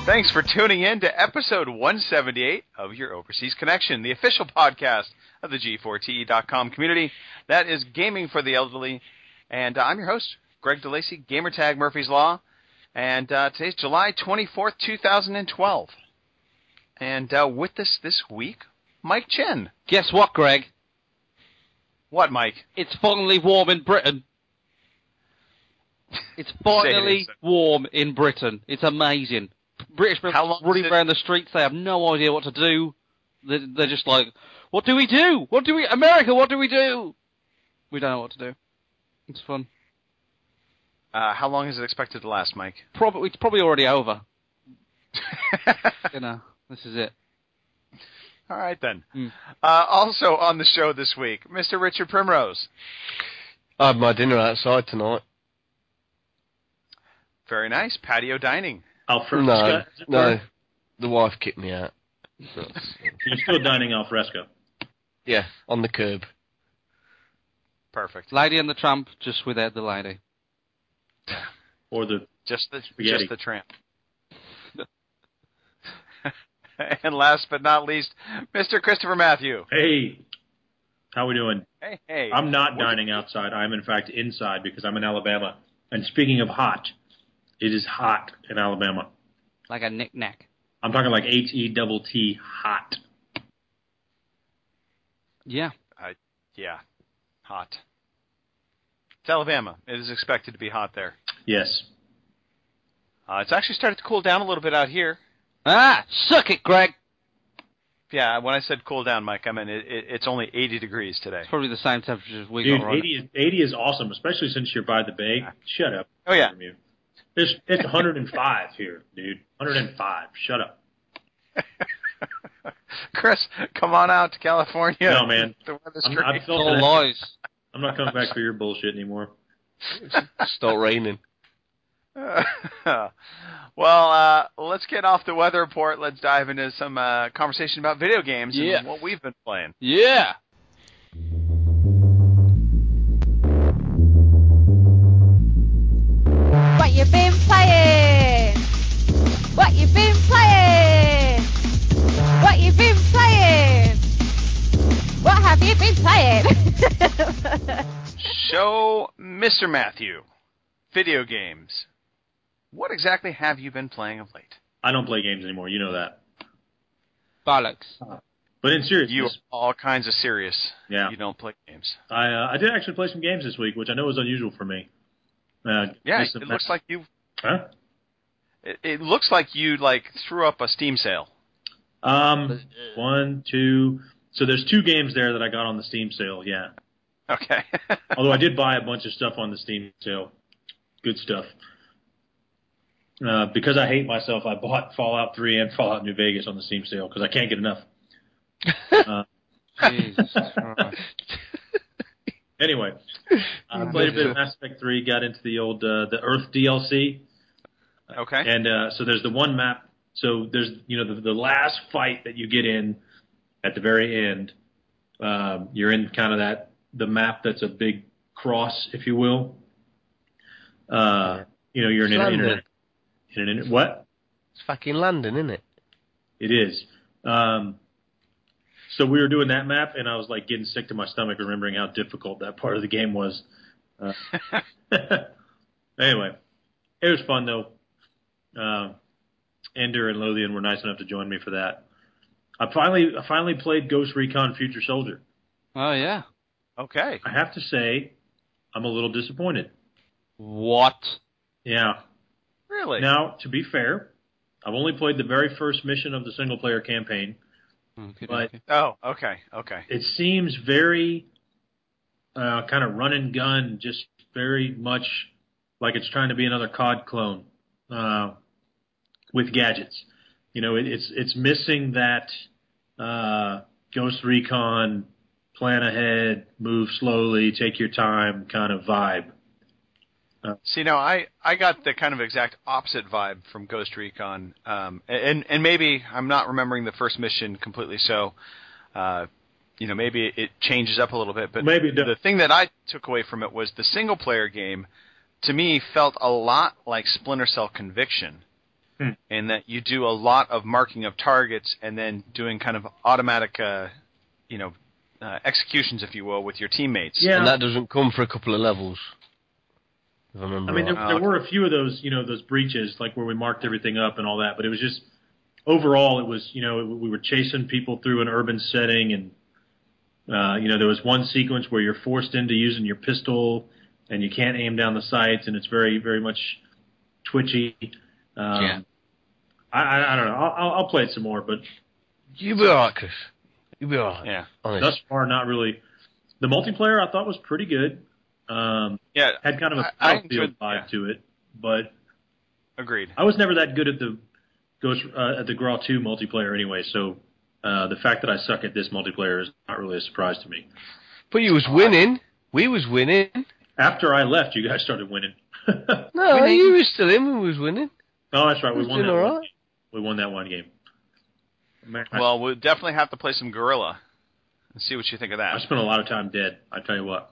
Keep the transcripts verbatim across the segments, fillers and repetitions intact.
Thanks for tuning in to episode one seventy-eight of Your Overseas Connection, the official podcast of the G four T E dot com community. That is Gaming for the Elderly. And uh, I'm your host, Greg DeLacy, gamertag Murphy's Law. And uh, today's July twenty-fourth, two thousand twelve. And uh, with us this week, Mike Chen. Guess what, Greg? What, Mike? It's finally warm in Britain. It's finally it warm in Britain. It's amazing. British people running around the streets, they have no idea what to do. They're, they're just like, what do we do? What do we... America, what do we do? We don't know what to do. It's fun. Uh, how long is it expected to last, Mike? Probably, it's probably already over. You know, this is it. All right, then. Mm. Uh, also on the show this week, Mister Richard Primrose. I had my dinner outside tonight. Very nice. Patio dining. Al fresco? No, no. The wife kicked me out. So you're still dining al fresco? Yeah, on the curb. Perfect. Lady and the Tramp, just without the lady. Or the just the spaghetti. just the tramp. And last but not least, Mister Christopher Matthew. Hey, how we doing? Hey, hey. I'm not dining outside. I'm in fact inside because I'm in Alabama. And speaking of hot, it is hot in Alabama. Like a knick-knack. I'm talking like H E double T hot. Yeah. Uh, yeah. Hot. It's Alabama. It is expected to be hot there. Yes. Uh, it's actually started to cool down a little bit out here. Ah, suck it, Greg. Yeah, when I said cool down, Mike, I mean it, it, it's only eighty degrees today. It's probably the same temperature as we Dude, got right. eighty is, eighty is awesome, especially since you're by the bay. Shut up. Oh, yeah. It's, it's one hundred five here, dude. one hundred five. Shut up. Chris, come on out to California. No, man. The weather's I'm, great. I'm, It's all lies. I'm not coming back for your bullshit anymore. Start raining. Well, uh, let's get off the weather report. Let's dive into some uh, conversation about video games Yeah. and what we've been playing. Yeah. What you been playing? What you been playing? What you been playing? What have you been playing? Show Mister Matthew. Video games. What exactly have you been playing of late? I don't play games anymore. You know that. Bollocks. But in seriousness, You are all kinds of serious. Yeah. You don't play games. I uh, I did actually play some games this week, which I know is unusual for me. Uh, Yeah, some- it looks like you. Huh? It, it looks like you like threw up a Steam sale. Um, one, two. So there's two games there that I got on the Steam sale. Yeah. Okay. Although I did buy a bunch of stuff on the Steam sale. Good stuff. Uh, because I hate myself, I bought Fallout three and Fallout New Vegas on the Steam sale because I can't get enough. Uh, Jesus Christ. anyway, I played a bit of Mass Effect three, got into the old uh, the Earth D L C. Okay. And uh, so there's the one map. So there's, you know, the, the last fight that you get in at the very end. Um, you're in kind of that, the map that's a big cross, if you will. Uh, you know, you're in an internet. In an internet. What? It's fucking London, isn't it? It is. Um, so we were doing that map, and I was like getting sick to my stomach remembering how difficult that part of the game was. Uh, anyway, it was fun though. Uh, Ender and Lothian were nice enough to join me for that. I finally, I finally played Ghost Recon Future Soldier. Oh, yeah. Okay. I have to say, I'm a little disappointed. What? Yeah. Really? Now, to be fair, I've only played the very first mission of the single-player campaign, Okay, but okay. Oh, okay. Okay. it seems very uh, kind of run and gun, just very much like it's trying to be another C O D clone uh, with gadgets. You know, it, it's it's missing that uh, Ghost Recon, plan ahead, move slowly, take your time kind of vibe. See, now I, I got the kind of exact opposite vibe from Ghost Recon, um, and and maybe I'm not remembering the first mission completely, so uh, you know maybe it changes up a little bit. But Maybe it does. the thing that I took away from it was the single player game. To me, felt a lot like Splinter Cell Conviction, hmm. in that you do a lot of marking of targets and then doing kind of automatic, uh, you know, uh, executions, if you will, with your teammates. Yeah. And that doesn't come for a couple of levels. If I remember I mean, right. there, there were a few of those, you know, those breaches, like where we marked everything up and all that, but it was just, overall, it was, you know, we were chasing people through an urban setting, and, uh, you know, there was one sequence where you're forced into using your pistol, and you can't aim down the sights, and it's very, very much twitchy. Um, yeah. I, I, I don't know. I'll, I'll play it some more, but you'll be alright, Chris. You'll be alright. Yeah. Honest. Thus far, not really. The multiplayer I thought was pretty good. Um, yeah, had kind of a I, Battlefield I vibe yeah. to it, but agreed. I was never that good at the Ghost uh, at the G R A W two multiplayer anyway, so uh, the fact that I suck at this multiplayer is not really a surprise to me. But you was winning. We was winning. After I left, you guys started winning. No, winning. you was still in when we was winning. Oh, that's right. We won that one right. game. We won that one game. Man, well, we'll definitely have to play some Guerrilla and see what you think of that. I spent a lot of time dead, I tell you what.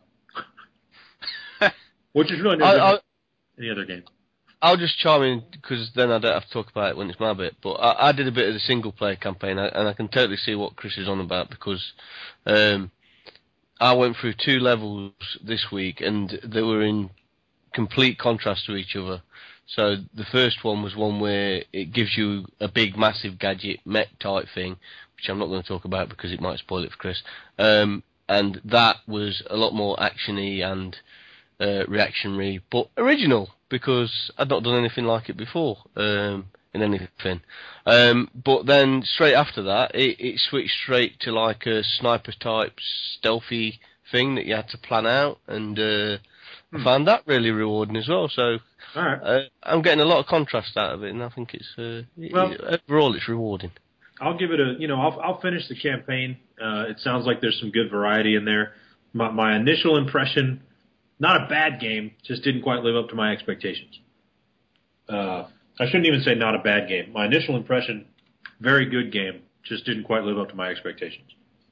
Which is really no I, different I, than any other game. I'll just chime in, because then I don't have to talk about it when it's my bit. But I, I did a bit of the single-player campaign, and I can totally see what Chris is on about, because um, I went through two levels this week, and they were in complete contrast to each other. So the first one was one where it gives you a big, massive gadget mech type thing, which I'm not going to talk about because it might spoil it for Chris. Um, and that was a lot more actiony and uh, reactionary, but original, because I'd not done anything like it before um, in anything. Um, but then straight after that, it, it switched straight to like a sniper type stealthy thing that you had to plan out, and uh, I found that really rewarding as well. So All right. uh, I'm getting a lot of contrast out of it, and I think it's uh, Well, it, overall it's rewarding. I'll give it a, you know, I'll, I'll finish the campaign. Uh, it sounds like there's some good variety in there. My, my initial impression, not a bad game, just didn't quite live up to my expectations. Uh, I shouldn't even say not a bad game. My initial impression, very good game, just didn't quite live up to my expectations.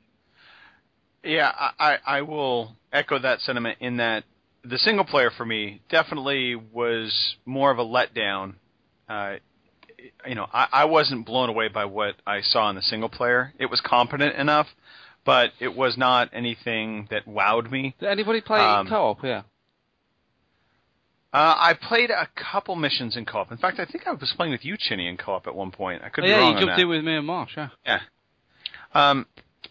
Yeah, I, I, I will echo that sentiment in that the single player for me definitely was more of a letdown. Uh, you know, I, I wasn't blown away by what I saw in the single player. It was competent enough, but it was not anything that wowed me. Did anybody play Um, co-op? Yeah. Uh, I played a couple missions in co-op. In fact, I think I was playing with you, Chinny, in co-op at one point. I could Oh, be yeah, wrong you on jumped that. in with me and Marsh, yeah. Yeah. Um,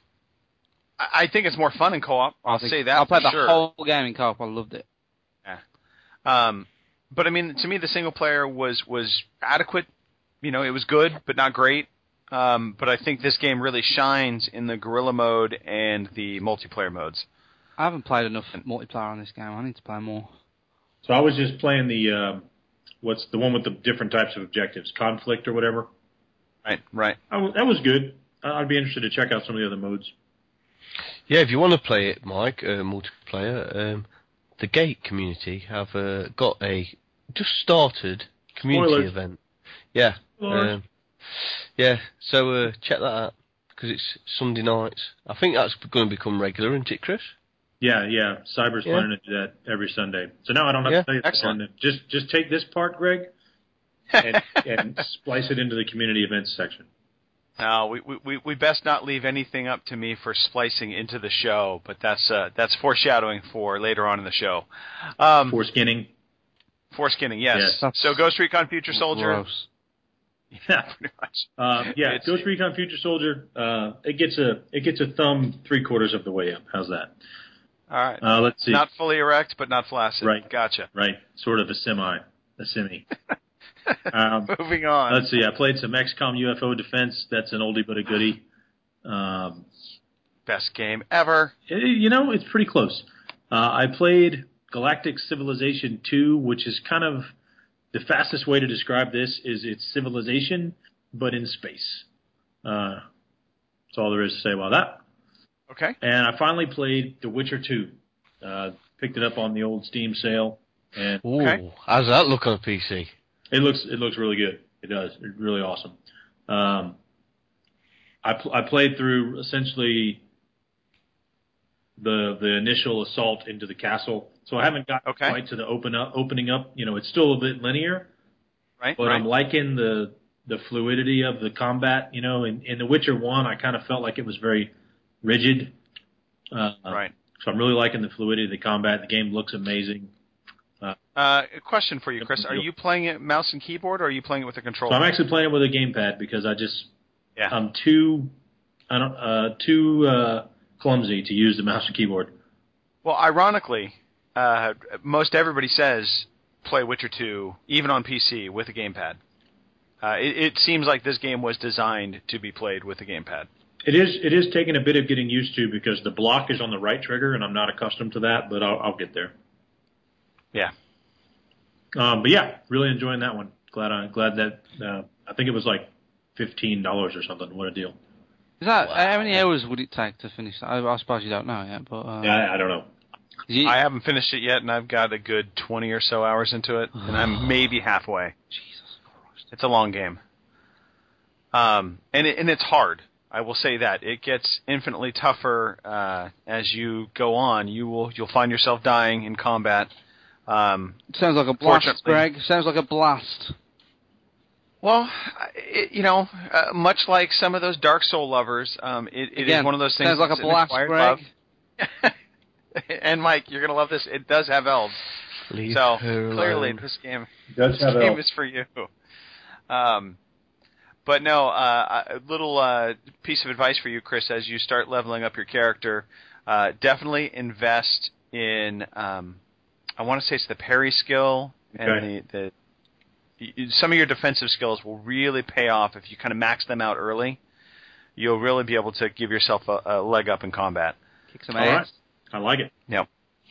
I I think it's more fun in co-op. I'll think, say that I played for the sure. whole game in co-op. I loved it. Yeah. Um, but I mean, to me, the single player was was adequate. You know, it was good, but not great. Um, but I think this game really shines in the guerrilla mode and the multiplayer modes. I haven't played enough multiplayer on this game. I need to play more. So I was just playing the, uh, what's the one with the different types of objectives, conflict or whatever. Right, right. I w- that was good. I'd be interested to check out some of the other modes. Yeah, if you want to play it, Mike, uh, multiplayer, um, the Gate community have uh, got a just started community Spoilers. event. Yeah, Spoilers. um, yeah. So uh, check that out because it's Sunday nights. I think that's going to become regular, isn't it, Chris? Yeah, yeah. Cyber's Yeah. planning to do that every Sunday. So now I don't have Yeah. to tell you that. Excellent. Just just take this part, Greg, and, and splice it into the community events section. No, we, we we best not leave anything up to me for splicing into the show, but that's uh, that's foreshadowing for later on in the show. Um, Foreskinning. foreskinning, yes. Yes. So Ghost Recon Future Soldier. Gross. Yeah. Pretty much. Uh, yeah, It's- Ghost Recon Future Soldier. Uh, it gets a it gets a thumb three quarters of the way up. How's that? All right. Uh, let's see. Not fully erect, but not flaccid. Right. Gotcha. Right, sort of a semi, a semi. um, Moving on. let's see. I played some X COM U F O Defense. That's an oldie but a goodie. Um, Best game ever. it- you know, it's pretty close. Uh, I played Galactic Civilization two, which is kind of the fastest way to describe this is it's Civilization, but in space. Uh, that's all there is to say about that. Okay. And I finally played The Witcher two. Uh, picked it up on the old Steam sale, and Ooh, Okay. how's that look on a P C? it looks it looks really good. It does. It's really awesome. Um, I pl- I played through essentially the the initial assault into the castle, so I haven't gotten Okay. quite to the open up opening up. You know, it's still a bit linear, right, but right. I'm liking the the fluidity of the combat. You know, in, in The Witcher one, I kind of felt like it was very rigid. Uh, right. So I'm really liking the fluidity of the combat. The game looks amazing. Uh, uh, a question for you, Chris. Are you playing it mouse and keyboard, or are you playing it with a controller? So I'm actually playing it with a gamepad because I just yeah. I'm too I don't uh, too uh, clumsy to use the mouse and keyboard. Well, ironically, uh, most everybody says play Witcher two, even on P C, with a gamepad. Uh, it, it seems like this game was designed to be played with a gamepad. It is it is taking a bit of getting used to because the block is on the right trigger, and I'm not accustomed to that, but I'll, I'll get there. Yeah. Um, but yeah, really enjoying that one. Glad I glad that uh, I think it was like fifteen dollars or something. What a deal! Is that Wow. how many hours would it take to finish that? I, I suppose you don't know yet, but uh, Yeah, I, I don't know. you, I haven't finished it yet, and I've got a good twenty or so hours into it, and I'm maybe halfway. Jesus Christ, it's a long game. Um, and it, and it's hard. I will say that it gets infinitely tougher uh, as you go on. You will you'll find yourself dying in combat. Um, sounds like a blast, Greg. Sounds like a blast. Well, it, you know, uh, much like some of those Dark Soul lovers, um, it, it Again, is one of those things. Sounds like a blast, Greg. Love. And Mike, you're gonna love this. It does have elves, Leave so her clearly alone. this game, Does this have game elves. is for you. Um, but no, uh, a little uh, piece of advice for you, Chris, as you start leveling up your character, uh, definitely invest in. Um, I want to say it's the parry skill and Okay. the, the some of your defensive skills will really pay off if you kind of max them out early. You'll really be able to give yourself a, a leg up in combat. Kick some All ass. right. I like it. Yep.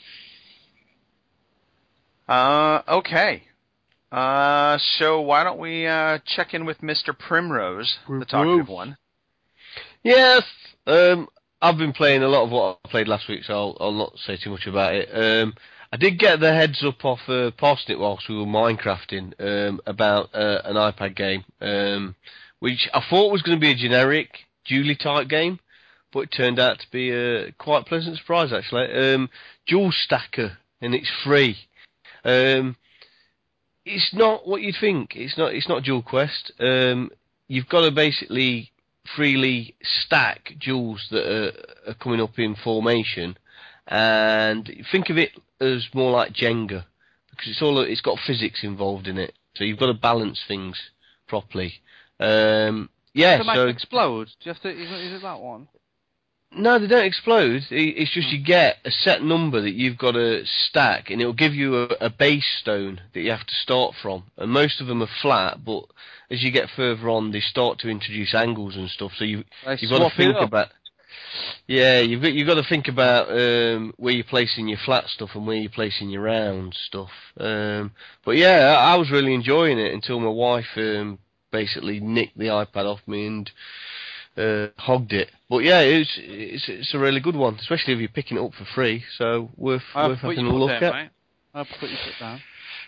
Uh, okay. Uh, so why don't we uh, check in with Mister Primrose, the talkative one? Yes. Um, I've been playing a lot of what I played last week, so I'll, I'll not say too much about it. Um, I did get the heads up off uh, Parsnip whilst we were Minecrafting um, about uh, an iPad game, um, which I thought was going to be a generic Julie type game, but it turned out to be a quite pleasant surprise actually. Um, Dual Stacker, and it's free. Um, it's not what you'd think. It's not. It's not Dual Quest. Um, you've got to basically freely stack jewels that are, are coming up in formation, and think of it as more like Jenga because it's all. It's got physics involved in it, so you've got to balance things properly. Um, yeah. To make so it explode. Do you have to? Is it, is it that one? No, they don't explode. It's just you get a set number that you've got to stack, and it'll give you a, a base stone that you have to start from. And most of them are flat, but as you get further on, they start to introduce angles and stuff. So you They you've got to think swap it up. about. Yeah, you've got you've got to think about um, where you're placing your flat stuff and where you're placing your round stuff. Um, but yeah, I, I was really enjoying it until my wife um, basically nicked the iPad off me and. Uh, hogged it, but yeah, it's, it's it's a really good one, especially if you're picking it up for free. So worth I'll worth put having your a foot look down, at. mate. I'll put your foot down.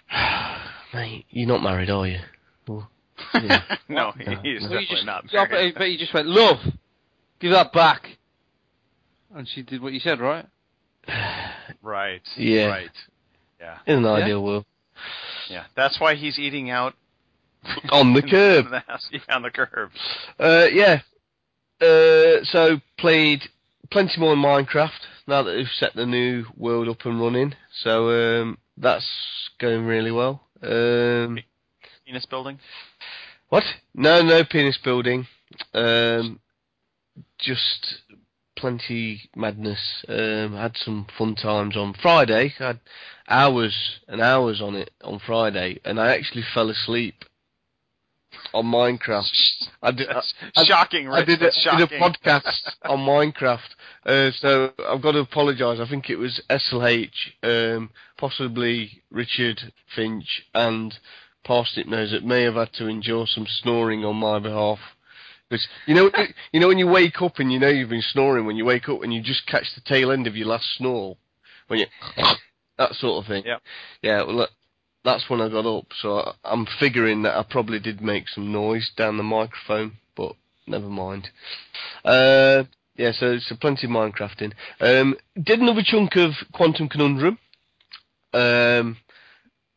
Mate, you're not married, are you? Well, yeah. No, No, he's no. Well, you definitely just, not I bet, married. I bet you just went, love, give that back, and she did what you said, right? Right. Yeah. Right. Yeah. In an Yeah? ideal world, Yeah. That's why he's eating out on the curb. in the house, yeah, on the curb. Uh, yeah. Uh, so played plenty more in Minecraft now that they've set the new world up and running. So um, that's going really well. Um, Penis building. What? No, no penis building. Um, just plenty madness. Um, had some fun times on Friday. I had hours and hours on it on Friday, and I actually fell asleep on Minecraft. I did, That's I, shocking, I Rich. did, a, That's I did a shocking. podcast on Minecraft, uh, so I've got to apologise. I think it was S L H, um, possibly Richard Finch, and Parsnip Nose that may have had to endure some snoring on my behalf. Because you know, you know when you wake up and you know you've been snoring. When you wake up and you just catch the tail end of your last snore, when you that sort of thing. Yep. Yeah. Well, look, that's when I got up. So I'm figuring that I probably did make some noise down the microphone, but never mind. Uh, yeah. So so plenty of Minecrafting. Um, did another chunk of Quantum Conundrum. Um,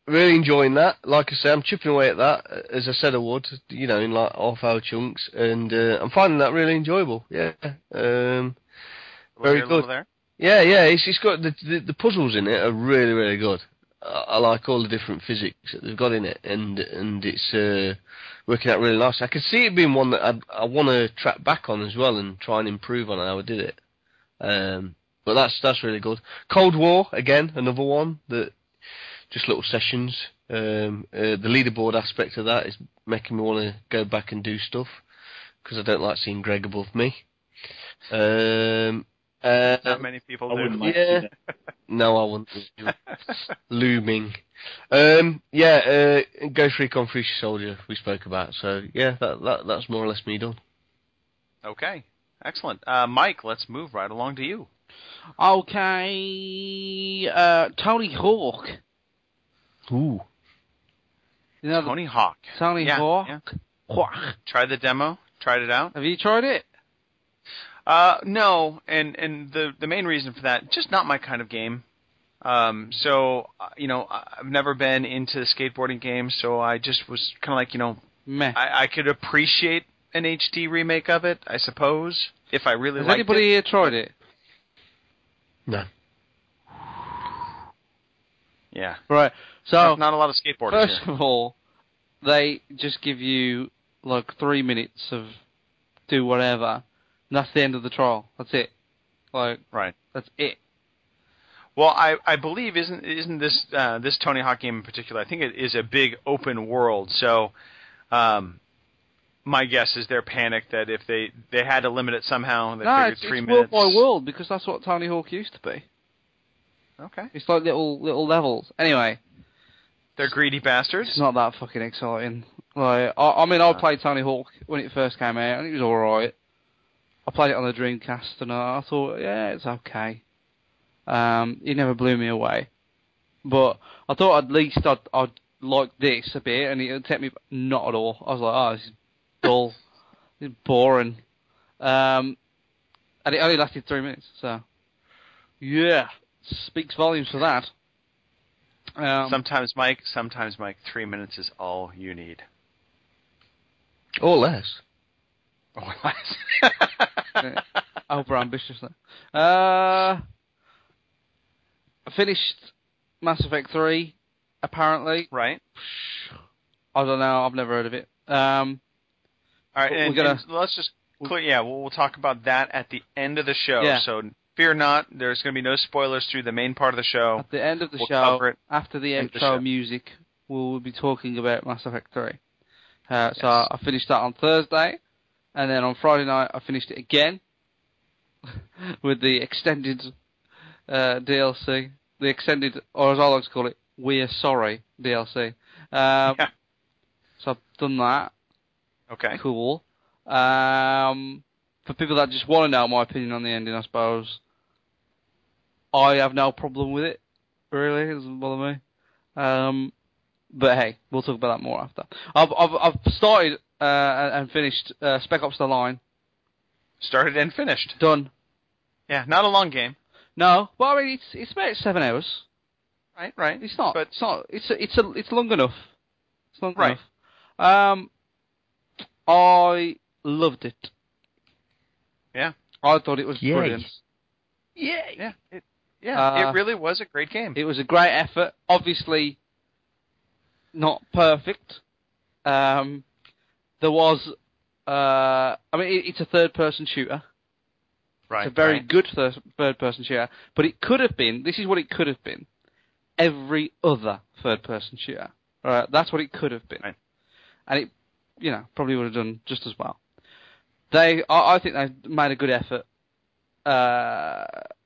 really enjoying that. Like I say, I'm chipping away at that, as I said I would, you know, in like half-hour chunks, and uh, I'm finding that really enjoyable. Yeah, um, very here, good. There. Yeah, yeah. It's, it's got the, the the puzzles in it are really, really good. I, I like all the different physics that they've got in it, and and it's uh, working out really nice. I can see it being one that I I want to track back on as well and try and improve on how I did it. Um, but that's that's really good. Cold War again, another one that just little sessions. Um, uh, the leaderboard aspect of that is making me want to go back and do stuff because I don't like seeing Greg above me. Um, uh, Not many people I do. wouldn't like yeah. to see that. No, I wouldn't. Looming. Um, yeah, uh, Ghost Recon Future Soldier we spoke about. So yeah, that, that that's more or less me done. Okay, excellent. Uh, Mike, let's move right along to you. Okay, uh, Tony Hawk. Ooh. You know, Tony Hawk. Tony yeah, Hawk. Yeah. Hawk. Tried the demo. Tried it out. Have you tried it? Uh, no, and and the the main reason for that, just not my kind of game. Um, so uh, you know, I've never been into skateboarding games, so I just was kind of like, you know, Meh. I, I could appreciate an H D remake of it, I suppose, if I really Has liked anybody it. here tried it? No. Yeah. Right. So not, not a lot of skateboarders first here. of all, they just give you like three minutes of do whatever. And that's the end of the trial. That's it. Like, Right. that's it. Well, I, I believe isn't isn't this uh, this Tony Hawk game in particular? I think it is a big open world. So, um, my guess is they're panicked that if they, they had to limit it somehow, they No, figured it's, three it's minutes. world by world because that's what Tony Hawk used to be. Okay. It's like little little levels. Anyway, They're greedy bastards. it's not that fucking exciting. Like, I, I mean, I No. played Tony Hawk when it first came out, and it was all right. I played it on the Dreamcast, and I, I thought, yeah, it's okay. Um, it never blew me away, but I thought at least I'd, I'd like this a bit, and it would take me not at all. I was like, oh, this is dull, this is boring, um, and it only lasted three minutes. So, yeah, speaks volumes for that. Um, Sometimes, Mike, sometimes, Mike, three minutes is all you need. Or less. Or less. Yeah. Over ambitious there. Uh, I finished Mass Effect three, apparently. Right. I don't know, I've never heard of it. Um, All right, We're and, gonna- and let's just clear. Yeah, we'll, we'll talk about that at the end of the show. Yeah. So fear not, there's going to be no spoilers through the main part of the show. at the end of the We'll show, cover it after the in the outro show. music, we'll be talking about Mass Effect three. Uh, so Yes. I finished that on Thursday, and then on Friday night I finished it again with the extended uh, D L C. The extended, or as I like to call it, We're Sorry D L C. Um, Yeah. So I've done that. Okay. Cool. Um, for people that just want to know my opinion on the ending, I suppose, I have no problem with it. Really, it doesn't bother me. Um, but hey, we'll talk about that more after. I've I've, I've started uh, and finished uh, Spec Ops: The Line. Started and finished. Done. Yeah, not a long game. No, well, I mean, it's it's about seven hours. Right, right. It's not. But It's not. It's a, it's a, it's long enough. It's long Right. enough. Um, I loved it. Yeah. I thought it was Yay. brilliant. yeah, yeah, it, yeah. Uh, it really was a great game. It was a great effort. Obviously, not perfect. Um, there was. Uh, I mean, it, it's a third-person shooter. right. It's a very right. good thir- third-person shooter. But it could have been. This is what it could have been. Every other third-person shooter. All right, that's what it could have been. Right. And it, you know, probably would have done just as well. They, I, I think they made a good effort. Uh,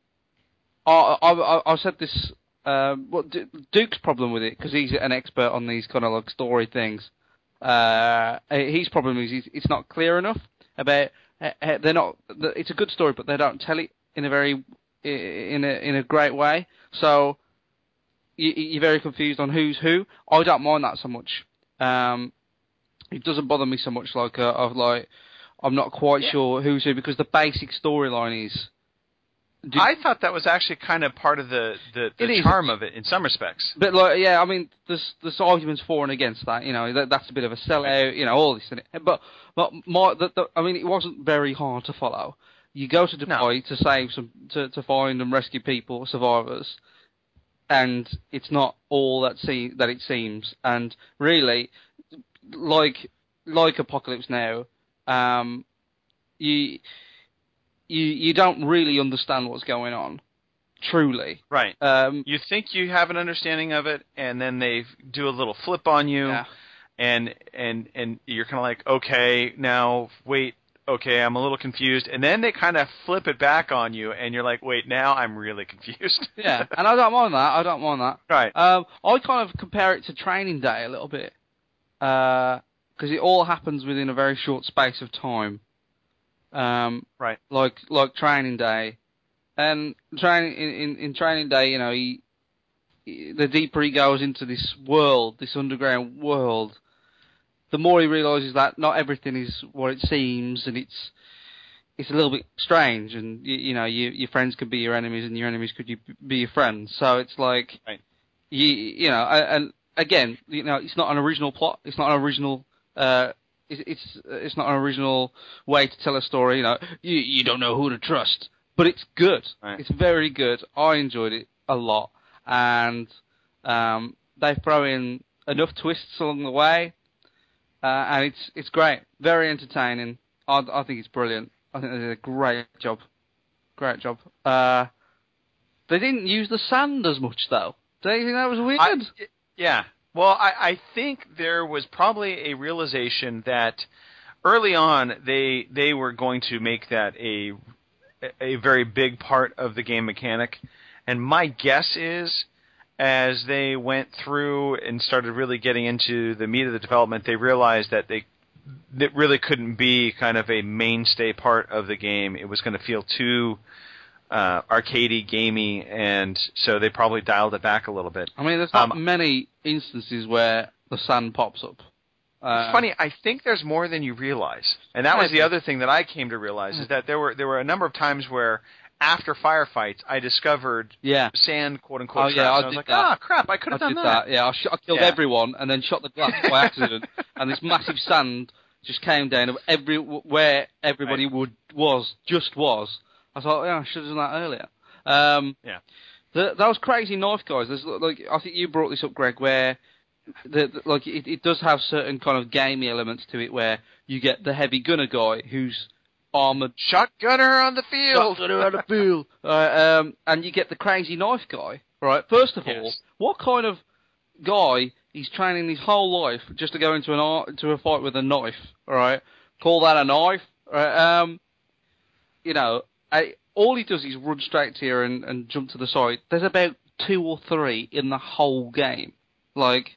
I, I, I, I said this. Um, what D- Duke's problem with it, because he's an expert on these kind of like story things. Uh, his problem is he's, it's not clear enough about. They're not. It's a good story, but they don't tell it in a very in a in a great way. So you, you're very confused on who's who. I don't mind that so much. Um, it doesn't bother me so much. Like uh, of like, I'm not quite Yeah. sure who's who because the basic storyline is Do, I thought that was actually kind of part of the, the, the charm of it in some respects. But like, yeah, I mean, there's there's arguments for and against that. You know, that, that's a bit of a sellout. You know, all this. But but my, the, the, I mean, it wasn't very hard to follow. You go to Dubai no. to save some, to to find and rescue people, survivors, and it's not all that se- that it seems. And really, like like Apocalypse Now, um, you you you don't really understand what's going on. Truly. Right. Um, you think you have an understanding of it, and then they do a little flip on you, yeah. and and and you're kind of like, okay, now, wait, okay, I'm a little confused. And then they kind of flip it back on you, and you're like, wait, now I'm really confused. Yeah, and I don't mind that. I don't mind that. Right. Um, I kind of compare it to Training Day a little bit, because uh, it all happens within a very short space of time. Um, right. Like like Training Day. And training in, in, in Training Day, you know, he, he, the deeper he goes into this world, this underground world, the more he realises that not everything is what it seems, and it's it's a little bit strange. And you, you know, you, your friends could be your enemies, and your enemies could you be your friends. So it's like, right. you you know, and again, you know, it's not an original plot. It's not an original. Uh, it's it's it's not an original way to tell a story. You know, you you don't know who to trust. But it's good. Right. It's very good. I enjoyed it a lot. And um, they throw in enough twists along the way. Uh, and it's it's great. Very entertaining. I, I think it's brilliant. I think they did a great job. Great job. Uh, they didn't use the sand as much, though. Don't you think that was weird? I, yeah. Well, I, I think there was probably a realization that early on they they were going to make that a... a very big part of the game mechanic. And my guess is, as they went through and started really getting into the meat of the development, they realized that they that really couldn't be kind of a mainstay part of the game. It was going to feel too uh, arcadey, gamey, and so they probably dialed it back a little bit. I mean, there's not um, many instances where the sun pops up. Uh, it's funny. I think there's more than you realize, and that was the other thing that I came to realize is that there were there were a number of times where after firefights I discovered yeah. sand, quote unquote. Oh yeah, traps. I, I was did like, that. ah, crap! I could have I done did that. that. Yeah, I, sh- I killed yeah. everyone and then shot the glass by accident, and this massive sand just came down of every where everybody right. would was just was. I thought, yeah, I should have done that earlier. Um, yeah, the, those crazy knife guys. There's like I think you brought this up, Greg, where. The, the, like it, it does have certain kind of gamey elements to it, where you get the heavy gunner guy who's armored, shotgunner on the field, shotgunner on the field, uh, um, and you get the crazy knife guy. Right, first of yes. all, what kind of guy is training his whole life just to go into an into a fight with a knife? All right, call that a knife? Right, um, you know, I, all he does is run straight to you and, and jump to the side. There's about two or three in the whole game, like.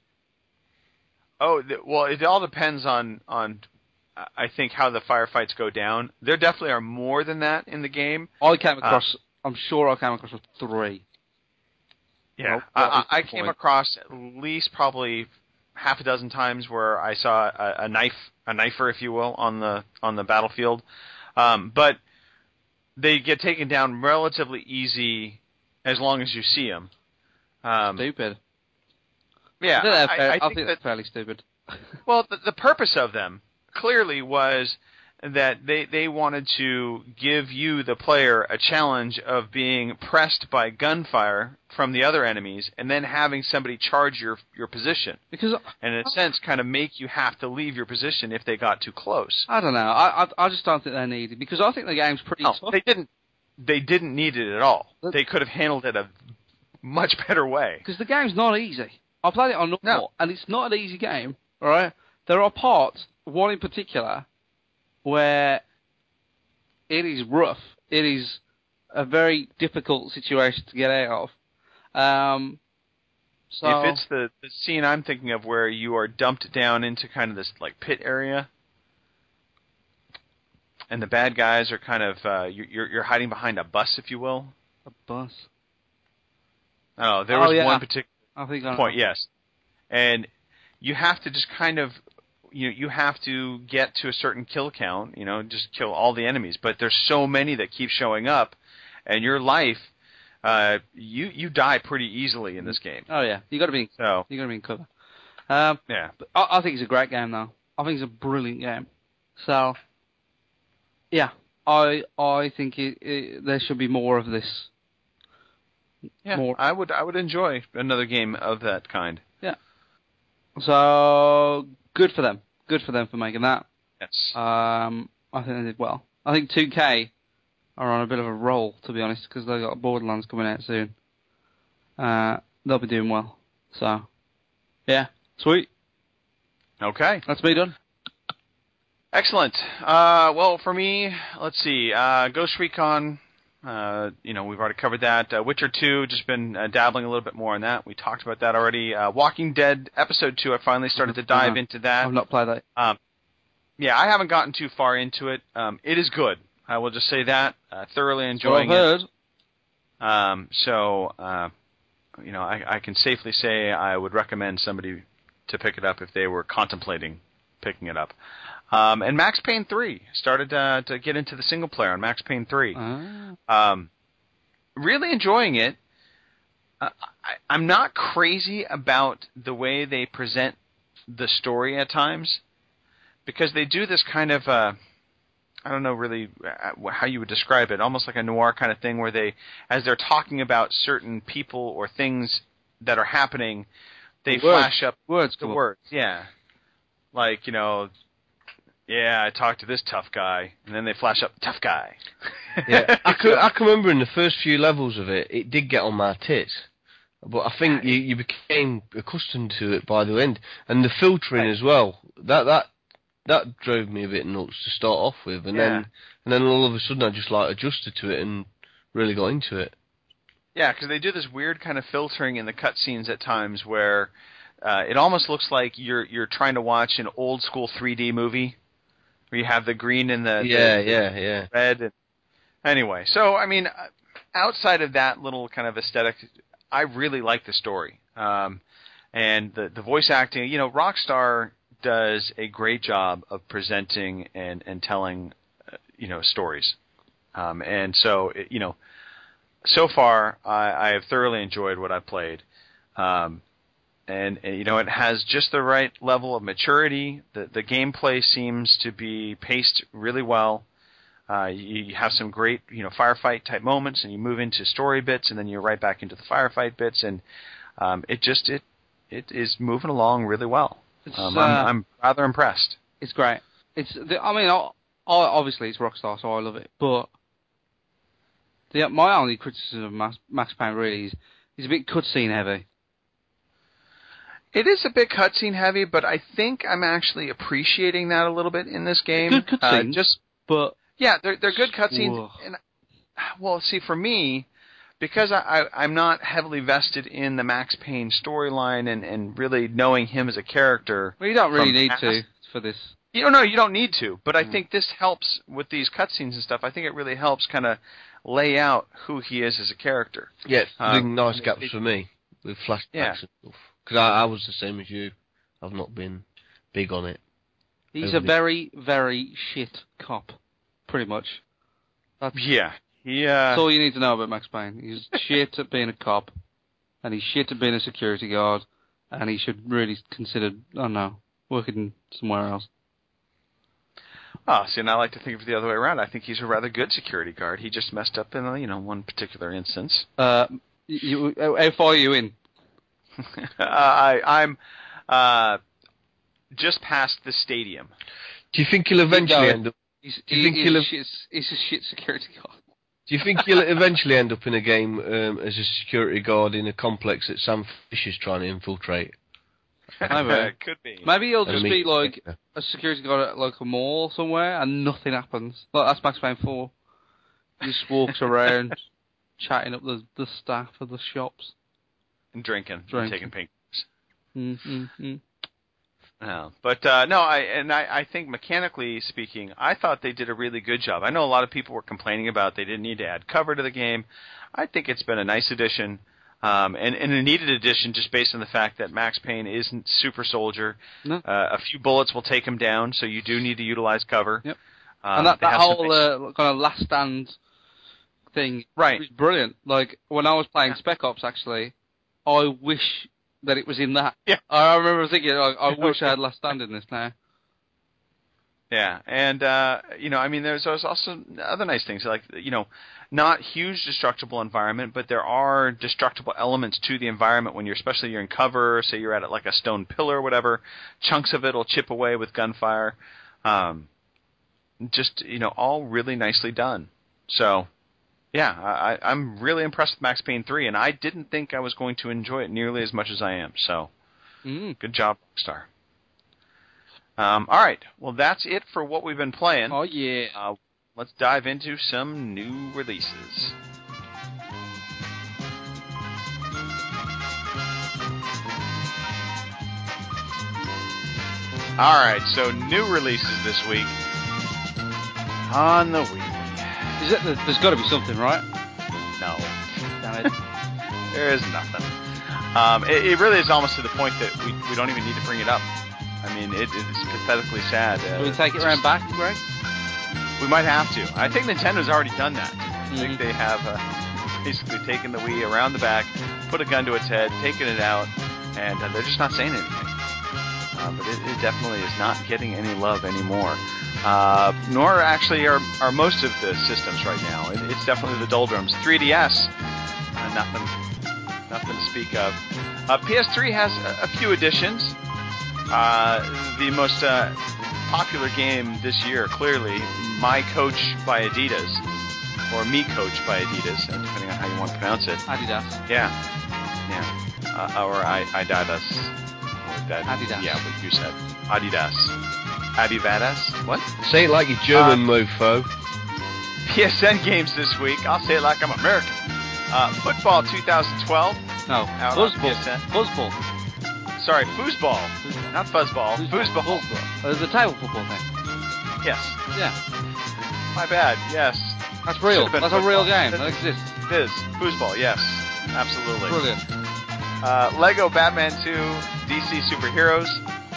Oh, well, it all depends on, on, I think, how the firefights go down. There definitely are more than that in the game. I came across, uh, I'm sure I came across three. Yeah, well, I, I came across at least probably half a dozen times where I saw a, a knife, a knifer, if you will, on the on the battlefield. Um, but they get taken down relatively easy as long as you see them. Um, Stupid. Yeah, I, I, fair, I, I think, think that, that's fairly stupid. Well, the, the purpose of them clearly was that they, they wanted to give you, the player, a challenge of being pressed by gunfire from the other enemies and then having somebody charge your your position. Because, and in a sense, kind of make you have to leave your position if they got too close. I don't know. I I, I just don't think they needed, because I think the game's pretty no, tough. They didn't, they didn't need it at all. But, they could have handled it a much better way. Because the game's not easy. I played it on normal, no. and it's not an easy game, alright? There are parts, one in particular, where it is rough. It is a very difficult situation to get out of. Um, so if it's the, the scene I'm thinking of where you are dumped down into kind of this like pit area, and the bad guys are kind of uh, you're you're hiding behind a bus, if you will. A bus. Oh, there oh, was yeah. one particular I think I point. Yes, and you have to just kind of. You you have to get to a certain kill count, you know, just kill all the enemies. But there's so many that keep showing up, and your life, uh, you you die pretty easily in this game. Oh yeah, you got to be so you got to be in cover. Um, yeah, but I, I think it's a great game though. I think it's a brilliant game. So yeah, I I think it, it, there should be more of this. Yeah, more. I would I would enjoy another game of that kind. Yeah. So good for them. Good for them for making that. Yes. Um, I think they did well. I think two K are on a bit of a roll, to be honest, because they've got Borderlands coming out soon. Uh, they'll be doing well. So, yeah, sweet. Okay. That's me done. Excellent. Uh, well, for me, let's see. Uh, Ghost Recon, uh, you know, we've already covered that. Uh, Witcher two, just been uh, dabbling a little bit more on that. We talked about that already. Uh, Walking Dead Episode two, I finally started to dive uh-huh. into that. I've not played that. Um, yeah, I haven't gotten too far into it. Um, it is good. I will just say that. Uh, thoroughly enjoying I've heard. it. Um, so, uh, you know, I, I can safely say I would recommend somebody to pick it up if they were contemplating picking it up. Um, and Max Payne three started uh, to get into the single player on Max Payne three. Uh. Um, really enjoying it. Uh, I, I'm not crazy about the way they present the story at times, because they do this kind of, uh, I don't know really how you would describe it, almost like a noir kind of thing where they, as they're talking about certain people or things that are happening, they the flash up words, the cool. words. Yeah. Like, you know, yeah, I talked to this tough guy, and then they flash up, tough guy. Yeah, I can, I can remember in the first few levels of it, it did get on my tits. But I think you, you became accustomed to it by the end. And the filtering as well, that that that drove me a bit nuts to start off with. And yeah. then and then all of a sudden I just like adjusted to it and really got into it. Yeah, because they do this weird kind of filtering in the cutscenes at times where uh, it almost looks like you're you're trying to watch an old school three D movie. Where you have the green and the, yeah, the, yeah, the yeah. red. And anyway, so, I mean, outside of that little kind of aesthetic, I really like the story. Um, and the, the voice acting, you know, Rockstar does a great job of presenting and, and telling, uh, you know, stories. Um, and so, it, you know, so far, I, I have thoroughly enjoyed what I've played. Um, And, and, you know, it has just the right level of maturity. The the gameplay seems to be paced really well. Uh, you, you have some great, you know, firefight type moments, and you move into story bits, and then you're right back into the firefight bits, and um, it just it it is moving along really well. Um, uh, I'm I'm rather impressed. It's great. It's the, I mean, I, I, obviously it's Rockstar, so I love it. But the my only criticism of Max, Max Payne really is he's a bit cutscene heavy. It is a bit cutscene heavy, but I think I'm actually appreciating that a little bit in this game. Good cutscenes, uh, just but yeah, they're they're good cutscenes. Whoa. And well, see, for me, because I, I I'm not heavily vested in the Max Payne storyline and, and really knowing him as a character. Well, you don't really from need past, to for this. You don't know, you don't need to, but I Mm. think this helps with these cutscenes and stuff. I think it really helps kind of lay out who he is as a character. Yeah, Um, doing nice gaps it- for me with flashbacks Yeah. and stuff. Because I, I was the same as you. I've not been big on it. He's a very, very shit cop, pretty much. That's, Yeah, he. Uh, that's all you need to know about Max Payne. He's shit at being a cop, and he's shit at being a security guard, and he should really consider, I don't know, working somewhere else. Oh, see, and I like to think of it the other way around. I think he's a rather good security guard. He just messed up in, a, you know, one particular instance. Uh, you, how far are you in? uh, I, I'm uh, just past the stadium. Do you think he'll eventually No. end up? He's, Do you he, think he's, he'll a have- shit, he's a shit security guard. Do you think he'll eventually end up in a game um, as a security guard in a complex that Sam Fisher's trying to infiltrate? Maybe. Could be. Maybe he'll I just mean- be like a security guard at like a mall somewhere, and nothing happens. Like that's Max Payne four. He just walks around, chatting up the the staff of the shops. And drinking, and Drinking. taking pink. Mm, mm, mm. No, but uh, no, I and I, I think mechanically speaking, I thought they did a really good job. I know a lot of people were complaining about they didn't need to add cover to the game. I think it's been a nice addition, um, and, and a needed addition just based on the fact that Max Payne isn't super soldier. No. Uh, a few bullets will take him down, so you do need to utilize cover. Yep. Um, And that, they that have some whole nice- uh, kind of last stand thing. Right. It was brilliant. Like, when I was playing Yeah. Spec Ops, actually, I wish that it was in that. Yeah. I remember thinking, like, I wish I had Last Stand in this now. Yeah, and uh, you know, I mean, there's, there's also other nice things like, you know, not huge destructible environment, but there are destructible elements to the environment when you're, especially you're in cover. Say you're at like a stone pillar or whatever, chunks of it will chip away with gunfire. Um, just you know, all really nicely done. So, yeah, I, I'm really impressed with Max Payne three, and I didn't think I was going to enjoy it nearly as much as I am. So, Mm. good job, Rockstar. Um, all right, well, that's it for what we've been playing. Oh, yeah. Uh, let's dive into some new releases. All right, so new releases this week on the Wii. Is it, there's got to be something, right? No, Damn it. there is nothing. Um, it, it really is almost to the point that we we don't even need to bring it up. I mean, it, it is pathetically sad. Uh, Can we take it just- around back, Greg? We might have to. I think Nintendo's already done that. I think Mhm. they have uh, basically taken the Wii around the back, put a gun to its head, taken it out, and uh, they're just not saying anything. Uh, but it, it definitely is not getting any love anymore. Uh, nor actually are, are most of the systems right now. It, it's definitely the doldrums. three D S, uh, nothing, nothing to speak of. Uh, P S three has a, a few additions. Uh, the most uh, popular game this year, clearly, My Coach by Adidas, or Me Coach by Adidas, uh, depending on how you want to pronounce it. Adidas. Yeah, yeah, uh, or I, Adidas, or that. Adidas. Yeah, what you said. Adidas, Adivadas. What? Say it like you're German, mofo. P S N games this week. I'll say it like I'm American. Uh, Football twenty twelve. No, Out on Fuzzball. P S N. Fuzzball. Sorry, foosball, not fuzzball. Foosball. Fuzzball. Uh, the table football thing. Yes, Yeah. my bad. Yes. That's real. Should've been That's a real football. game. That exists. It is. Foosball, yes. Absolutely. Brilliant. Uh, Lego Batman two D C Superheroes.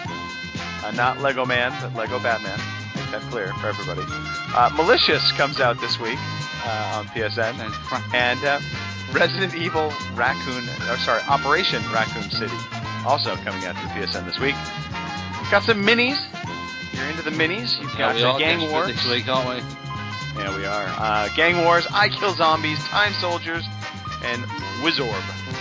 Uh, not Lego Man, but Lego Batman. Make that clear for everybody. Uh, Malicious comes out this week uh, on P S N. Sounds crap. And uh, Resident Evil Raccoon, or sorry, Operation Raccoon City, also coming out to the P S N this week. Got some minis. You're into the minis. You've Yeah, got we uh, are Gang desperate Wars. this week, aren't we? Yeah, we are. Uh, Gang Wars, I Kill Zombies, Time Soldiers, and Wizorb.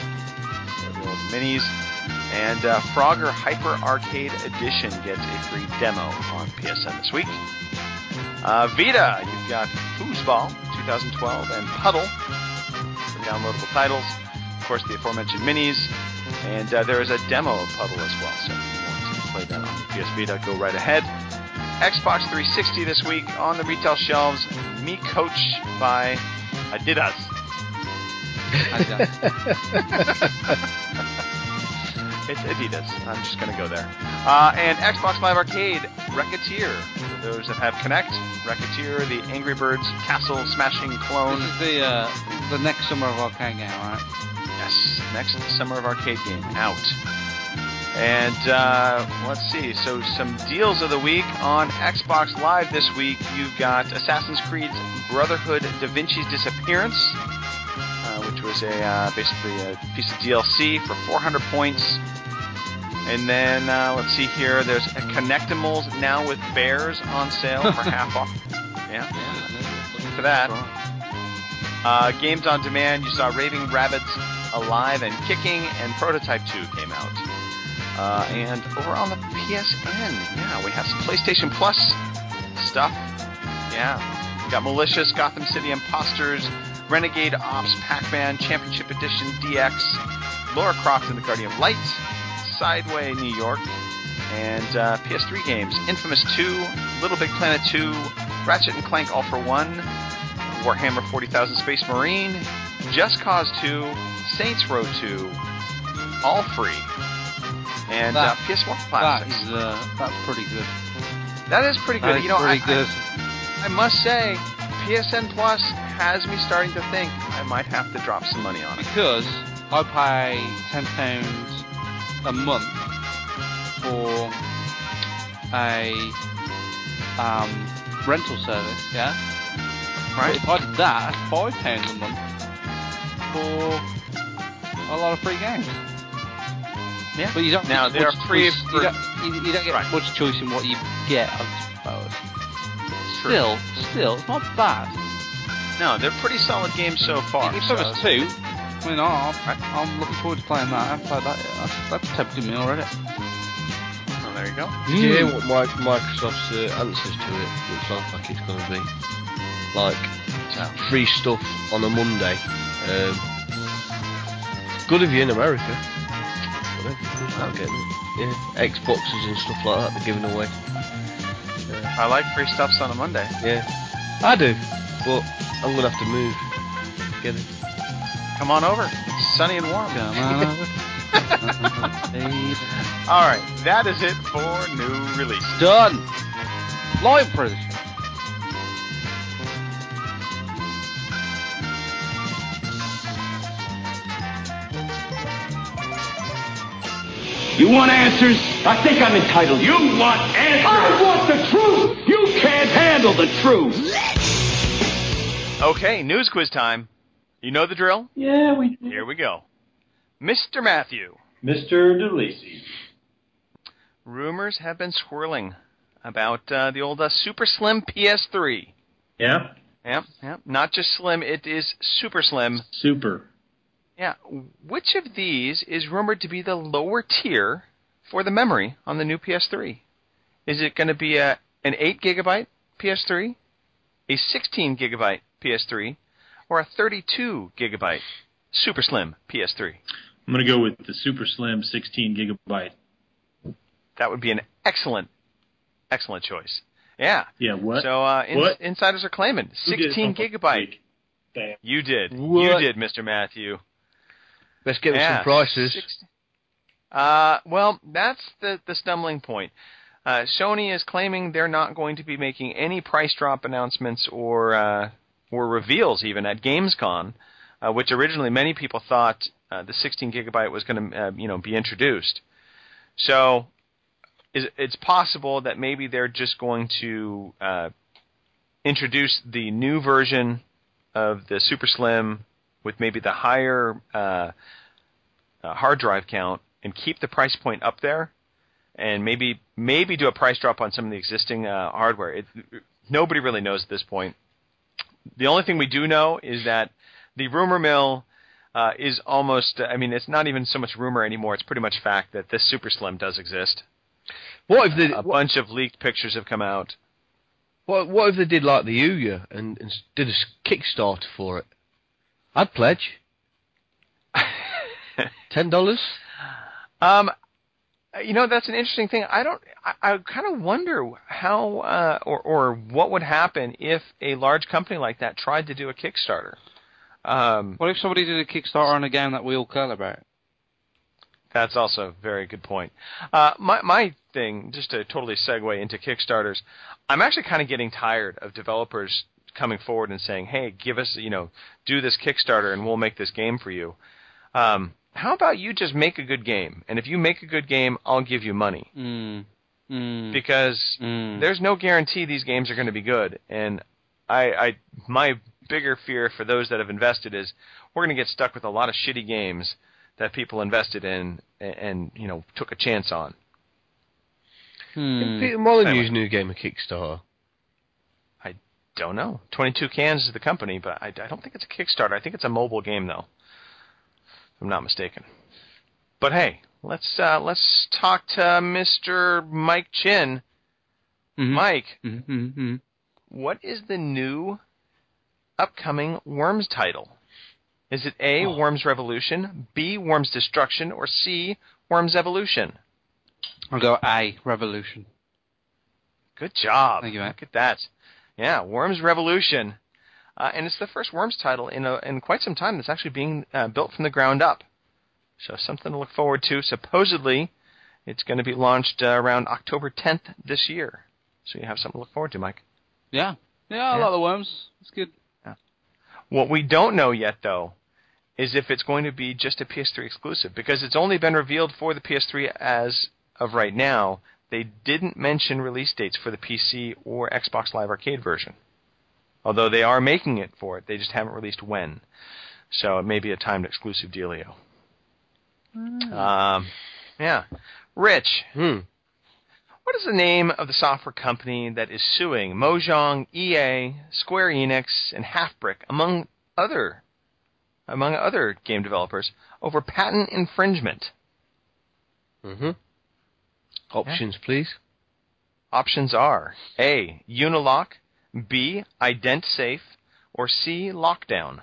So the old minis. And uh, Frogger Hyper Arcade Edition gets a free demo on P S N this week. Uh, Vita, you've got Foosball twenty twelve and Puddle for downloadable titles. Of course, the aforementioned minis. And uh, there is a demo of Puddle as well. So if you want to play that on your P S Vita, go right ahead. Xbox three sixty this week on the retail shelves. Me Coach by Adidas. Adidas. It's Adidas. I'm just going to go there. Uh, and Xbox Live Arcade, Racketeer. For those that have Kinect, Racketeer, the Angry Birds castle smashing clone. This is the uh, the next Summer of Arcade game, right? Yes, next Summer of Arcade game out. And uh, let's see, so some deals of the week on Xbox Live this week. You've got Assassin's Creed Brotherhood Da Vinci's Disappearance, uh, which was a uh, basically a piece of D L C for four hundred points. And then uh, let's see here, there's a Connectimals Now with Bears on sale for half off. Yeah, yeah, looking for that. Uh, games on demand, you saw Raving Rabbids Alive and Kicking, and Prototype two came out. Uh, and over on the P S N, yeah, we have some PlayStation Plus stuff. Yeah, we got Malicious, Gotham City Imposters, Renegade Ops, Pac-Man, Championship Edition D X, Lara Croft and the Guardian of Light, Sideway New York, and uh, P S three games, Infamous two, Little Big Planet two, Ratchet and Clank All for One, Warhammer forty thousand Space Marine, Just Cause two, Saints Row two, all free. And That- uh, P S one That classics. is uh, that's pretty good. That is pretty good. That is you know, pretty I, good. I, I must say, P S N Plus has me starting to think I might have to drop some money on it. Because I pay ten pounds a month for a um, rental service, yeah, Right. But if I did that, that's five pounds a month for a lot of free games. Yeah. But you don't now get they are much free. choice, For, you, don't, you, you don't get right. much choice in what you get, I suppose. True. Still, still, it's not bad. No, they're pretty solid games so far. If so. there was two, I mean, I'm, I'm looking forward to playing that. I've played that. That's, that's tempting me already. Well, there you go. Did you hear what my, Microsoft's uh, answers to it looks like, like it's going to be? Like, free stuff on a Monday. Um, good of you in America. Whatever. I'm getting it. Yeah, Xboxes and stuff like that they're giving away. Uh, I like free stuffs on a Monday. Yeah, I do, but I'm going to have to move to get it. Come on over. It's sunny and warm. Come on over. All right, that is it for new release. Done. Live prediction. You want answers? I think I'm entitled. You want answers? I want the truth! You can't handle the truth! Okay, news quiz time. You know the drill? Yeah, we do. Here we go. Mister Matthew. Mister DeLacy. Rumors have been swirling about uh, the old uh, Super Slim P S three. Yeah? Yeah, yeah. Not just slim, it is super slim. Super. Yeah. Which of these is rumored to be the lower tier for the memory on the new P S three? Is it going to be a, an eight gigabyte P S three, a sixteen gigabyte P S three, or a thirty-two gigabyte super slim P S three? I'm going to go with the super slim sixteen gigabyte. That would be an excellent, excellent choice. Yeah. Yeah, what? So uh, ins- what? insiders are claiming sixteen gigabyte. Damn. You did. What? You did, Mister Matthew. Let's get Yeah, some prices. sixty Uh, well, that's the, the stumbling point. Uh, Sony is claiming they're not going to be making any price drop announcements or uh, or reveals even at Gamescom, uh, which originally many people thought uh, the sixteen gigabyte was going to uh, you know be introduced. So is, it's possible that maybe they're just going to uh, introduce the new version of the Super Slim with maybe the higher uh, uh, hard drive count and keep the price point up there, and maybe maybe do a price drop on some of the existing uh, hardware. It, nobody really knows at this point. The only thing we do know is that the rumor mill uh, is almost, I mean, it's not even so much rumor anymore. It's pretty much fact that this Super Slim does exist. What if they, uh, a what, bunch of leaked pictures have come out. what, what if they did like the Ouya and, and did a Kickstarter for it? I'd pledge. Ten dollars? Um, you know, that's an interesting thing. I don't. I, I kind of wonder how uh, or or what would happen if a large company like that tried to do a Kickstarter. Um, What if somebody did a Kickstarter on a game that we all care about? That's also a very good point. Uh, my my thing, just to totally segue into Kickstarters, I'm actually kind of getting tired of developers coming forward and saying, "Hey, give us, you know, do this Kickstarter and we'll make this game for you." Um, how about you just make a good game, and if you make a good game, I'll give you money. Mm. Mm. Because Mm. there's no guarantee these games are going to be good, and I, I my bigger fear for those that have invested is we're going to get stuck with a lot of shitty games that people invested in and, and you know took a chance on. Hmm. Peter Molyneux's Anyway. new game a Kickstarter? I don't know. twenty-two Cans is the company, but I, I don't think it's a Kickstarter. I think it's a mobile game, though, if I'm not mistaken. But hey, let's uh, let's talk to Mister Mike Chin. Mm-hmm. Mike, Mm-hmm. Mm-hmm. what is the new upcoming Worms title? Is it A, Oh. Worms Revolution, B, Worms Destruction, or C, Worms Evolution? I'll go A, Revolution. Good job. Thank you, mate. Look at that. Yeah, Worms Revolution. Uh, and it's the first Worms title in a, in quite some time that's actually being uh, built from the ground up. So something to look forward to. Supposedly, it's going to be launched uh, around October tenth this year. So you have something to look forward to, Mike. Yeah. Yeah, I Yeah. like the Worms. It's good. What we don't know yet, though, is if it's going to be just a P S three exclusive, because it's only been revealed for the P S three as of right now. They didn't mention release dates for the P C or Xbox Live Arcade version Although they are making it for it, they just haven't released when. So it may be a timed exclusive dealio. Mm. Um, yeah. Rich, Hmm. what is the name of the software company that is suing Mojang, E A, Square Enix, and Halfbrick, among other among other game developers, over patent infringement? Mm-hmm. Options, yeah. please. Options are A, Unilock, B, IdentSafe, or C, Lockdown.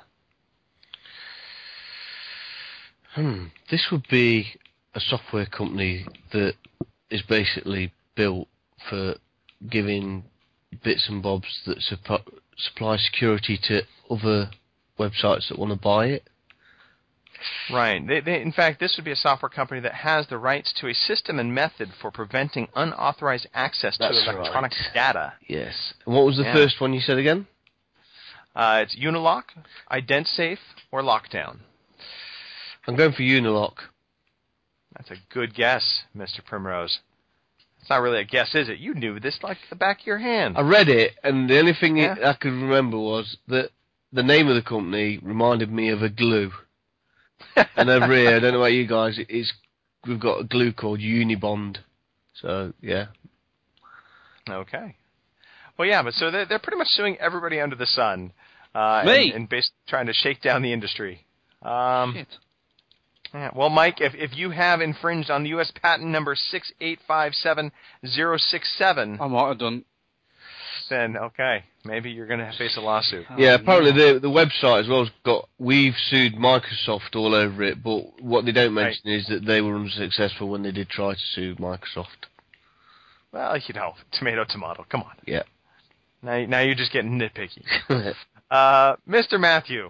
Hmm. This would be a software company that is basically built for giving bits and bobs that supp- supply security to other websites that want to buy it. Right. They, they, in fact, this would be a software company that has the rights to a system and method for preventing unauthorized access That's to electronic right. data. Yes. And what was the yeah. first one you said again? Uh, it's Unilock, IdentSafe, or Lockdown. I'm going for Unilock. That's a good guess, Mister Primrose. It's not really a guess, is it? You knew this like the back of your hand. I read it, and the only thing yeah. it, I could remember was that the name of the company reminded me of a glue. And over here, I don't know about you guys, it's, we've got a glue called Unibond. So, yeah. Okay. Well, yeah, but so they're, they're pretty much suing everybody under the sun. Uh, Me? And, and basically trying to shake down the industry. Um, Shit. Yeah, well, Mike, if, if you have infringed on the U S patent number six eight five seven zero six seven... I might have done. Then, okay, maybe you're going to face a lawsuit. Yeah, Oh, apparently no. the the website as well has got, we've sued Microsoft all over it, but what they don't mention right. is that they were unsuccessful when they did try to sue Microsoft. Well, you know, tomato, tomato, come on. Yeah. Now, now you're just getting nitpicky. uh, Mister Matthew.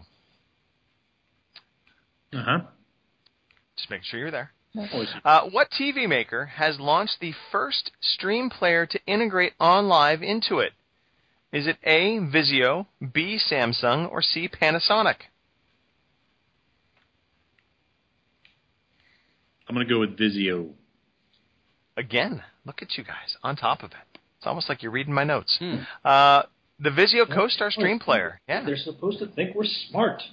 Uh-huh. Just make sure you're there. Uh, what T V maker has launched the first stream player to integrate OnLive into it? Is it A, Vizio, B, Samsung, or C, Panasonic? I'm going to go with Vizio. Again, look at you guys, on top of it. It's almost like you're reading my notes. Hmm. Uh, the Vizio CoStar stream player. Yeah. They're supposed to think we're smart.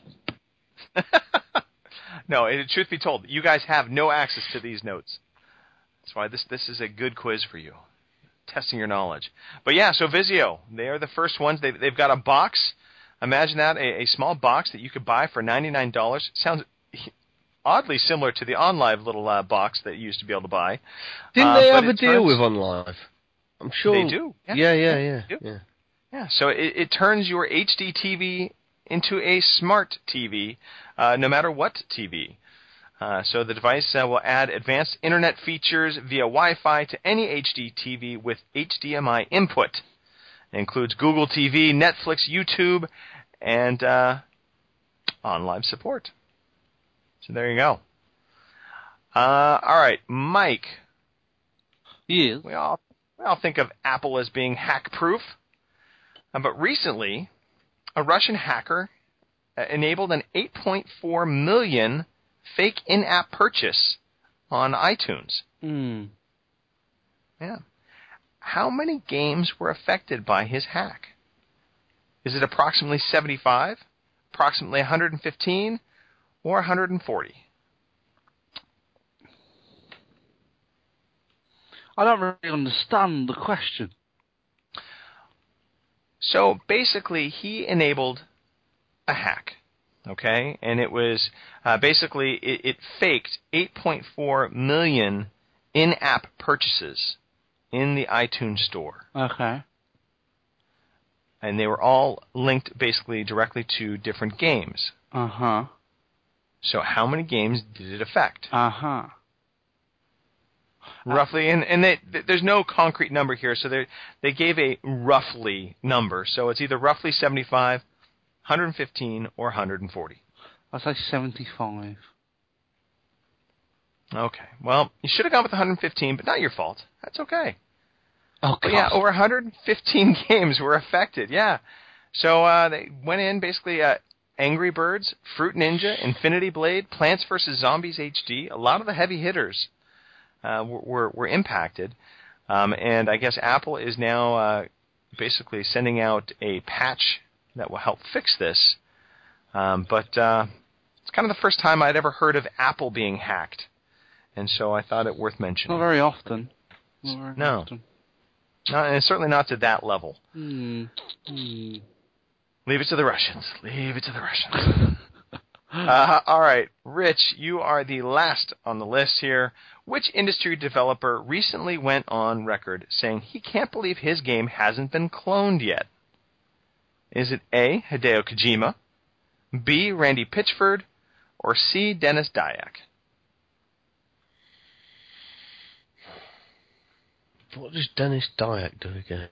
No, it, truth be told, you guys have no access to these notes. That's why this this is a good quiz for you, testing your knowledge. But yeah, so Vizio, they are the first ones. They've, they've got a box. Imagine that, a, a small box that you could buy for ninety-nine dollars. Sounds oddly similar to the OnLive little uh, box that you used to be able to buy. Didn't uh, they have a deal turns, with OnLive? I'm sure. They do. Yeah, yeah, yeah. Yeah. Yeah, yeah. yeah so it, it turns your H D T V into a smart T V, uh, no matter what T V. Uh, so the device uh, will add advanced internet features via Wi-Fi to any H D T V with H D M I input. It includes Google T V, Netflix, YouTube, and uh, OnLive support. So there you go. Uh, all right, Mike. Yeah. We all we all think of Apple as being hack-proof, uh, but recently, a Russian hacker uh, enabled an eight point four million fake in-app purchase on iTunes. Hmm. Yeah. How many games were affected by his hack? Is it approximately seventy-five, approximately one hundred fifteen, or one hundred forty? I don't really understand the question. So basically, he enabled a hack, okay? And it was uh, basically, it, it faked eight point four million in-app purchases in the iTunes store. Okay. And they were all linked basically directly to different games. Uh-huh. So how many games did it affect? Uh-huh. Roughly, and, and they, there's no concrete number here, so they they gave a roughly number. So it's either roughly seventy-five, one hundred fifteen, or one hundred forty. I'll say seventy-five. Okay. Well, you should have gone with one hundred fifteen, but not your fault. That's okay. Oh, but yeah, over one hundred fifteen games were affected, yeah. So uh, they went in, basically, uh, Angry Birds, Fruit Ninja, Infinity Blade, Plants versus. Zombies H D, a lot of the heavy hitters uh, were, were impacted. Um, and I guess Apple is now uh, basically sending out a patch that will help fix this. Um, but uh, it's kind of the first time I'd ever heard of Apple being hacked, and so I thought it worth mentioning. Not very often. Not very no, often. no, and certainly not to that level. Hmm. Hmm. Leave it to the Russians. Leave it to the Russians. uh, all right, Rich, you are the last on the list here. Which industry developer recently went on record saying he can't believe his game hasn't been cloned yet? Is it A, Hideo Kojima, B, Randy Pitchford, or C, Dennis Dyack? What does Dennis Dyack do again?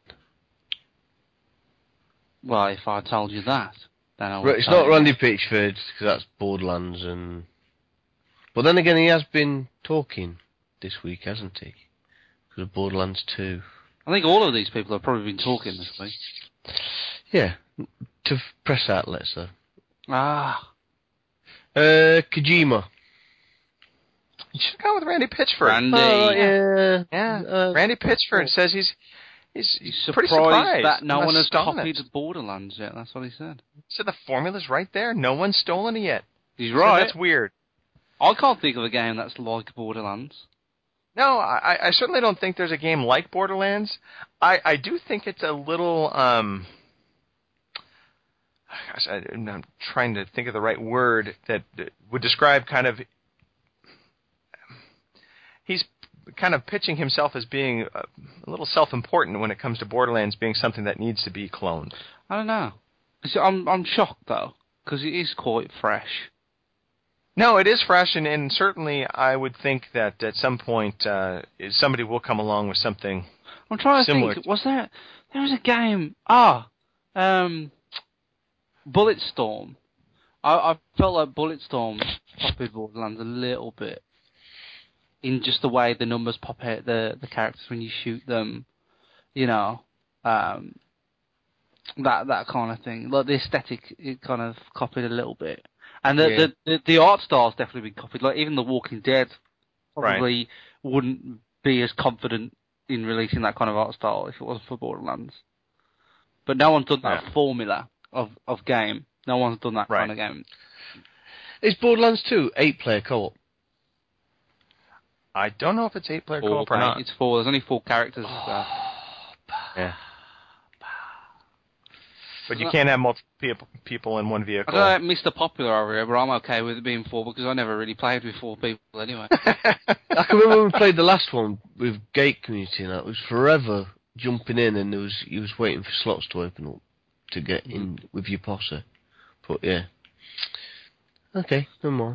Well, if I told you that, then I would. Right, it's not Randy Pitchford, because that's Borderlands, and... But then again, he has been talking this week, hasn't he? Because of Borderlands two. I think all of these people have probably been talking this week. Yeah, to press outlets, though. Ah. Uh, Kojima. You should go with Randy Pitchford. Randy. Oh, yeah. Yeah, Uh, Randy Pitchford says he's he's, He's he's surprised, pretty surprised that no I'm one has astonished. copied Borderlands yet. That's what he said. So the formula's right there. No one's stolen it yet. He's So right. that's weird. I can't think of a game that's like Borderlands. No, I, I certainly don't think there's a game like Borderlands. I, I do think it's a little... Um, gosh, I, I'm trying to think of the right word that would describe kind of... He's kind of pitching himself as being a, a little self-important when it comes to Borderlands being something that needs to be cloned. I don't know. See, I'm I'm shocked though, because it is quite fresh. No, it is fresh, and, and certainly I would think that at some point uh, somebody will come along with something I'm trying to similar. think. Was there there was a game? Ah, um, Bulletstorm. I I felt like Bulletstorm copied Borderlands a little bit in just the way the numbers pop out the the characters when you shoot them. You know, um, that that kind of thing. Like the aesthetic, it kind of copied a little bit. And the, Yeah. the, the, the art style's definitely been copied. Like, even The Walking Dead probably Right. wouldn't be as confident in releasing that kind of art style if it wasn't for Borderlands. But no one's done that Yeah. formula of, of game. No one's done that Right. kind of game. Is Borderlands two eight-player co-op? I don't know if it's eight-player Four, co-op or mate. not. It's four. There's only four characters. So. Yeah. But you can't have multiple people, people in one I vehicle. don't know if Mister Popular over here, but I'm okay with it being four because I never really played with four people anyway. I can remember when we played the last one with Gate Community, and that was forever jumping in, and there was you was waiting for slots to open up to get in with your posse. But yeah, okay, no more.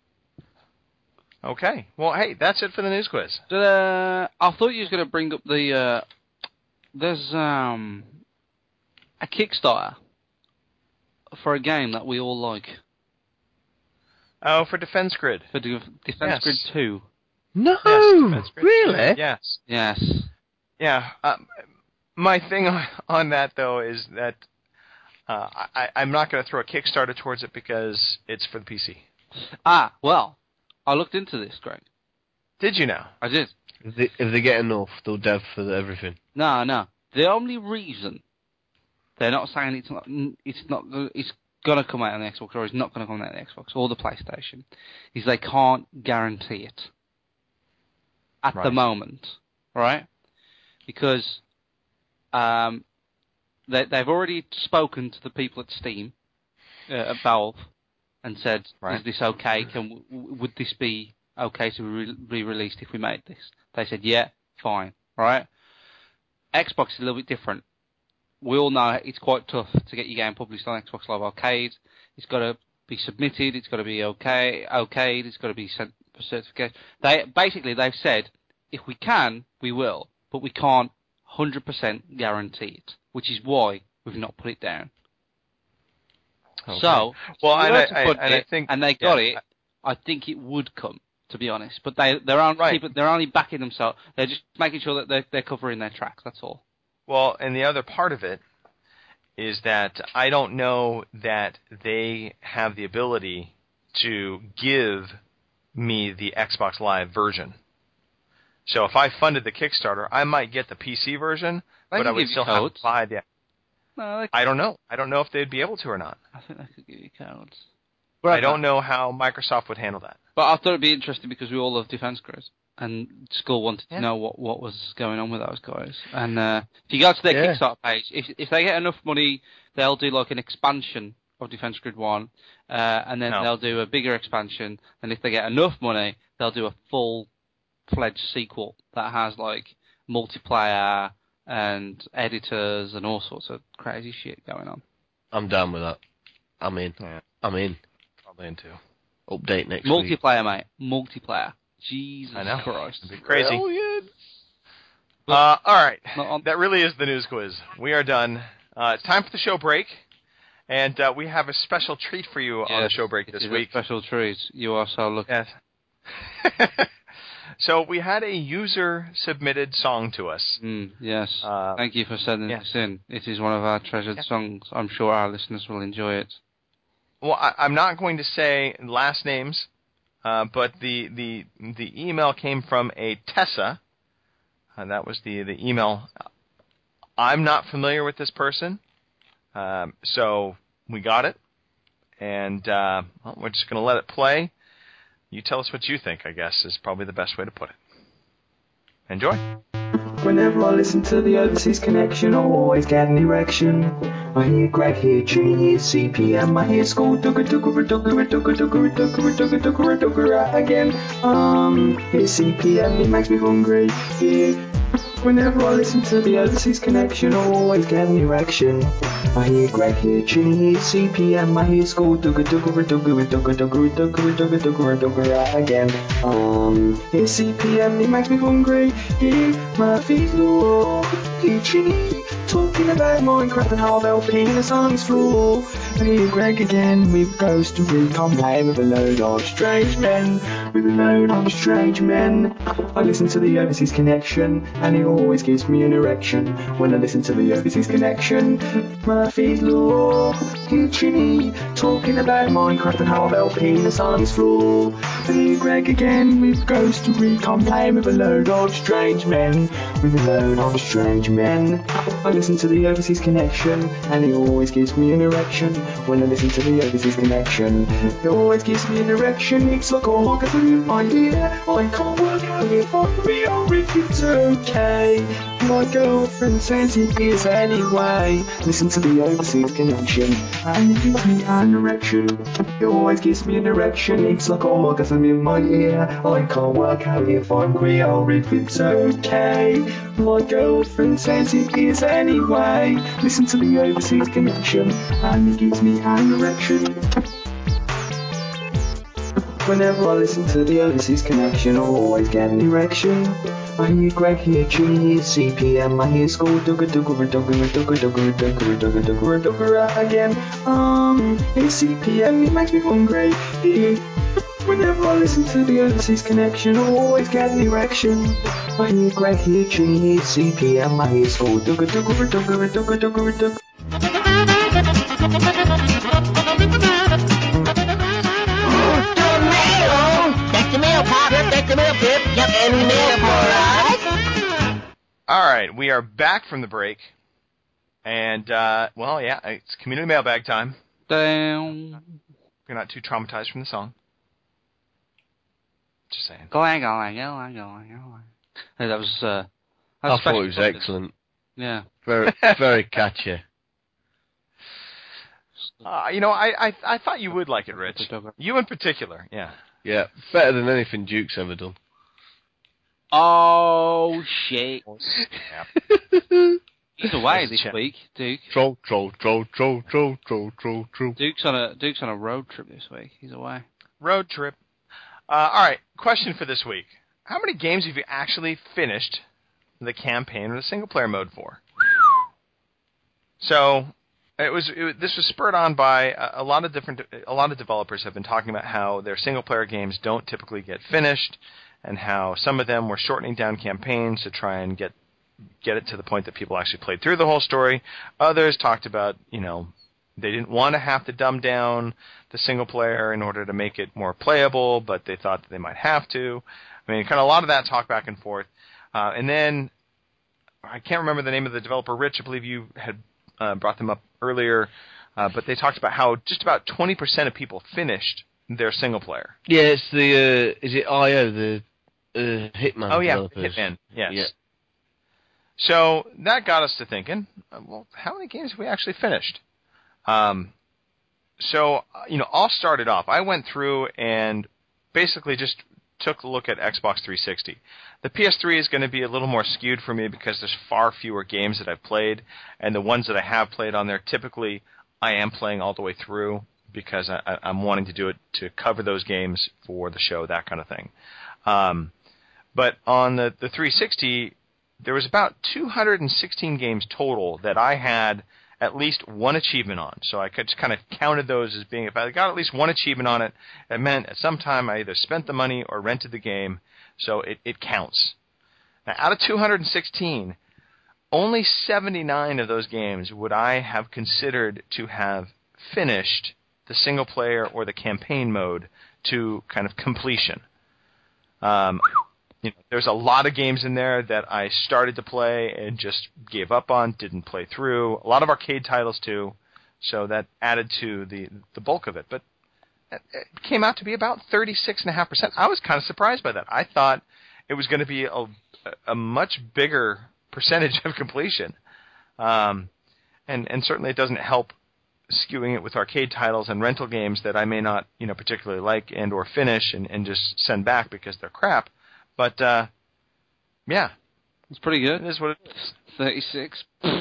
Okay. Well, hey, that's it for the news quiz. Uh, I thought you was going to bring up the. Uh, there's um, a Kickstarter for a game that we all like. Oh, for Defense Grid. For De- Defense Yes. Grid two. No, Yes, Defense Grid. really? Yes. Yes. Yeah. Um, my thing on, on that, though, is that uh, I, I'm not going to throw a Kickstarter towards it because it's for the P C. Ah, well, I looked into this, Greg. Did you now? I did. If they, if they get enough, they'll dev for everything. No, no. The only reason they're not saying it's not, it's not, it's gonna come out on the Xbox or it's not gonna come out on the Xbox or the PlayStation, is they can't guarantee it at the Right. moment, right? Because um, they, they've already spoken to the people at Steam, uh, at Valve, and said, Right. "Is this okay? Can w- would this be okay to be re- released if we made this?" They said, "Yeah, fine." Right? Xbox is a little bit different. We all know it's quite tough to get your game published on Xbox Live Arcade. It's got to be submitted. It's got to be okay, okayed. It's got to be sent for certification. They basically they've said, if we can, we will, but we can't one hundred percent guarantee it, which is why we've not put it down. Okay. So, well, if we and were I, to I, put and I it think and they got yeah, it, I think it would come. To be honest, but they they're only Right. people, they're only backing themselves. They're just making sure that they're they're covering their tracks. That's all. Well, and the other part of it is that I don't know that they have the ability to give me the Xbox Live version. So if I funded the Kickstarter, I might get the P C version, They but can I would give you still have codes. to buy the. No, they I don't know. I don't know if they'd be able to or not. I think they could give you codes. But I don't know how Microsoft would handle that. But I thought it'd be interesting because we all love defense crews, and school wanted yeah. to know what, what was going on with those guys. And uh, if you go to their yeah. Kickstarter page, if if they get enough money, they'll do like an expansion of Defense Grid One, uh, and then no. they'll do a bigger expansion. And if they get enough money, they'll do a full-fledged sequel that has like multiplayer and editors and all sorts of crazy shit going on. I'm down with that. I'm in. Yeah. I'm in. Probably in too. Update next Multiplayer, week. mate. Multiplayer. Jesus I know. Christ. It'd be crazy. Brilliant. Uh, all right. On... That really is the news quiz. We are done. Uh, it's time for the show break. And uh, we have a special treat for you yes, on the show break this it is week. A special treat. You are so lucky. Yes. So we had a user submitted song to us. Mm, yes. Uh, Thank you for sending yeah. this in. It is one of our treasured yeah. songs. I'm sure our listeners will enjoy it. Well, I, I'm not going to say last names, uh, but the, the the email came from a Tessa. Uh, that was the, the email. I'm not familiar with this person, um, so we got it, and uh, well, we're just going to let it play. You tell us what you think, I guess, is probably the best way to put it. Enjoy. Whenever I listen to the Overseas Connection, I always get an erection. I hear Greg, hear Trini, hear C P M, I hear school, dugga dugga dugga dugga dugga dugga dugga dugga dugga again. Um, hear C P M, it makes me hungry. Yeah. Whenever I listen to the Overseas Connection, I always get an erection. I hear Greg, hear Trini, hear C P M, I hear school, dugga dugga dugga dugga dugga dugga dugga dugga dugga again. Um, hear C P M, it makes me hungry. Hear Murphy's Law, hear Trini talking about Minecraft and how they'll penis on his floor. And hear Greg again with Ghost Recon playing with a load of strange men, with a load of strange men. I listen to the Overseas Connection, and it always gives me an erection. When I listen to the Overseas Connection, Murphy's Law, hear Trini talking about Minecraft and how they'll penis on his floor. And hear Greg again with Ghost Recon playing with a load of strange men, with a load of strange men. I listen to the Overseas Connection, and it always gives me an erection. When I listen to the Overseas Connection, it always gives me an erection. It's like a orgasm in my ear. I can't work out if I'm real or if it's okay. My girlfriend says it is anyway. Listen to the Overseas Connection, and it gives me an erection. It always gives me an erection. It's like a orgasm in my ear. I can't work out if I'm real or if it's okay. My girlfriend says it is anyway. Listen to the Overseas Connection, and it gives me an erection. Whenever I listen to the Overseas Connection, I always get an erection. I hear Greg, hear Trini, hear C P M, I hear school, dugga dugga dugga dugga dugga dugga dugga dugga dugga again. Um, hear C P M, it makes me hungry. Yeah. Whenever I listen to the Overseas Connection, I always get an erection. I hear Greg, hear Trini, hear C P M, I hear school, dugga dugga dugga dugga dugga dugga. Take the mail, partner. Take the mail, Pip. Yep, any mail for us? All right, we are back from the break. And, uh, well, yeah, it's community mailbag time. Damn. You're not too traumatized from the song. Just saying. Going, going, going, going, going. Hey, that was, uh... That was I thought it was something. excellent. Yeah. Very, very catchy. Uh, you know, I, I I thought you would like it, Rich. You in particular, yeah. Yeah, better than anything Duke's ever done. Oh, shit. Yeah. He's away this week, Duke. Troll, troll, troll, troll, troll, troll, troll, troll. Duke's on a Duke's on a road trip this week. He's away. Road trip. Uh, all right, question for this week. How many games have you actually finished the campaign or the single-player mode for? So... It was. It, this was spurred on by a, a lot of different. A lot of developers have been talking about how their single-player games don't typically get finished, and how some of them were shortening down campaigns to try and get get it to the point that people actually played through the whole story. Others talked about, you know, they didn't want to have to dumb down the single-player in order to make it more playable, but they thought that they might have to. I mean, kind of a lot of that talk back and forth, uh, and then I can't remember the name of the developer. Rich, I believe you had uh, brought them up earlier, uh, but they talked about how just about twenty percent of people finished their single player. Yeah, it's the uh, is it I O the uh, Hitman? Oh yeah, developers. Hitman. Yes. Yeah. So that got us to thinking, well, how many games have we actually finished? Um, so you know, all started off. I went through and basically just took a look at Xbox three sixty. The P S three is going to be a little more skewed for me because there's far fewer games that I've played, and the ones that I have played on there, typically I am playing all the way through because I, I'm wanting to do it to cover those games for the show, that kind of thing. Um, but on the, the three sixty, there was about two hundred sixteen games total that I had at least one achievement on. So I just kind of counted those as being, if I got at least one achievement on it, it meant at some time I either spent the money or rented the game, so it, it counts. Now, out of two hundred sixteen, only seventy-nine of those games would I have considered to have finished the single player or the campaign mode to kind of completion. Um, you know, there's a lot of games in there that I started to play and just gave up on, didn't play through. A lot of arcade titles too, so that added to the the bulk of it. But it came out to be about thirty-six point five percent. I was kind of surprised by that. I thought it was going to be a, a much bigger percentage of completion. Um, and, and certainly it doesn't help skewing it with arcade titles and rental games that I may not, you know, particularly like and or finish and, and just send back because they're crap. But, uh, yeah. It's pretty good. It is what it is. thirty-six.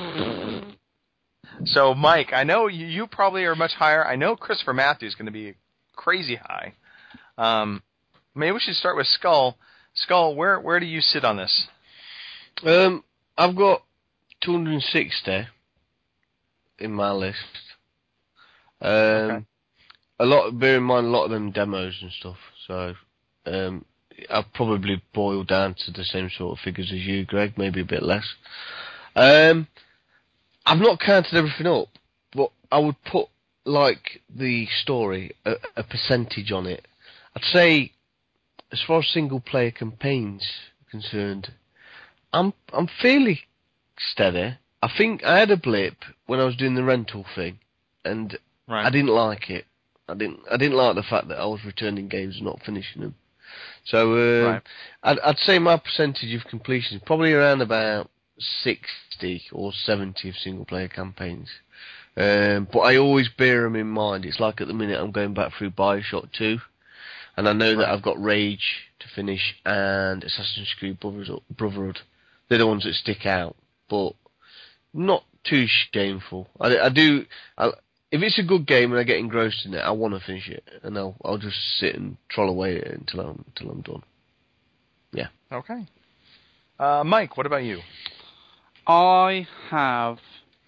So, Mike, I know you, you probably are much higher. I know Christopher Matthews is going to be crazy high. Um, maybe we should start with Skull. Skull, where where do you sit on this? Um, I've got two hundred sixty in my list. Um, okay. A lot. Bear in mind, a lot of them demos and stuff. So, um, I've probably boiled down to the same sort of figures as you, Greg. Maybe a bit less. Um, I've not counted everything up, but I would put like the story a, a percentage on it. I'd say, as far as single player campaigns are concerned, I'm I'm fairly steady. I think I had a blip when I was doing the rental thing, and right. I didn't like it. I didn't I didn't like the fact that I was returning games and not finishing them. So uh, right. I'd, I'd say my percentage of completion is probably around about sixty or seventy of single player campaigns. Um, but I always bear them in mind. It's like at the minute I'm going back through Bioshock two, and I know right. that I've got Rage to finish and Assassin's Creed Brotherhood. They're the ones that stick out, but not too shameful. I, I do. I, if it's a good game and I get engrossed in it, I want to finish it, and I'll I'll just sit and troll away it until I'm until I'm done. Yeah. Okay. Uh, Mike, what about you? I have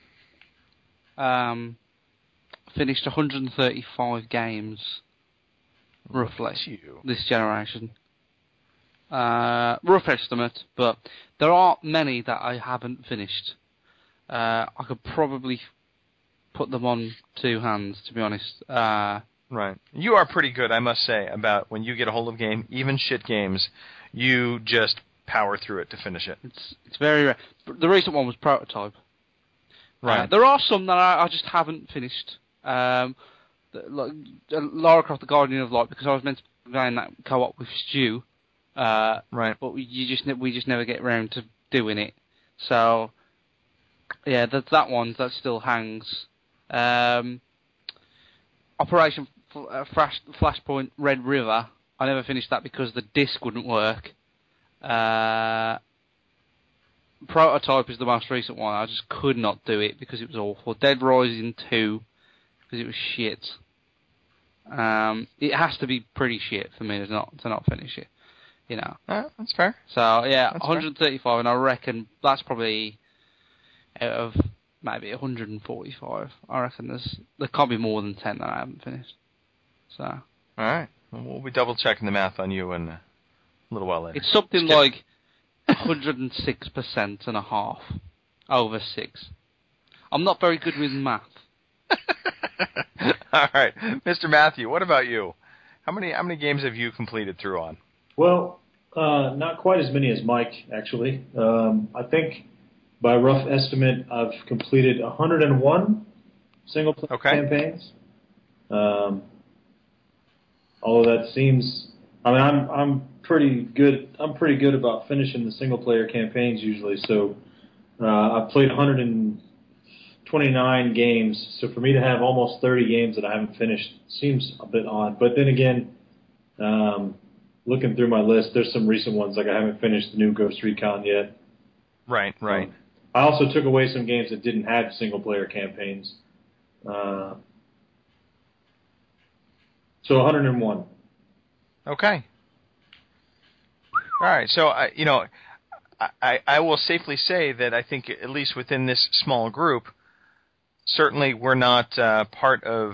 um, finished one hundred thirty-five games, roughly, this generation. Uh, rough estimate, but there are many that I haven't finished. Uh, I could probably put them on two hands, to be honest. Uh, right. You are pretty good, I must say, about when you get a hold of a game, even shit games, you just power through it to finish it. It's it's very rare. The recent one was Prototype. Right. Uh, there are some that I, I just haven't finished. Um, the, like Lara Croft, the Guardian of Light, because I was meant to be playing that co-op with Stu. Uh, right. But we, you just we just never get around to doing it. So yeah, that's that one that still hangs. Um, Operation Flash, Flashpoint Red River. I never finished that because the disc wouldn't work. Uh, Prototype is the most recent one. I just could not do it because it was awful. Dead Rising two because it was shit. Um, it has to be pretty shit for me to not to not finish it. You know. Uh, that's fair. So yeah, that's one hundred thirty-five, fair. And I reckon that's probably out of maybe one hundred forty-five. I reckon there's there can't be more than ten that I haven't finished. So. All right. Well, we'll be double checking the math on you in a little while later. It's something Skip. like one hundred six percent and a half over six. I'm not very good with math. All right, Mister Matthew, what about you? How many how many games have you completed through on? Well, uh, not quite as many as Mike, actually. Um, I think by rough estimate, I've completed one hundred one single player okay. campaigns. Um, although that seems, I mean, I'm I'm pretty good. I'm pretty good about finishing the single player campaigns usually. So uh, I've played one hundred twenty-nine games. So for me to have almost thirty games that I haven't finished seems a bit odd. But then again, um, looking through my list, there's some recent ones like I haven't finished the new Ghost Recon yet. Right, right. Um, I also took away some games that didn't have single player campaigns. Uh, so one hundred one. Okay. All right. So I, you know, I, I will safely say that I think at least within this small group, certainly we're not uh, part of,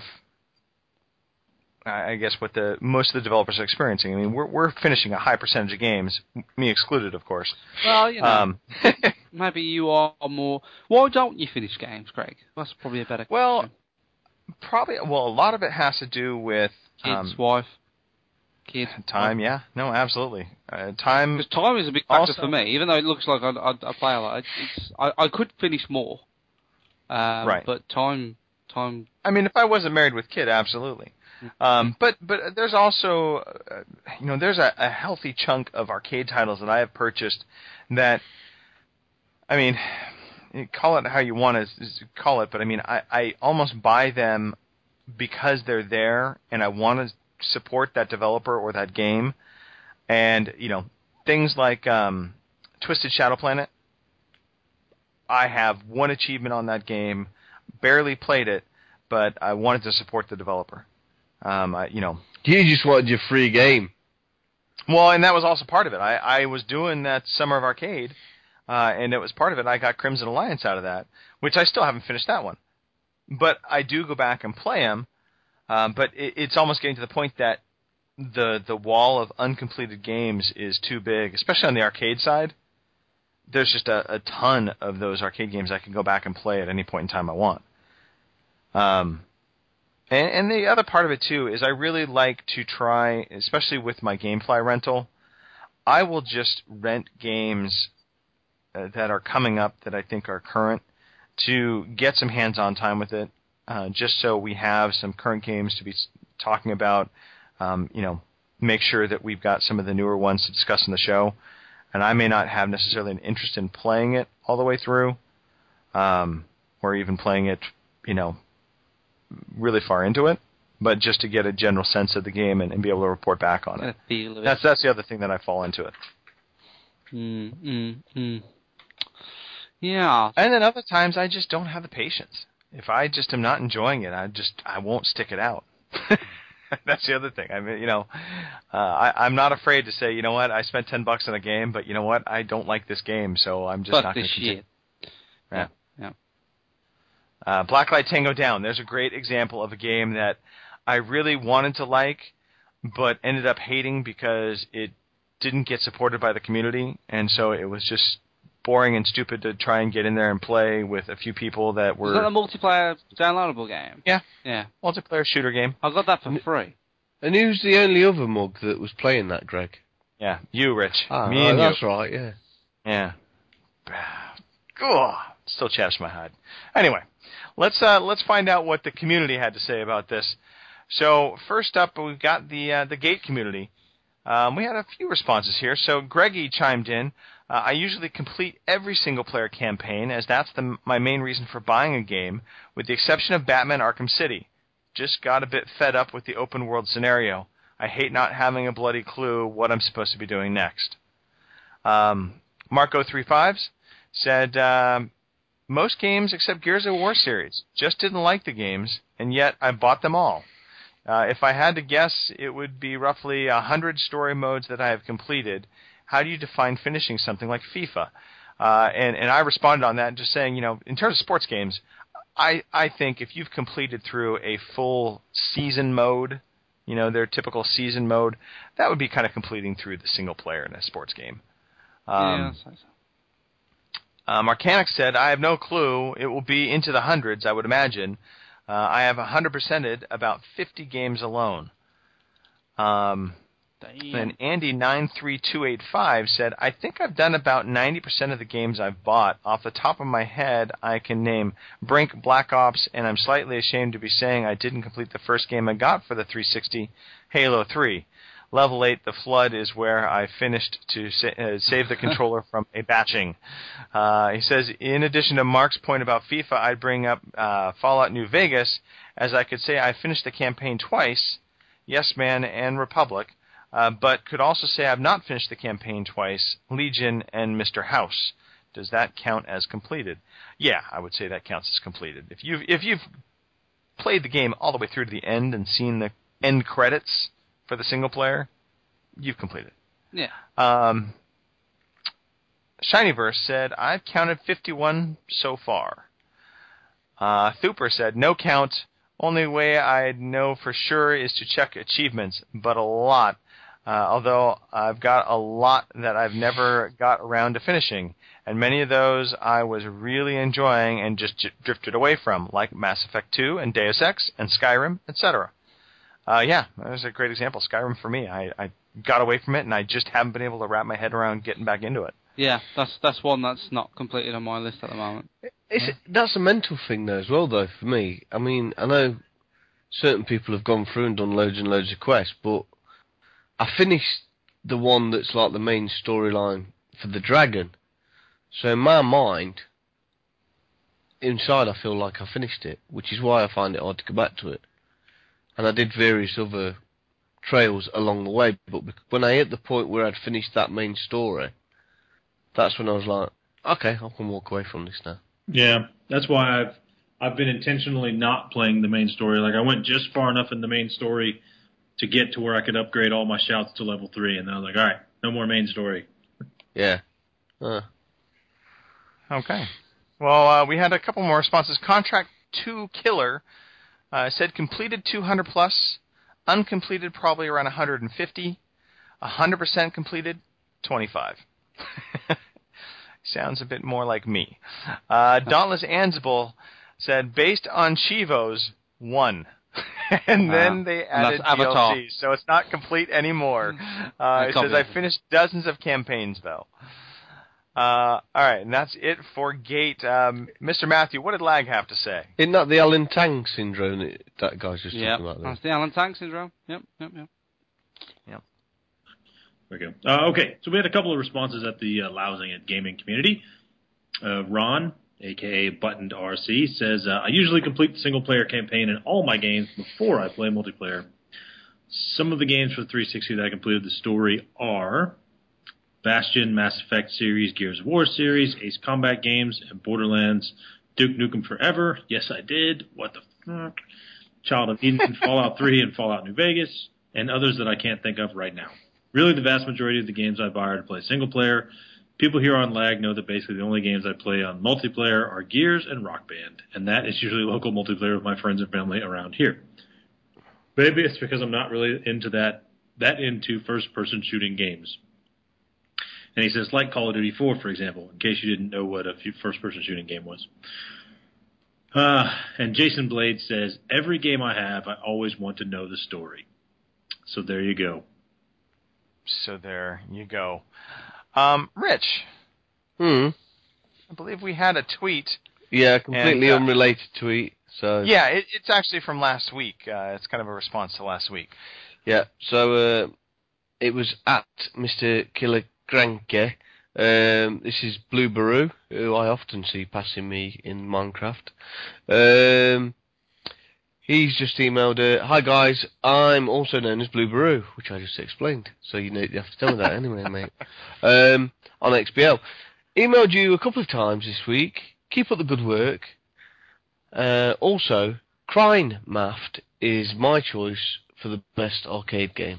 I guess, what the most of the developers are experiencing. I mean, we're we're finishing a high percentage of games, me excluded, of course. Well, you know, um, maybe you are more. Why don't you finish games, Greg? That's probably a better well, question. probably. Well, a lot of it has to do with Kids, um, wife, kids, time. Yeah, no, absolutely. Uh, time. Because time is a big factor also, for me. Even though it looks like I, I, I play a lot, it's I, I could finish more. Um, right. But time, time. I mean, if I wasn't married with kid, absolutely. Um, but but there's also, uh, you know, there's a, a healthy chunk of arcade titles that I have purchased that, I mean, call it how you want to call it, but I mean, I, I almost buy them because they're there and I want to support that developer or that game. And, you know, things like um, Twisted Shadow Planet, I have one achievement on that game, barely played it, but I wanted to support the developer. Um, I, you know, you just wanted your free game. Well, and that was also part of it. I, I was doing that Summer of Arcade, uh, and it was part of it. I got Crimson Alliance out of that, which I still haven't finished that one. But I do go back and play them. Um, but it, it's almost getting to the point that the the wall of uncompleted games is too big, especially on the arcade side. There's just a, a ton of those arcade games I can go back and play at any point in time I want. Um. And, and the other part of it, too, is I really like to try, especially with my GameFly rental, I will just rent games uh, that are coming up that I think are current to get some hands-on time with it, uh, just so we have some current games to be talking about, um, you know, make sure that we've got some of the newer ones to discuss in the show. And I may not have necessarily an interest in playing it all the way through, um, or even playing it, you know, really far into it, but just to get a general sense of the game and, and be able to report back on it. Feel of that's it. that's the other thing that I fall into it. Mm, mm, mm. Yeah. And then other times I just don't have the patience. If I just am not enjoying it, I just I won't stick it out. That's the other thing. I mean, you know, uh, I, I'm not afraid to say, you know what, I spent ten bucks on a game, but you know what, I don't like this game, so I'm just Fuck not going this to continue. shit. Yeah. Yeah. Uh, Blacklight Tango Down. There's a great example of a game that I really wanted to like, but ended up hating because it didn't get supported by the community, and so it was just boring and stupid to try and get in there and play with a few people that were... Is that a multiplayer downloadable game? Yeah. Yeah. Multiplayer shooter game. I got that for free. And who's the only other mug that was playing that, Greg? Yeah, you, Rich. Ah, Me right, and that's you. right, yeah. Yeah. Ugh, still chaps my hide. Anyway, let's uh, let's find out what the community had to say about this. So first up, we've got the uh, the Gate community. Um, we had a few responses here. So Greggy chimed in. Uh, I usually complete every single-player campaign, as that's the, my main reason for buying a game, with the exception of Batman Arkham City. Just got a bit fed up with the open-world scenario. I hate not having a bloody clue what I'm supposed to be doing next. Um, Marco thirty-five said, um, most games except Gears of War series. Just didn't like the games, and yet I bought them all. Uh, if I had to guess, it would be roughly one hundred story modes that I have completed. How do you define finishing something like FIFA? Uh, and, and I responded on that just saying, you know, in terms of sports games, I, I think if you've completed through a full season mode, you know, their typical season mode, that would be kind of completing through the single player in a sports game. Um, yeah, uh, Marcanic said, I have no clue. It will be into the hundreds, I would imagine. Uh, I have one hundred percented about fifty games alone. Um, Damn. And Andy nine three two eight five said, I think I've done about ninety percent of the games I've bought. Off the top of my head, I can name Brink, Black Ops, and I'm slightly ashamed to be saying I didn't complete the first game I got for the three sixty, Halo three. Level eight, The Flood, is where I finished to sa- uh, save the controller from a batching. Uh, he says, in addition to Mark's point about FIFA, I'd bring up uh, Fallout New Vegas, as I could say I finished the campaign twice, Yes Man and Republic, uh, but could also say I've not finished the campaign twice, Legion and Mister House. Does that count as completed? Yeah, I would say that counts as completed. If you've, if you've played the game all the way through to the end and seen the end credits for the single player, you've completed. Yeah. Um, Shinyverse said, I've counted fifty-one so far. Uh, Thooper said, no count. Only way I'd know for sure is to check achievements, but a lot. Uh, although I've got a lot that I've never got around to finishing, and many of those I was really enjoying and just j- drifted away from, like Mass Effect two and Deus Ex and Skyrim, et cetera. Uh, yeah, that was a great example. Skyrim for me. I, I got away from it, and I just haven't been able to wrap my head around getting back into it. Yeah, that's that's one that's not completed on my list at the moment. It's, that's a mental thing, though, as well, though, for me. I mean, I know certain people have gone through and done loads and loads of quests, but I finished the one that's like the main storyline for the dragon. So in my mind, inside I feel like I finished it, which is why I find it hard to go back to it. And I did various other trails along the way, but when I hit the point where I'd finished that main story, that's when I was like, okay, I can walk away from this now. Yeah, that's why I've I've been intentionally not playing the main story. Like, I went just far enough in the main story to get to where I could upgrade all my shouts to level three, and then I was like, all right, no more main story. Yeah. Uh. Okay. Well, uh, we had a couple more responses. Contract two Killer uh, said completed two hundred plus, uncompleted probably around one hundred fifty, one hundred percent completed, twenty-five. Sounds a bit more like me. Uh, Dauntless Ansible said, based on Chivos, one. and then uh, they added D L Avatar. C, so it's not complete anymore. Uh, it says, I finished dozens of campaigns, though. Uh, all right, and that's it for Gate. Um, Mister Matthew, what did Lag have to say? Isn't that the Alan Tang syndrome that, that guy's just yep. talking about there? That's the Alan Tang syndrome. Yep, yep, yep. Yep. There we go. Uh, okay, so we had a couple of responses at the uh, Lousing It Gaming community. Uh, Ron, a k a. Buttoned R C, says, uh, I usually complete the single-player campaign in all my games before I play multiplayer. Some of the games for the three sixty that I completed the story are Bastion, Mass Effect series, Gears of War series, Ace Combat games, and Borderlands, Duke Nukem Forever. Yes, I did. What the fuck? Child of Eden, Fallout three, and Fallout New Vegas, and others that I can't think of right now. Really, the vast majority of the games I buy are to play single player. People here on Lag know that basically the only games I play on multiplayer are Gears and Rock Band, and that is usually local multiplayer with my friends and family around here. Maybe it's because I'm not really into that, that into first-person shooting games. And he says, like Call of Duty four, for example, in case you didn't know what a first-person shooting game was. Uh, and Jason Blade says, every game I have, I always want to know the story. So there you go. So there you go. Um, Rich. Hmm. I believe we had a tweet. Yeah, completely and, uh, unrelated tweet. So yeah, it, it's actually from last week. Uh, it's kind of a response to last week. Yeah, so uh, it was at Mister Killer Granke. Um, this is Blue Baru, who I often see passing me in Minecraft. Um, he's just emailed, uh, hi guys, I'm also known as Blue Baru, which I just explained, so you, know, you have to tell me that anyway, mate. Um, on X B L. Emailed you a couple of times this week. Keep up the good work. Uh, also, Crime Maft is my choice for the best arcade game.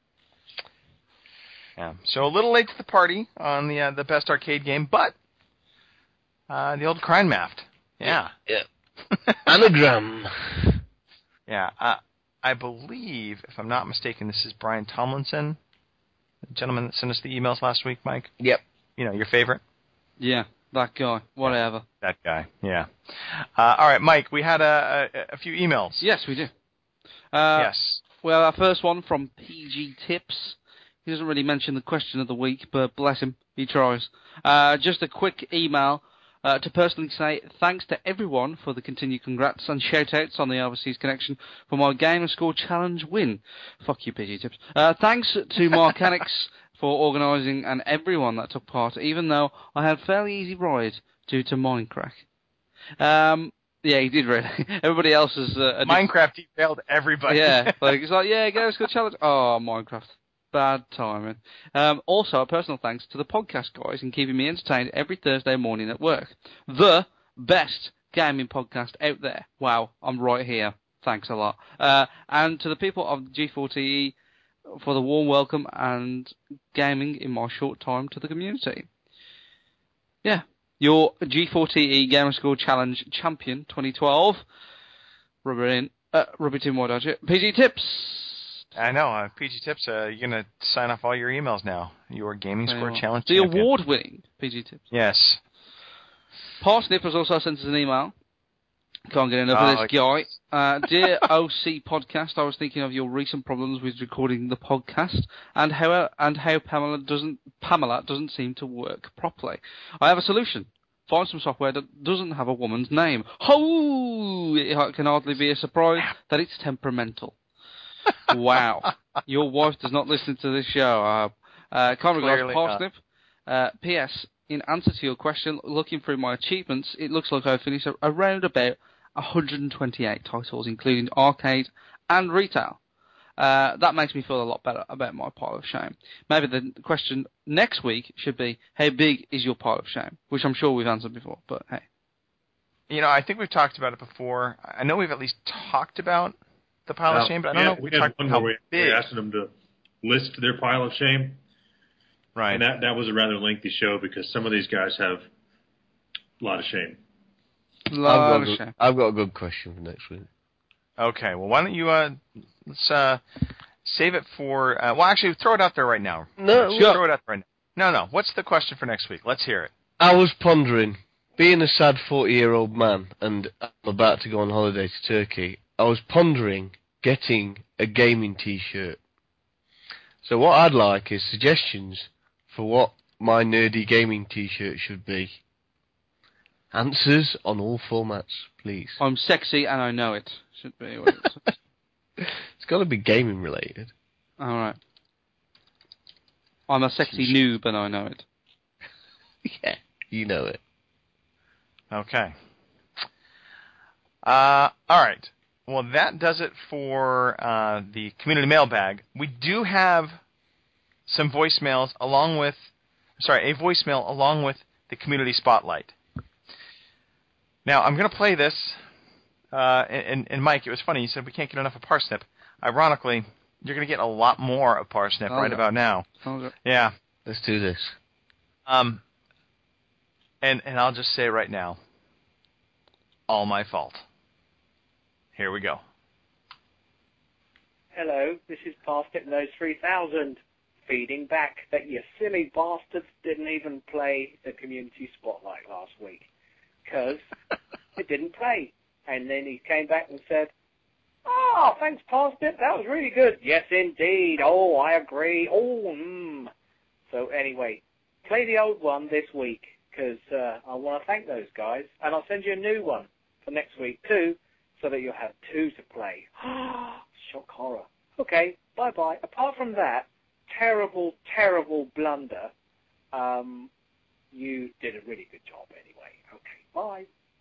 Yeah. So a little late to the party on the uh, the best arcade game, but uh, the old Crime Maft. Yeah. Yeah. Anagram. Yeah. Uh, I believe, if I'm not mistaken, this is Brian Tomlinson, the gentleman that sent us the emails last week, Mike. Yep. You know, your favorite? Yeah, that guy. Whatever. That guy, yeah. Uh, all right, Mike, we had a, a, a few emails. Yes, we do. Uh, yes. Well, our first one from P G Tips He doesn't really mention the question of the week, but bless him, he tries. Uh, just a quick email uh, to personally say thanks to everyone for the continued congrats and shout-outs on the Overseas Connection for my Game and Score Challenge win. Fuck you, P G Tips. Uh, thanks to Marcanix for organising and everyone that took part, even though I had a fairly easy ride due to Minecraft. Um, yeah, he did really. Everybody else is... Uh, Minecraft derailed everybody. Yeah, like, it's like, yeah, Game and Score Challenge. Oh, Minecraft. Bad timing. Um, also, a personal thanks to the podcast guys in keeping me entertained every Thursday morning at work. The best gaming podcast out there. Wow, I'm right here. Thanks a lot. Uh, and to the people of G four T E for the warm welcome and gaming in my short time to the community. Yeah, your G four T E Gamer School Challenge champion twenty twelve. Rub it in. Uh, rub it in, why don't you? P G Tips. I know. Uh, P G Tips, uh, you're going to sign off all your emails now. Your Gaming Score Challenge The champion. award-winning P G Tips. Yes. Parsnip has also sent us an email. Can't get enough oh, of this guy. Uh, Dear O C Podcast, I was thinking of your recent problems with recording the podcast and how and how Pamela doesn't Pamela doesn't seem to work properly. I have a solution. Find some software that doesn't have a woman's name. Oh, it can hardly be a surprise that it's temperamental. Wow. Your wife does not listen to this show. Uh, uh, kind regards, Parsnip. Uh, P S. In answer to your question, looking through my achievements, it looks like I finished around about one hundred twenty-eight titles, including arcade and retail. Uh, that makes me feel a lot better about my pile of shame. Maybe the question next week should be, how big is your pile of shame? Which I'm sure we've answered before, but hey. You know, I think we've talked about it before. I know we've at least talked about the pile uh, of shame, but I don't yeah, know if we, we talked about how we, big. We asked them to list their pile of shame. Right. And that, that was a rather lengthy show because some of these guys have a lot of shame. Lot I've, got of good, shame. I've got a good question for next week. Okay, well, why don't you, uh, let's, uh, save it for, uh, well, actually, throw it out there right now. No, Let's throw it out there right now. No, no, what's the question for next week? Let's hear it. I was pondering, being a sad forty-year-old man, and I'm about to go on holiday to Turkey, I was pondering getting a gaming T-shirt. So what I'd like is suggestions for what my nerdy gaming T-shirt should be. Answers on all formats, please. I'm sexy and I know it. Should be what it's. It's got to be gaming related. All right. I'm a sexy noob and I know it. Yeah, you know it. Okay. Uh, all right. Well, that does it for uh, the community mailbag. We do have some voicemails along with, sorry, a voicemail along with the community spotlight. Now, I'm going to play this, uh, and, and Mike, it was funny, you said we can't get enough of Parsnip. Ironically, you're going to get a lot more of Parsnip okay. right about now. Okay. Yeah. Let's do this. Um, and, and I'll just say right now, all my fault. Here we go. Hello, this is Parsnip Nose three thousand, feeding back that you silly bastards didn't even play the community spotlight last week. Because it didn't play. And then he came back and said, oh, thanks, Parsnip, that was really good. Yes, indeed. Oh, I agree. Oh, mm. So anyway, play the old one this week, because uh, I want to thank those guys. And I'll send you a new one for next week, too, so that you'll have two to play. Shock horror. Okay, bye-bye. Apart from that, terrible, terrible blunder, um, you did a really good job anyway. Okay, bye.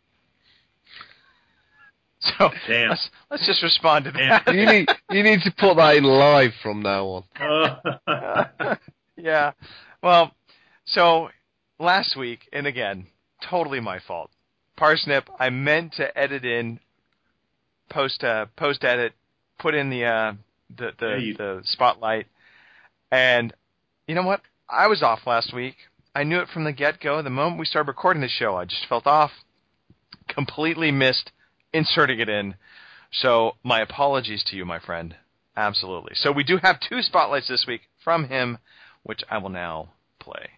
So let's, let's just respond to that. You need you need to put that in live from now on. Uh, yeah. Well, so last week, and again, totally my fault. Parsnip, I meant to edit in, post uh, post edit, put in the uh, the the, yeah, you... the spotlight, and you know what? I was off last week. I knew it from the get-go. The moment we started recording the show, I just felt off. Completely missed inserting it in. So my apologies to you, my friend. Absolutely. So we do have two spotlights this week from him, which I will now play.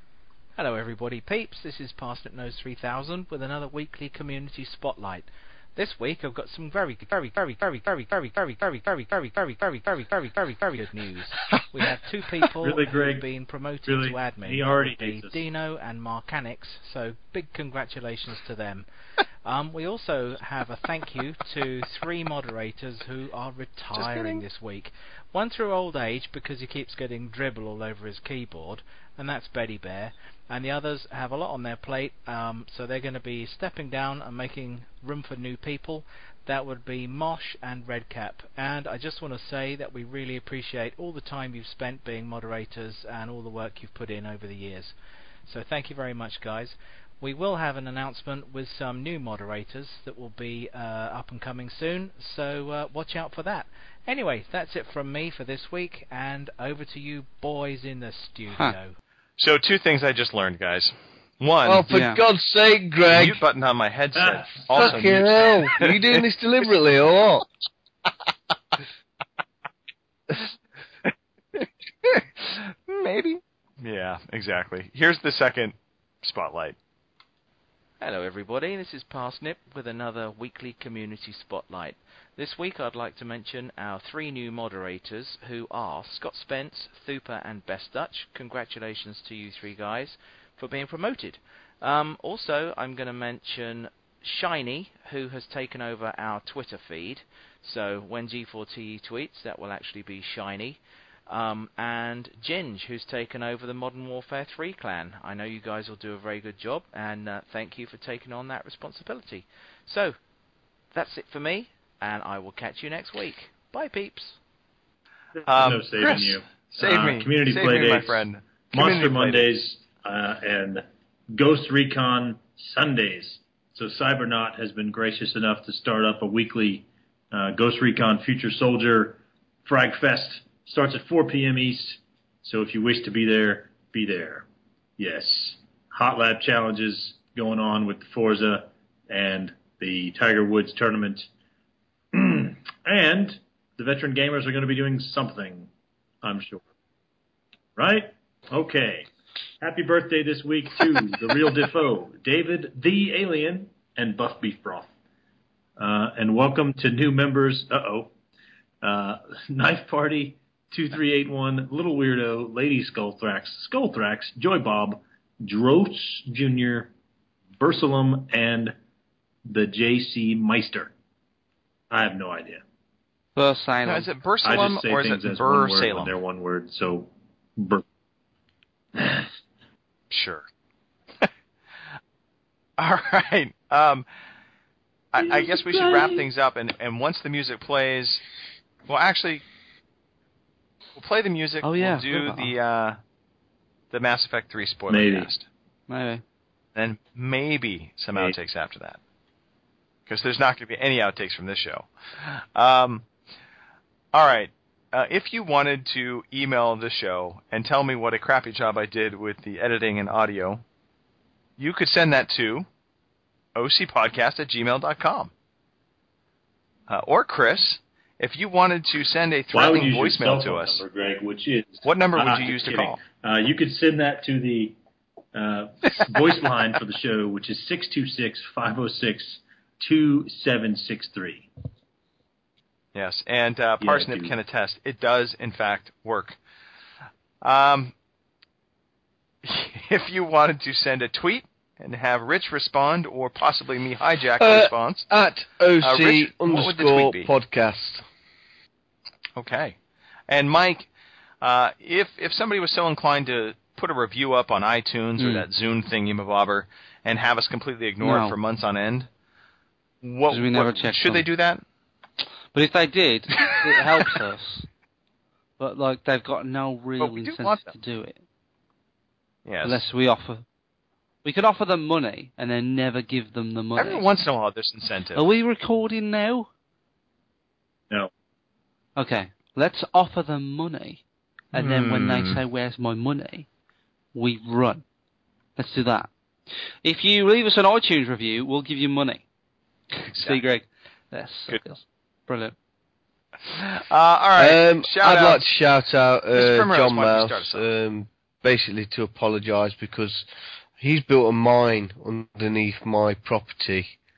Hello everybody, peeps. This is Parsnip Nose three thousand with another weekly community spotlight. This week I've got some very, very, very, very, very, very, very, very, very, very, very, very, very, very, very, very good news. We have two people Really, who've Greg? been promoted Really? to admin. He already That would be hates us. Dino and Marcanix, so big congratulations to them. Um, we also have a thank you to three moderators who are retiring this week. One through old age because he keeps getting dribble all over his keyboard, and that's Betty Bear. And the others have a lot on their plate, um, so they're going to be stepping down and making room for new people. That would be Mosh and Redcap. And I just want to say that we really appreciate all the time you've spent being moderators and all the work you've put in over the years. So thank you very much, guys. We will have an announcement with some new moderators that will be uh, up and coming soon, so uh, watch out for that. Anyway, that's it from me for this week, and over to you boys in the studio. Huh. So two things I just learned, guys. One, oh, for yeah. God's sake, Greg! The mute button on my headset. Also Fucking hell! Are you doing this deliberately or what? Maybe. Yeah, exactly. Here's the second spotlight. Hello everybody, this is Parsnip with another weekly community spotlight. This week I'd like to mention our three new moderators who are Scott Spence, Thuper and Best Dutch. Congratulations to you three guys for being promoted. Um, also I'm going to mention Shiny, who has taken over our Twitter feed. So when G four T E tweets, that will actually be Shiny. Um, and Ginge, who's taken over the Modern Warfare three clan. I know you guys will do a very good job, and uh, thank you for taking on that responsibility. So, that's it for me, and I will catch you next week. Bye, peeps. Um, no saving Chris, you. Save uh, me. Community Save play me, my dates, friend. Monster Community Mondays, uh, and Ghost Recon Sundays. So Cybernaut has been gracious enough to start up a weekly uh, Ghost Recon Future Soldier Frag Fest. Starts at four p.m. East, so if you wish to be there, be there. Yes. Hot Lab challenges going on with the Forza and the Tiger Woods tournament. And the veteran gamers are going to be doing something, I'm sure. Right? Okay. Happy birthday this week to the Real Defoe, David the Alien, and Buff Beef Broth. Uh, and welcome to new members. Uh-oh. Uh, Knife Party, two three eight one, Little Weirdo, Lady Skullthrax, Skullthrax, Joy Bob, Dros Junior, Bursalem, and the J C Meister. I have no idea. Bursalem. Now, is it I Bursalem just say or is things it as one word when Bursalem? they're one word, so Bur. Sure. All right. Um, I, I guess we should wrap things up, and, and once the music plays, well, actually, we'll play the music. Oh, yeah. We'll do the uh, the Mass Effect three spoiler Maybe. cast. Maybe. And maybe some Maybe. outtakes after that. Because there's not going to be any outtakes from this show. Um, all right. Uh, if you wanted to email the show and tell me what a crappy job I did with the editing and audio, you could send that to o c podcast at gmail dot com. Uh, or Chris, if you wanted to send a Well, I would threatening use your voicemail cell to phone us, number, Greg, which is what number would Ah, you use just to kidding. call? Uh, you could send that to the uh, voice line for the show, which is six two six, five oh six, two seven six three. Yes, and uh, Yeah, Parsnip dude. can attest. It does, in fact, work. Um, if you wanted to send a tweet and have Rich respond, or possibly me hijack a Uh, response, At O C Uh, Rich, what would the tweet underscore be? podcast. okay. And Mike, uh, if if somebody was so inclined to put a review up on iTunes or Mm. that Zune thingy-mabobber and have us completely ignore No. it for months on end, what, 'Cause we never what check should them. they do that? But if they did, it helps us. But, like, they've got no real we do incentive want to do it. Yes. Unless we offer... We could offer them money and then never give them the money. Every once in a while there's incentive. Are we recording now? No. Okay. Let's offer them money. And then when they Hmm. say, where's my money? We run. Let's do that. If you leave us an iTunes review, we'll give you money. See, Greg? Yes. Good. Yes. Brilliant. Uh, all right. Um, shout I'd out. like to shout out Mister uh, Primrose, John why don't you Mouse, start us um, basically to apologise because he's built a mine underneath my property,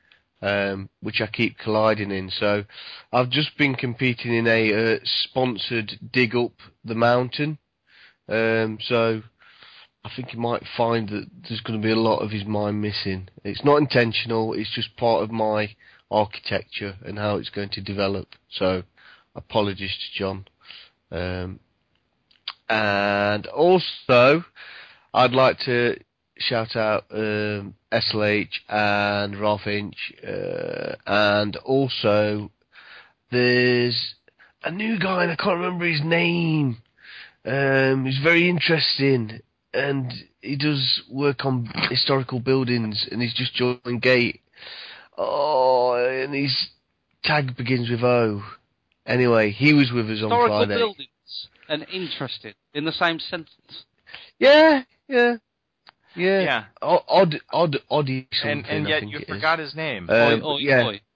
um, which I keep colliding in. So I've just been competing in a uh, sponsored dig up the mountain. Um, so I think he might find that there's going to be a lot of his mind missing. It's not intentional, it's just part of my architecture and how it's going to develop. So apologies to John. Um, and also, I'd like to shout out um, S L H and Ralph Inch, uh, and also there's a new guy and I can't remember his name. Um, he's very interesting and he does work on historical buildings and he's just joined Gate. Oh, and his tag begins with O. Anyway, he was with us on historical Friday. Historical buildings and interested in the same sentence. Yeah, yeah. Yeah, yeah. O- odd, odd, oddie something. And, and I yet think you it forgot is. his name. Um, oi, oi, yeah, oi.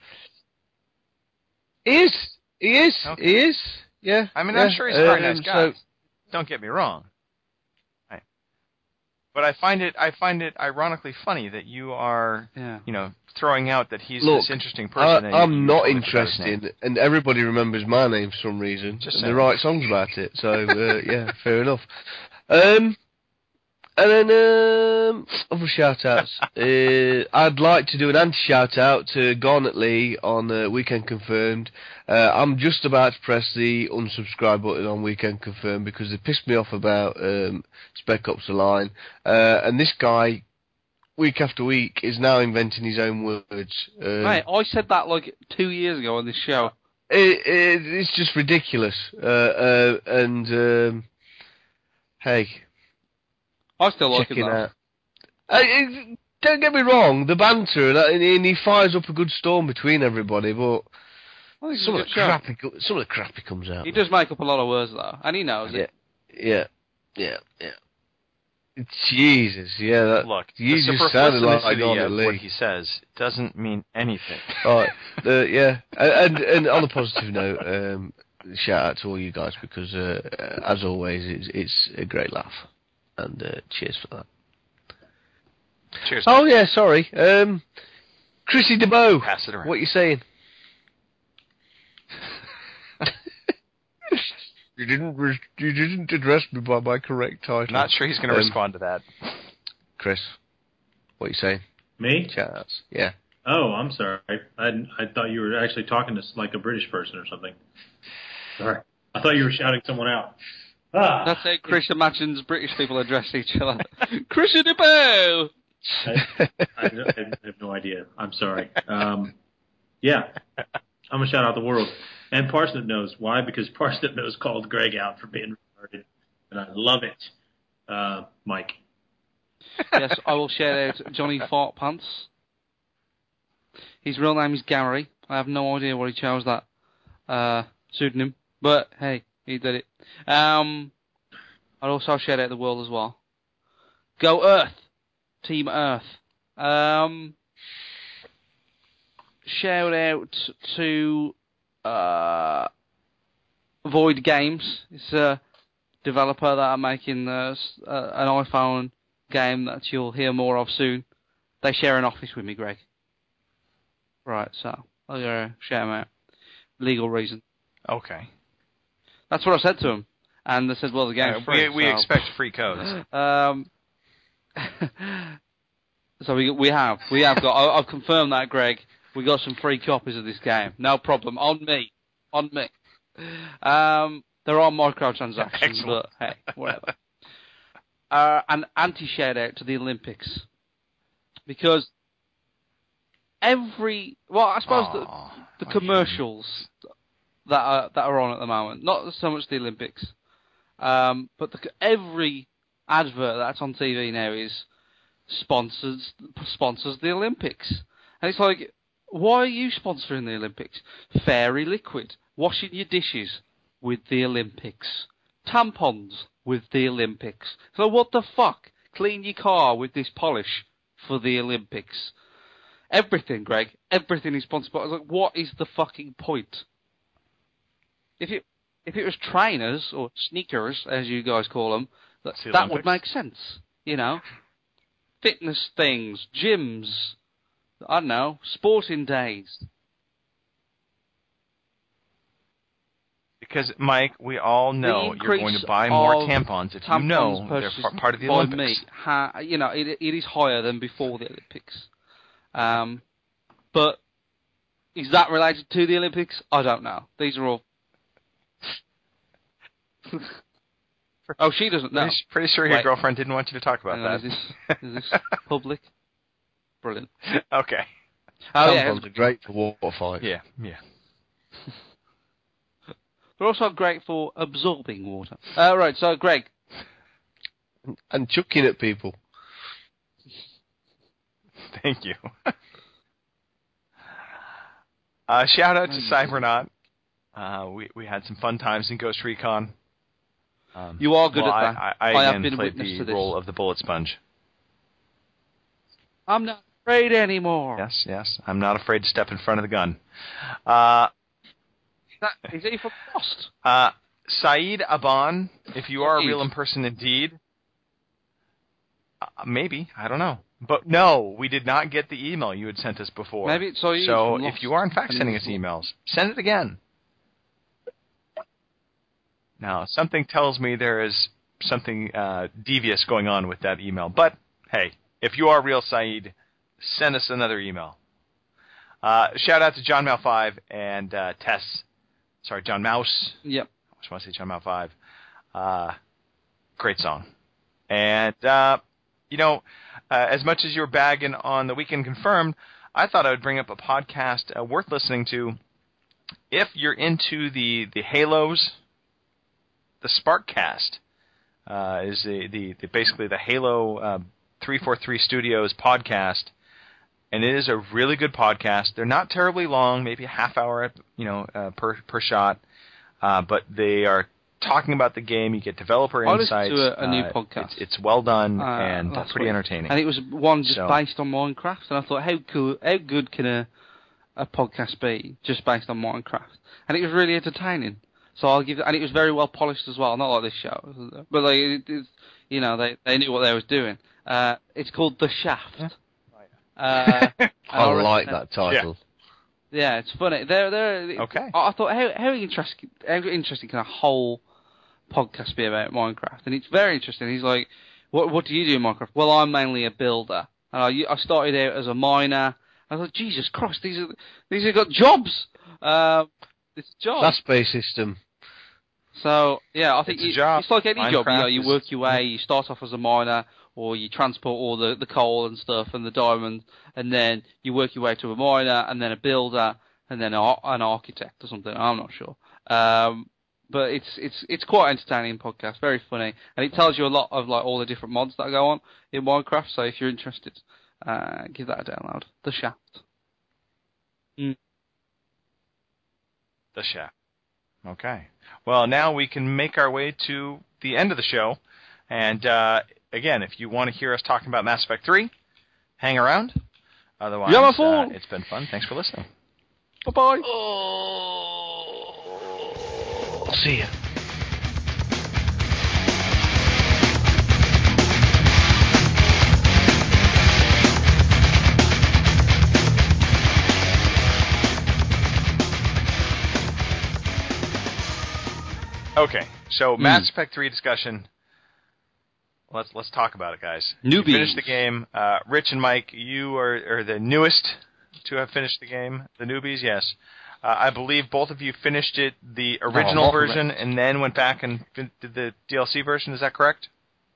he is. He is. Okay. He is. Yeah. I mean, yeah. I'm sure he's a very um, nice guy. So, Don't get me wrong. I, but I find it, I find it ironically funny that you are, yeah. you know, throwing out that he's look, this interesting person. I, and I'm you not totally forgot his name. interested, and everybody remembers my name for some reason, Just and saying. they write songs about it. So uh, yeah, fair enough. Um. And then, um, other shout-outs. uh, I'd like to do an anti-shout-out to Garnet Lee on uh, Weekend Confirmed. Uh, I'm just about to press the unsubscribe button on Weekend Confirmed because they pissed me off about um, Spec Ops: The Line. Uh, and this guy, week after week, is now inventing his own words. Um, Mate, I said that like two years ago on this show. It, it, it's just ridiculous. Uh, uh, and, um, hey... I still like checking it, out. Uh, it, don't get me wrong, the banter and, and, and he fires up a good storm between everybody, but some of the crap, he, some of the crap he comes out. He does make up a lot of words though, and he knows yeah, it. Yeah, yeah, yeah. Jesus, yeah. That, Look, you the just sounded like superfluity of Lee. what he says doesn't mean anything. Right, uh, yeah, and, and on a positive note, um, shout out to all you guys because, uh, as always, it's, it's a great laugh. And uh, cheers for that. Cheers. Oh yeah, sorry. Um, Chrissy DeBow. Pass it around. What are you saying? you didn't. Re- you didn't address me by my correct title. Not sure he's going to um, respond to that. Chris, what are you saying? Me? Shoutouts. Yeah. Oh, I'm sorry. I I thought you were actually talking to like a British person or something. Sorry. I thought you were shouting someone out. Ah. That's how Chris imagines British people address each other. Chrissy DeBow! I, I, I have no idea. I'm sorry. Um, yeah. I'm going to shout out the world. And Parsnip knows. Why? Because Parsnip knows called Greg out for being retarded. And I love it. Uh, Mike. Yes, I will shout out Johnny Fart Pants. His real name is Gary. I have no idea why he chose that uh, pseudonym. But, hey, he did it. Um, I'd also shout out the world as well. Go Earth! Team Earth. Um, shout out to uh, Void Games. It's a developer that are making uh, uh, an iPhone game that you'll hear more of soon. They share an office with me, Greg. Right, so I'll go shout them out. Legal reason. Okay. That's what I said to them. And they said, well, the game's uh, free. We, we so. expect free codes. Um, so we we have. We have got, I, I've confirmed that, Greg. We got some free copies of this game. No problem. On me. On me. Um, there are microtransactions, Excellent. but hey, whatever. Uh, an anti-shout out to the Olympics. Because every, well, I suppose Aww, the, the commercials that are, that are on at the moment, not so much the Olympics, um, but the, every advert that's on T V now is sponsors sponsors the Olympics. And it's like, why are you sponsoring the Olympics? Fairy Liquid, washing your dishes with the Olympics. Tampons with the Olympics. So what the fuck? Clean your car with this polish for the Olympics. Everything, Greg, everything is sponsored by. I was like, what is the fucking point? If it if it was trainers or sneakers, as you guys call them, that, that would make sense. You know, fitness things, gyms, I don't know, Sporting Days. Because, Mike, we all know The you're going to increase buy more of tampons if you tampons know they're purchased f- part of the by Olympics. Me, ha, you know, it, it is higher than before the Olympics. Um, but is that related to the Olympics? I don't know. These are all... oh, she doesn't know. Pretty, pretty sure your Wait. girlfriend didn't want you to talk about Hang that. on, is this, is this public? Brilliant. Okay. Oh, yeah. Tampons are great for water fights. Yeah, yeah. They're also great for absorbing water. Uh, right, so Greg. And chucking at people. Thank you. uh, shout out to Cybernaut. Uh, we we had some fun times in Ghost Recon. Um, You are good well, at that. I, I, I, I have again been played witness the to this. role of the bullet sponge. I'm not afraid anymore. Yes, yes. I'm not afraid to step in front of the gun. Uh, Is, that, is he from Lost? uh, Saeed Aban, if you are a Saeed. real in person indeed, uh, maybe, I don't know. But no, we did not get the email you had sent us before. Maybe it's Saeed So from if Lost. you are in fact And sending he's us Lost. emails, send it again. Now, something tells me there is something uh, devious going on with that email. But, hey, if you are real Saeed, send us another email. Uh, shout out to John Mao five and uh, Tess. Sorry, John Mouse. Yep. I just want to say John Mao five. Uh, great song. And, uh, you know, uh, as much as you were bagging on The Weekend Confirmed, I thought I would bring up a podcast uh, worth listening to. If you're into the, the Halos, the Sparkcast uh, is the, the, the basically the Halo uh, three forty-three Studios podcast, and it is a really good podcast. They're not terribly long, maybe a half hour, you know, uh, per per shot, uh, but they are talking about the game. You get developer I insights. listened to a, a new uh, podcast. It's, it's well done uh, and uh, last pretty week. entertaining. And it was one just So- based on Minecraft, and I thought, how cool, how good can a a podcast be just based on Minecraft? And it was really entertaining. So I'll give it, and it was very well polished as well. Not like this show, but like it, it's, you know, they they knew what they was doing. Uh, it's called The Shaft. Yeah. Uh, and I like reckon- that title. Yeah, it's funny. They're they're Okay. I, I thought how how interesting how interesting can a whole podcast be about Minecraft? And it's very interesting. He's like, what what do you do in Minecraft? Well, I'm mainly a builder, and I I started out as a miner. I thought, Jesus Christ, these are these have got jobs. Uh, it's a job. Class-based system. So yeah, I think It's a you, job. it's like any job. You know, Minecraft you is- work your way. You start off as a miner, or you transport all the, the coal and stuff and the diamonds, and then you work your way to a miner, and then a builder, and then a, an architect or something. I'm not sure. Um, but it's it's it's quite entertaining podcast, very funny, and it tells you a lot of like all the different mods that go on in Minecraft. So if you're interested, uh, give that a download. The Shaft. Mm. The Shaft. Okay. Well, now we can make our way to the end of the show. And, uh, again, if you want to hear us talking about Mass Effect three, hang around. Otherwise, Yeah, my uh, phone. it's been fun. Thanks for listening. Bye-bye. I'll see you. Okay, so Hmm. Mass Effect three discussion. Let's let's talk about it, guys. Newbies. You finished the game. Uh, Rich and Mike, you are, are the newest to have finished the game. The newbies, yes. Uh, I believe both of you finished it, the original Oh, version, and then went back and fin- did the D L C version. Is that correct?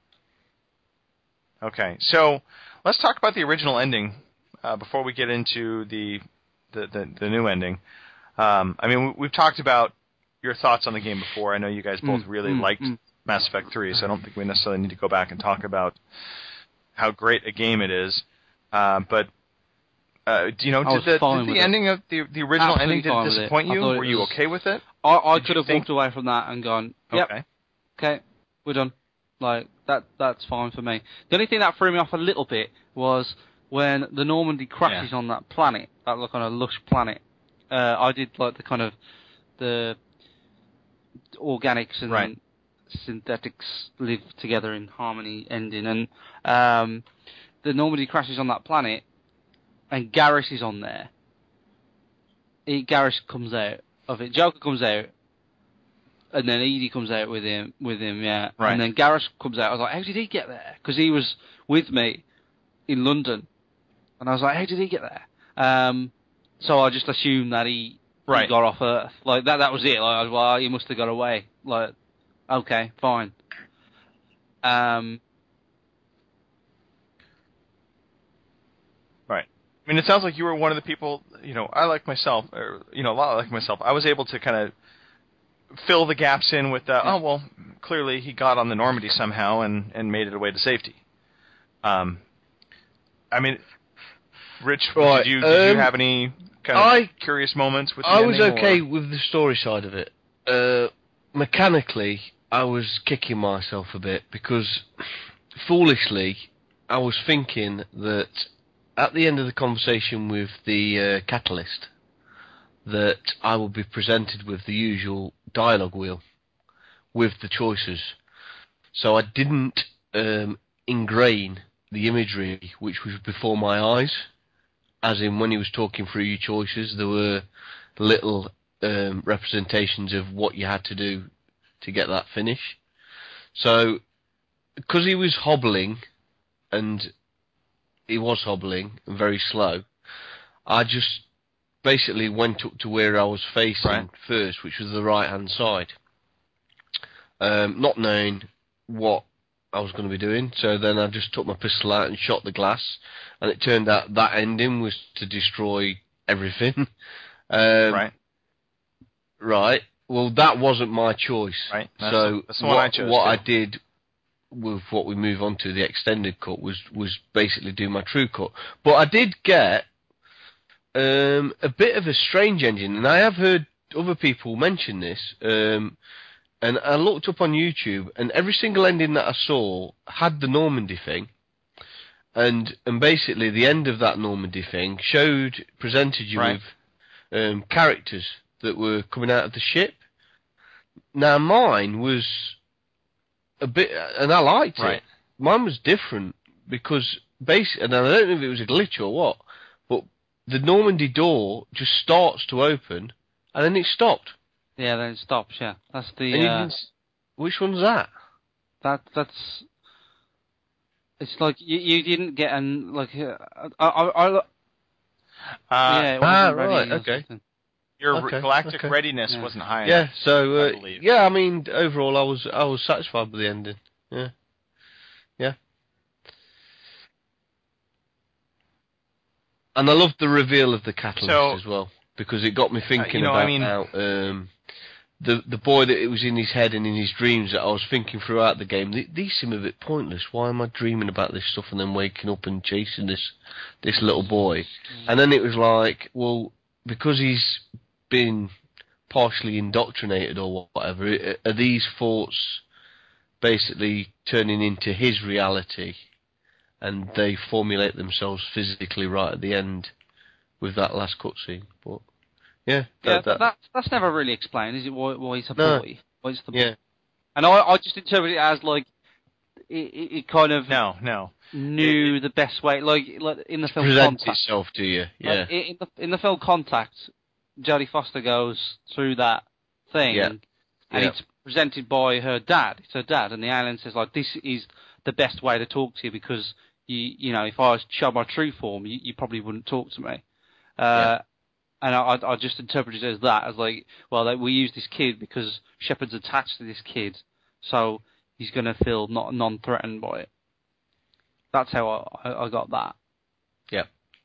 Okay, so let's talk about the original ending uh, before we get into the the, the, the new ending. Um, I mean, we, we've talked about your thoughts on the game before. I know you guys both Mm, really mm, liked mm. Mass Effect three, so I don't think we necessarily need to go back and talk about how great a game it is. Uh, but uh, do you know, I was did the, fine did the with it. ending of the the original Absolutely ending did fine it with it. disappoint I you? thought it Were you was- okay with it? I, I Did could you have think- walked away from that and gone, yep, Okay. okay, we're done. Like, that that's fine for me. The only thing that threw me off a little bit was when the Normandy crashes Yeah. on that planet, that look on a lush planet. Uh, I did like the kind of the organics and Right. synthetics live together in harmony ending, and um, the Normandy crashes on that planet. and Garrus is on there. He, Garrus comes out of it. Joker comes out, and then Edie comes out with him. With him, yeah. Right. And then Garrus comes out. I was like, how did he get there? Because he was with me in London, and I was like, how did he get there? Um, so I just assumed that he, right. he got off Earth. Like that. That was it. Like, I was, well, he must have got away. Like, okay, fine. Um. Right. I mean, it sounds like you were one of the people, you know, I like myself, or, you know, a lot like myself. I was able to kind of fill the gaps in with, uh, yeah. oh, well, clearly he got on the Normandy somehow and, and made it away to safety. Um, I mean, Rich, right. did, you, um, did you have any kind of I, curious moments with the I was ending, okay or? with the story side of it. Uh, mechanically, I was kicking myself a bit because, foolishly, I was thinking that at the end of the conversation with the uh, Catalyst, that I would be presented with the usual dialogue wheel with the choices. So I didn't um, ingrain the imagery which was before my eyes, as in when he was talking through your choices, there were little um, representations of what you had to do to get that finish. So, because he was hobbling, and he was hobbling and very slow, I just basically went up to where I was facing right. first, which was the right-hand side, um, not knowing what I was going to be doing. So then I just took my pistol out and shot the glass, and it turned out that ending was to destroy everything. um, right. Right. Well, that wasn't my choice. Right. That's so the, that's the one what, I chose. what too. I did with what we move on to the extended cut was was basically do my true cut. But I did get um, a bit of a strange ending, and I have heard other people mention this. Um, and I looked up on YouTube, and every single ending that I saw had the Normandy thing. And and basically the end of that Normandy thing showed presented you right. with um, characters that were coming out of the ship. Now mine was a bit, and I liked right. it. Mine was different because basically, and I don't know if it was a glitch or what, but the Normandy door just starts to open, and then it stopped. Yeah, then it stops. Yeah, that's the. And you Uh, can, which one's that? That that's. It's like you you didn't get an like. Uh, I I. I uh, yeah. It ah, wasn't ready right. or Okay. something. Your okay, galactic okay. readiness yeah. wasn't high Yeah, enough. so uh, I believe. yeah, I mean, overall, I was I was satisfied with the ending. Yeah, yeah, and I loved the reveal of the catalyst so, as well because it got me thinking uh, you know, about I mean, how um, the the boy that it was in his head and in his dreams that I was thinking throughout the game. Th- these seem a bit pointless. Why am I dreaming about this stuff and then waking up and chasing this this little boy? And then it was like, well, because he's been partially indoctrinated or whatever, are these thoughts basically turning into his reality and they formulate themselves physically right at the end with that last cutscene? But yeah, that, yeah, that, that's that's never really explained, is it? Why, why he's a no. boy? Why it's the boy? Yeah, and I I just interpret it as like it, it, it kind of no no knew it, the best way, like, like in the film present Contact. itself to you. Yeah, Like, in the in the film Contact, Jodie Foster goes through that thing, Yeah. and Yeah. it's presented by her dad. It's her dad, and the alien says like, "This is the best way to talk to you because you you know if I showed my true form, you, you probably wouldn't talk to me." Uh, Yeah. And I, I just interpreted it as that, as like, well, like, we use this kid because Shepard's attached to this kid, so he's going to feel not non-threatened by it. That's how I, I, I got that. Yeah.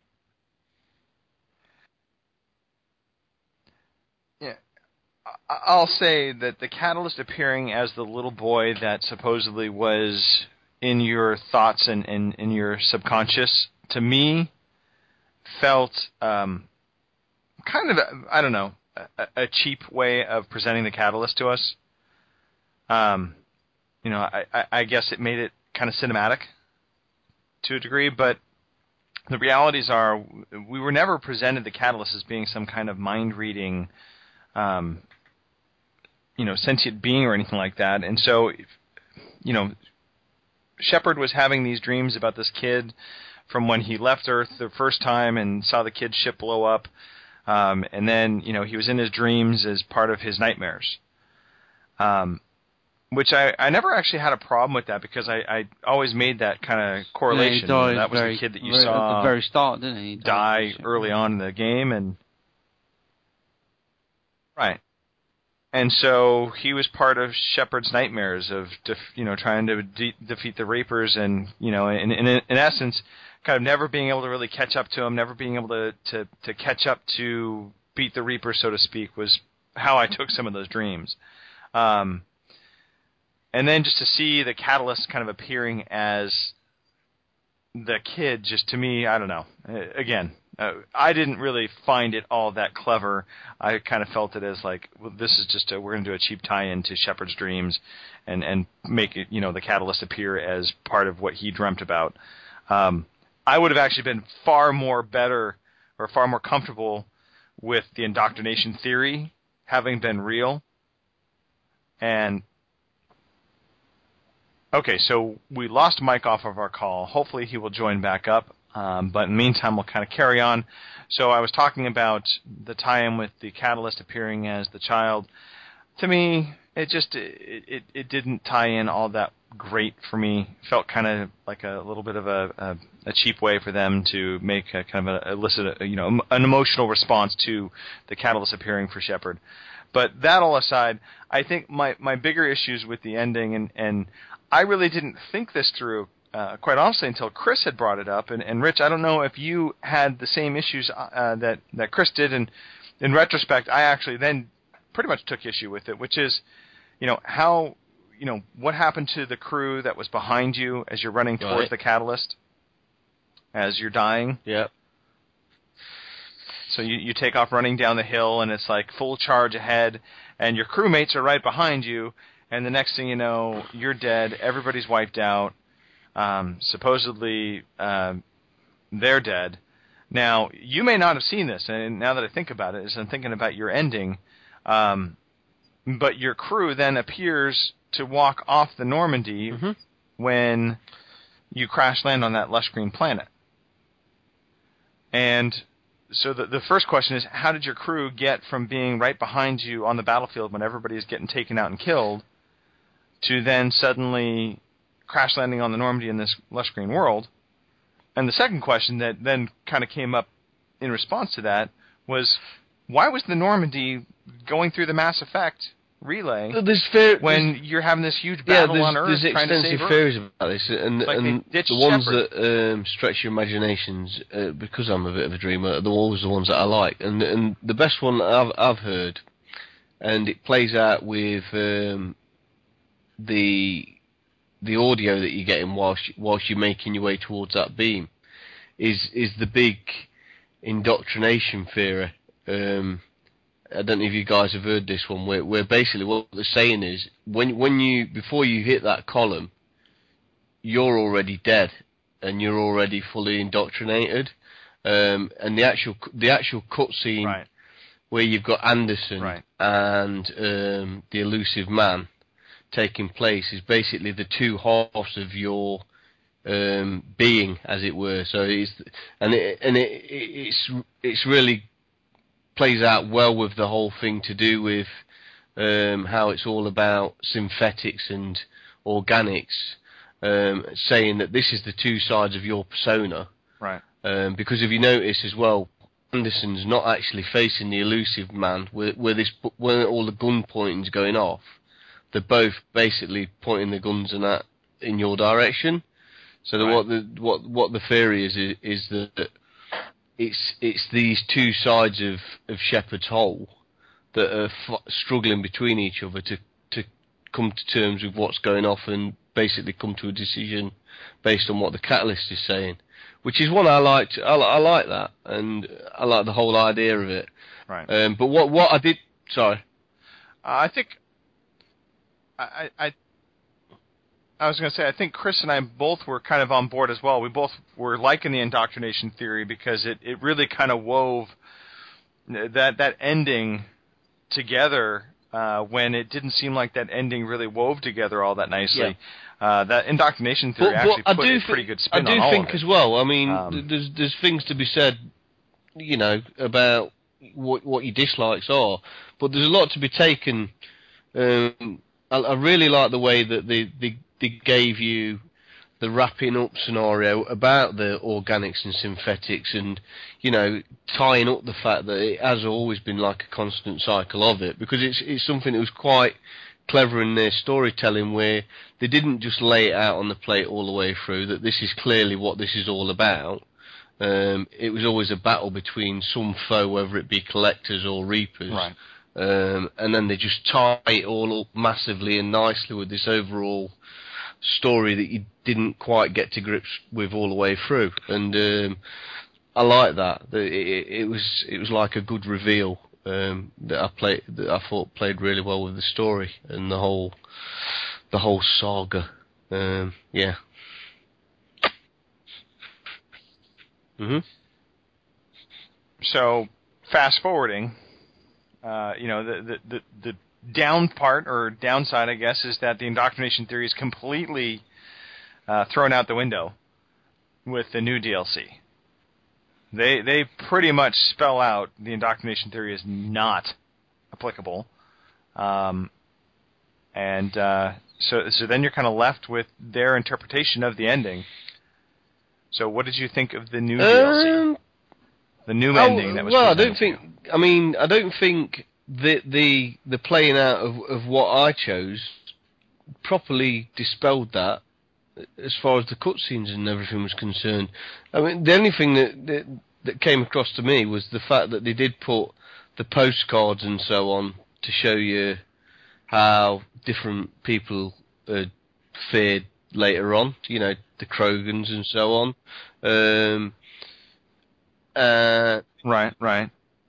Yeah. I'll say that the catalyst appearing as the little boy that supposedly was in your thoughts and in, in your subconscious, to me, felt um, kind of, I don't know, a, a cheap way of presenting the catalyst to us. Um, you know, I, I, I guess it made it kind of cinematic to a degree, but the realities are we were never presented the catalyst as being some kind of mind-reading, um, you know, sentient being or anything like that. And so, you know, Shepard was having these dreams about this kid from when he left Earth the first time and saw the kid's ship blow up, um, and then you know he was in his dreams as part of his nightmares. Um, which I, I never actually had a problem with that because I, I always made that kind of correlation. Yeah, that was very, the kid that you very, saw at the very start, didn't he? he die early on in the game, and right. And so he was part of Shepard's nightmares of, def, you know, trying to de- defeat the Reapers, and you know, in, in in essence, kind of never being able to really catch up to him, never being able to, to, to catch up to beat the Reapers, so to speak, was how I took some of those dreams. Um, and then just to see the Catalyst kind of appearing as the kid, just to me, I don't know. Again, uh, I didn't really find it all that clever. I kind of felt it as like, well, this is just a, we're going to do a cheap tie-in to Shepard's dreams, and and make it, you know, the Catalyst appear as part of what he dreamt about. Um, I would have actually been far more better or far more comfortable with the indoctrination theory having been real. And okay, so we lost Mike off of our call. Hopefully he will join back up. Um, but in the meantime, we'll kind of carry on. So I was talking about the tie-in with the Catalyst appearing as the child. To me, it just it it, it didn't tie in all that great for me. It felt kind of like a little bit of a, a, a cheap way for them to make a kind of a, elicit a, you know an emotional response to the Catalyst appearing for Shepard. But that all aside, I think my, my bigger issues with the ending, and, and I really didn't think this through, uh, quite honestly, until Chris had brought it up. And, and Rich, I don't know if you had the same issues uh, that, that Chris did. And in retrospect, I actually then pretty much took issue with it, which is, you know, how, you know, what happened to the crew that was behind you as you're running towards right. the Catalyst, as you're dying? Yeah. So you, you take off running down the hill, and it's like full charge ahead, and your crewmates are right behind you, and the next thing you know, you're dead, everybody's wiped out, um, supposedly uh, they're dead. Now, you may not have seen this, and now that I think about it, as I'm thinking about your ending, um, but your crew then appears to walk off the Normandy mm-hmm. when you crash land on that lush green planet. And so the the first question is, how did your crew get from being right behind you on the battlefield when everybody is getting taken out and killed to then suddenly crash landing on the Normandy in this lush green world? And the second question that then kind of came up in response to that was, why was the Normandy going through the Mass Effect relay fair, when you're having this huge battle yeah, on Earth there's trying to save extensive Earth? theories about this, and, like and the ones Shepard. that um, stretch your imaginations, uh, because I'm a bit of a dreamer, are always the ones that I like. And and the best one I've I've heard, and it plays out with um, the the audio that you're getting whilst whilst you're making your way towards that beam, is is the big indoctrination theory. Um, I don't know if you guys have heard this one, where, where basically what they're saying is, when when you before you hit that column, you're already dead and you're already fully indoctrinated. Um, and the actual the actual cutscene right. where you've got Anderson right. and um, the elusive man taking place is basically the two halves of your um, being, as it were. So it's and it and it, it's it's really plays out well with the whole thing to do with um, how it's all about synthetics and organics, um, saying that this is the two sides of your persona. Right. Um, because if you notice as well, Anderson's not actually facing the elusive man, where, where this where all the gun pointing's going off. They're both basically pointing the guns in that in your direction. So that right. what the what what the theory is is, is that it's it's these two sides of, of Shepard's whole that are f- struggling between each other to to come to terms with what's going off and basically come to a decision based on what the Catalyst is saying, which is one I liked. I, I like that, and I like the whole idea of it. Right. Um, but what what I did, sorry, uh, I think I I. I was going to say, I think Chris and I both were kind of on board as well. We both were liking the indoctrination theory because it, it really kind of wove that that ending together uh, when it didn't seem like that ending really wove together all that nicely. Yeah. Uh, that indoctrination theory but, actually but put a th- pretty good spin on all I do think of it. as well. I mean, Um, there's there's things to be said, you know, about what what your dislikes are, but there's a lot to be taken. Um, I, I really like the way that they, they they gave you the wrapping up scenario about the organics and synthetics, and you know, tying up the fact that it has always been like a constant cycle of it, because it's it's something that was quite clever in their storytelling, where they didn't just lay it out on the plate all the way through that this is clearly what this is all about. Um, it was always a battle between some foe, whether it be collectors or reapers. Right. Um, and then they just tie it all up massively and nicely with this overall story that you didn't quite get to grips with all the way through. And um, I like that. It, it, it was it was like a good reveal um, that I played that I thought played really well with the story and the whole the whole saga. Um, yeah. Mhm. So, fast forwarding, uh, you know, the, the the the down part or downside, I guess, is that the indoctrination theory is completely uh, thrown out the window with the new D L C. They they pretty much spell out the indoctrination theory is not applicable, um, and uh, so so then you're kind of left with their interpretation of the ending. So, what did you think of the new um, D L C? The new oh, ending that was well, I don't presented think. I mean, I don't think the the the playing out of of what I chose properly dispelled that, as far as the cutscenes and everything was concerned. I mean, the only thing that, that that came across to me was the fact that they did put the postcards and so on to show you how different people uh, fared later on. You know, the Krogans and so on. Um, uh, right, right.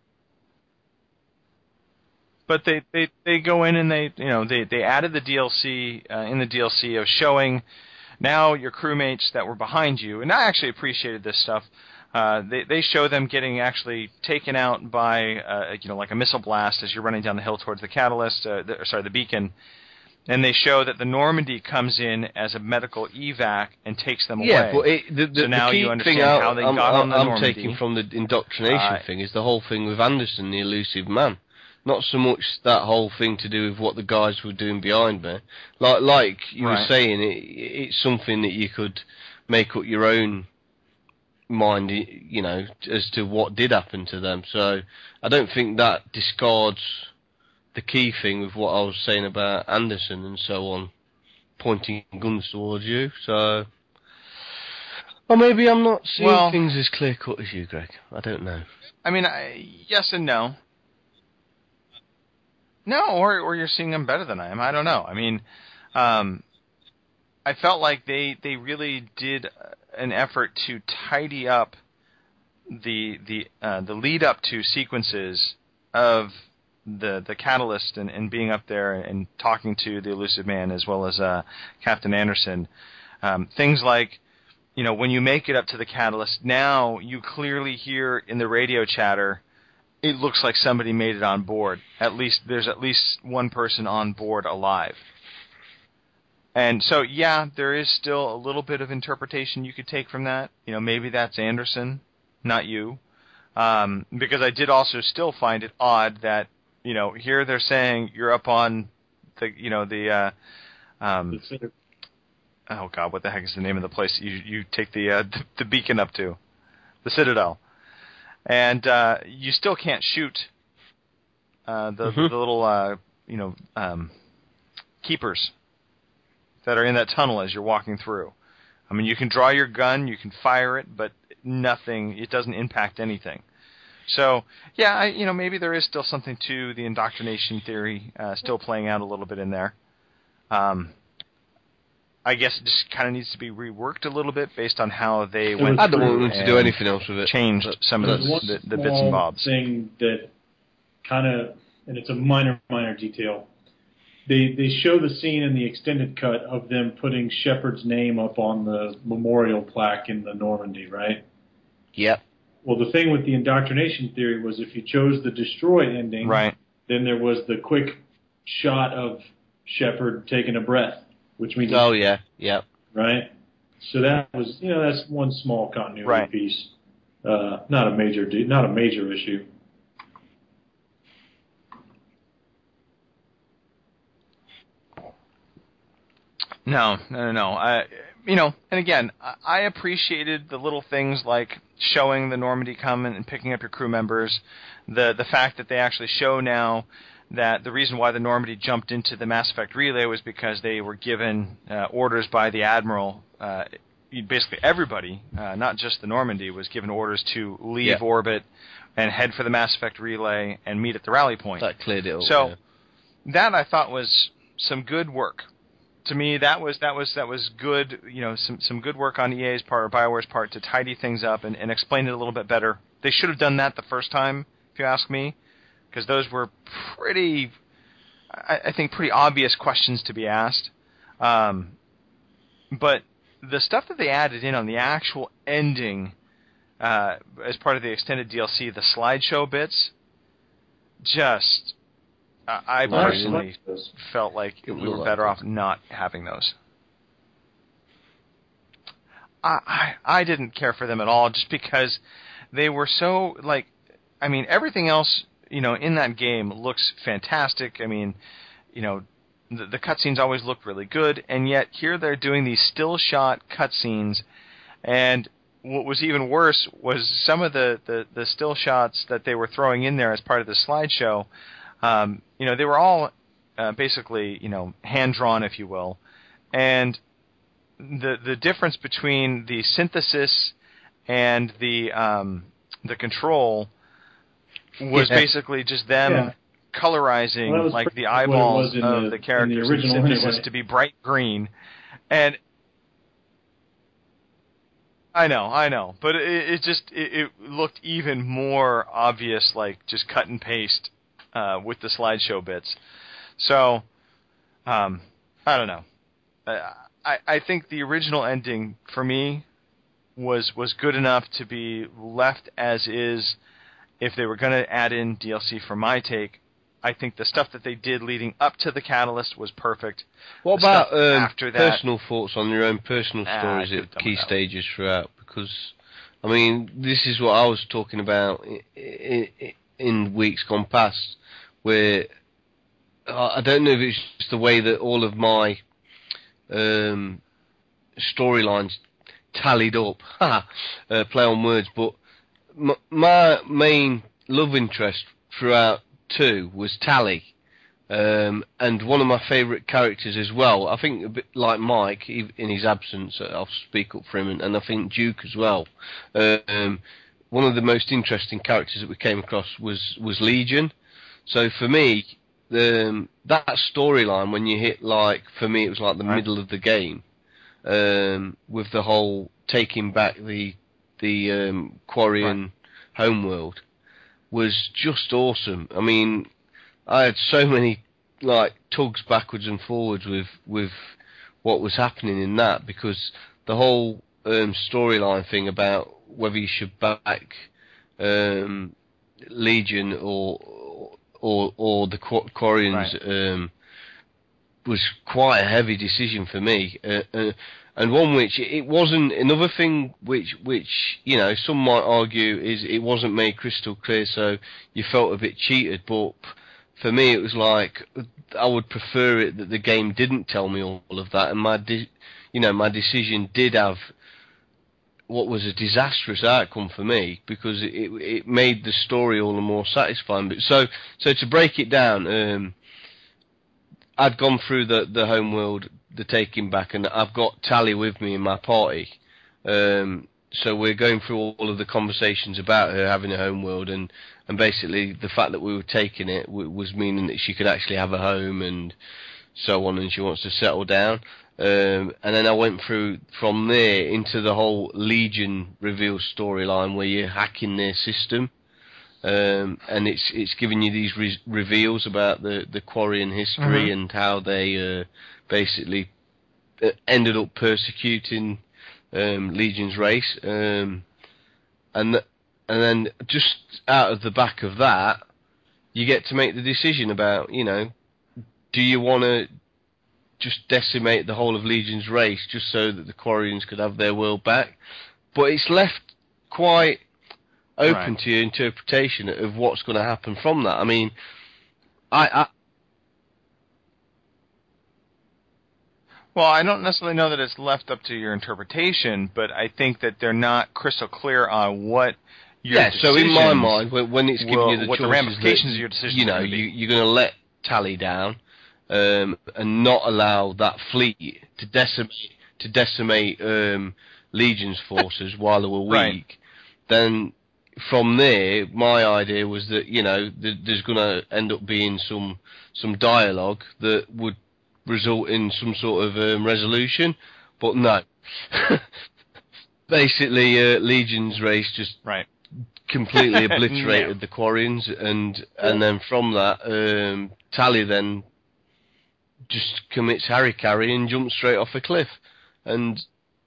But they, they, they go in and they you know they, they added the D L C uh, in the D L C of showing now your crewmates that were behind you, and I actually appreciated this stuff. Uh, they they show them getting actually taken out by uh, you know like a missile blast as you're running down the hill towards the catalyst, uh, the, sorry the beacon, and they show that the Normandy comes in as a medical evac and takes them yeah, away. but it, the, the, so now the key you understand thing how they I'm, got I'm, on the I'm Normandy. taking from the indoctrination uh, thing is the whole thing with Anderson, the elusive man. Not so much that whole thing to do with what the guys were doing behind me. Like like you right. were saying, it, it's something that you could make up your own mind, you know, as to what did happen to them. So I don't think that discards the key thing with what I was saying about Anderson and so on, pointing guns towards you. So, or maybe I'm not seeing well, things as clear cut as you, Greg. I don't know. I mean, I, yes and no. No, or or you're seeing them better than I am. I don't know. I mean, um, I felt like they they really did an effort to tidy up the the uh, the lead up to sequences of the the catalyst and, and being up there and talking to the elusive man as well as uh, Captain Anderson. Um, things like, you know, when you make it up to the catalyst, now you clearly hear in the radio chatter, it looks like somebody made it on board. At least there's at least one person on board alive. And so, yeah, there is still a little bit of interpretation you could take from that. You know, maybe that's Anderson, not you. Um, because I did also still find it odd that, you know, here they're saying you're up on the, you know, the, uh, um, oh God, what the heck is the name of the place you you take the uh, the, the beacon up to? The Citadel. And uh, you still can't shoot uh, the, mm-hmm. the little, uh, you know, um, keepers that are in that tunnel as you're walking through. I mean, you can draw your gun, you can fire it, but nothing, it doesn't impact anything. So, yeah, I, you know, maybe there is still something to the indoctrination theory uh, still playing out a little bit in there. Um, I guess it just kind of needs to be reworked a little bit based on how they there went I don't through want them to do anything else with it. Changed some of the, the, the bits and bobs. Thing that kind of, and it's a minor, minor detail. They they show the scene in the extended cut of them putting Shepard's name up on the memorial plaque in the Normandy, right? Yep. Well, the thing with the indoctrination theory was if you chose the destroy ending, right. then there was the quick shot of Shepard taking a breath, which means oh yeah, yeah, right. So that was, you know, that's one small continuity right. piece. Uh, not a major, not a major issue. No, no, no, no. I, you know, and again, I appreciated the little things like showing the Normandy coming and picking up your crew members. The the fact that they actually show now that the reason why the Normandy jumped into the Mass Effect relay was because they were given uh, orders by the Admiral. Uh, basically, everybody, uh, not just the Normandy, was given orders to leave yeah. orbit and head for the Mass Effect relay and meet at the rally point. That cleared it up. So yeah. that I thought was some good work. To me, that was that was that was good. You know, some some good work on E A's part or BioWare's part to tidy things up and, and explain it a little bit better. They should have done that the first time, if you ask me, because those were pretty, I, I think, pretty obvious questions to be asked. Um, but the stuff that they added in on the actual ending, uh, as part of the extended D L C, the slideshow bits, just. Uh, I personally felt like we were better off not having those. I, I I didn't care for them at all, just because they were so, like, I mean, everything else, you know, in that game looks fantastic. I mean, you know, the, the cutscenes always look really good, and yet here they're doing these still shot cutscenes, and what was even worse was some of the, the, the still shots that they were throwing in there as part of the slideshow. Um, you know, they were all uh, basically, you know, hand-drawn, if you will. And the the difference between the synthesis and the um, the control was yeah. basically just them yeah. colorizing, well, like, the eyeballs of the, the characters in synthesis anyway. to be bright green. And I know, I know. But it, it just, it, it looked even more obvious, like, just cut and paste. Uh, with the slideshow bits. So, um, I don't know. I, I think the original ending, for me, was was good enough to be left as is. If they were going to add in D L C for my take, I think the stuff that they did leading up to the Catalyst was perfect. What the about um, after that, personal thoughts on your own personal stories ah, at key stages throughout? Because, I mean, this is what I was talking about in, in, in weeks gone past, where I don't know if it's just the way that all of my um, storylines tallied up, uh, play on words, but m- my main love interest throughout two was Tali, um, and one of my favourite characters as well. I think a bit like Mike, in his absence, I'll speak up for him, and, and I think Duke as well. Um, one of the most interesting characters that we came across was, was Legion. So for me, um, that storyline, when you hit, like, for me it was like the right. middle of the game, um, with the whole taking back the the um, Quarian right. homeworld, was just awesome. I mean, I had so many, like, tugs backwards and forwards with, with what was happening in that, because the whole um, storyline thing about whether you should back um, Legion or or or the Qu- Quarians right. um, was quite a heavy decision for me, uh, uh, and one which it wasn't. Another thing which which you know some might argue is it wasn't made crystal clear, so you felt a bit cheated. But for me, it was like I would prefer it that the game didn't tell me all of that, and my de- you know my decision did have what was a disastrous outcome for me, because it it made the story all the more satisfying. But so so to break it down, um, I'd gone through the the homeworld, the taking back, and I've got Tali with me in my party. Um, so we're going through all of the conversations about her having a homeworld, and and basically the fact that we were taking it w- was meaning that she could actually have a home and so on, and she wants to settle down. Um, and then I went through from there into the whole Legion reveal storyline, where you're hacking their system, um, and it's it's giving you these re- reveals about the the Quarian history mm-hmm. and how they uh, basically ended up persecuting um, Legion's race, um, and th- and then just out of the back of that, you get to make the decision about, you know, do you want to just decimate the whole of Legion's race just so that the Quarians could have their world back? But it's left quite open right. to your interpretation of what's going to happen from that. I mean, I, I Well, I don't necessarily know that it's left up to your interpretation, but I think that they're not crystal clear on what your yeah. So in my mind, when, when it's giving will, you the what the choices ramifications that, of your decision, you know, you, you're going to let Tally down um, and not allow that fleet to decimate to decimate um, Legion's forces while they were weak. Right. Then from there, my idea was that, you know, th- there's going to end up being some some dialogue that would result in some sort of um, resolution, but no. Basically, uh, Legion's race just right. completely obliterated yeah. the Quarians, and and then from that, um, Tally then just commits Harry-Carry and jumps straight off a cliff, and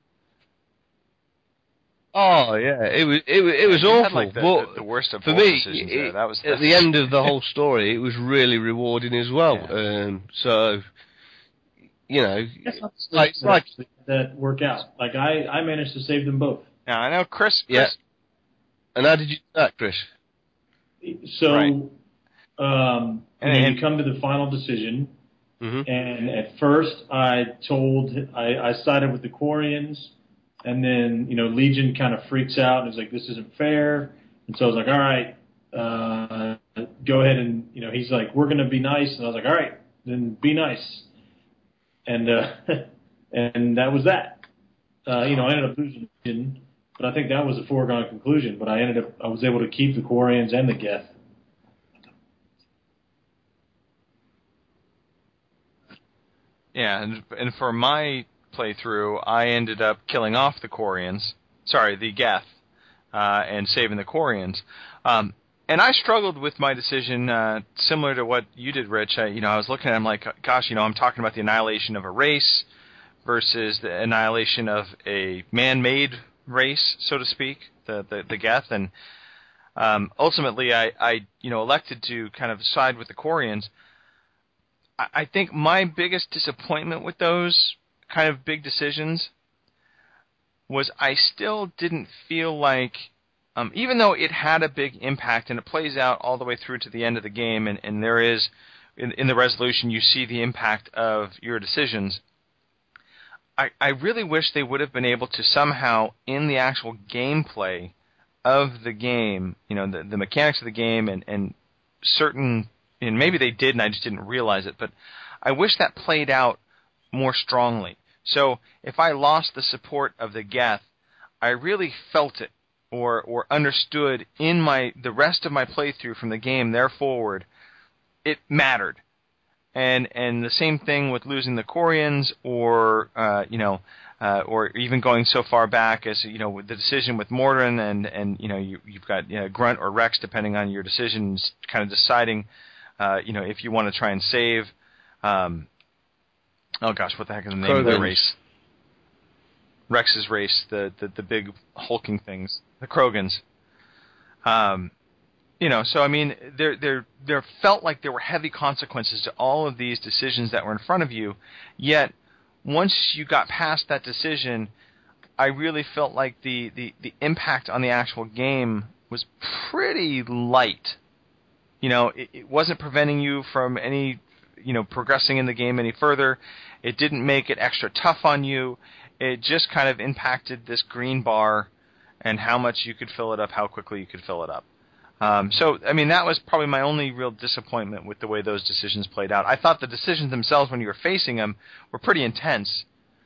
oh yeah, it was it was it was yeah, awful. Had, like, the, but the, the worst of for both me, decisions it, there. That was at the end of the whole story, it was really rewarding as well. Yeah. Um, so you know, like, like that work out. Like I, I managed to save them both. Now I know Chris. Chris yeah. And how did you do that, Chris? So, right. um, and, you, know, and, you come to the final decision, mm-hmm. and at first I told I, I sided with the Quarians, and then you know Legion kind of freaks out and is like, "This isn't fair," and so I was like, "All right, uh, go ahead and you know." He's like, "We're going to be nice," and I was like, "All right, then be nice," and uh, and that was that. Uh, you know, I ended up losing Legion. But I think that was a foregone conclusion. But I ended up, I was able to keep the Quarians and the Geth. Yeah, and and for my playthrough, I ended up killing off the Quarians. Sorry, the Geth, uh, and saving the Quarians. Um, and I struggled with my decision, uh, similar to what you did, Rich. I, you know, I was looking at it, I'm like, gosh, you know, I'm talking about the annihilation of a race versus the annihilation of a man-made race, so to speak, the the, the Geth, and um, ultimately I, I you know elected to kind of side with the Quarians. I, I think my biggest disappointment with those kind of big decisions was I still didn't feel like, um, even though it had a big impact and it plays out all the way through to the end of the game, and, and there is in, in the resolution you see the impact of your decisions. I, I really wish they would have been able to somehow, in the actual gameplay of the game, you know, the, the mechanics of the game and, and certain, and maybe they did and I just didn't realize it, but I wish that played out more strongly. So if I lost the support of the Geth, I really felt it or, or understood in my the rest of my playthrough from the game there forward, it mattered. And and the same thing with losing the Quarians, or uh, you know, uh, or even going so far back as you know, with the decision with Mordrin, and and you know, you you've got you know, Grunt or Rex, depending on your decisions, kind of deciding, uh, you know, if you want to try and save. Um, oh gosh, what the heck is the name Krogans. of the race? Rex's race, the the, the big hulking things, the Krogans. Um. You know, so I mean, there, there, there felt like there were heavy consequences to all of these decisions that were in front of you. Yet, once you got past that decision, I really felt like the, the, the impact on the actual game was pretty light. You know, it, it wasn't preventing you from any, you know, progressing in the game any further. It didn't make it extra tough on you. It just kind of impacted this green bar and how much you could fill it up, how quickly you could fill it up. Um, so, I mean, that was probably my only real disappointment with the way those decisions played out. I thought the decisions themselves, when you were facing them, were pretty intense.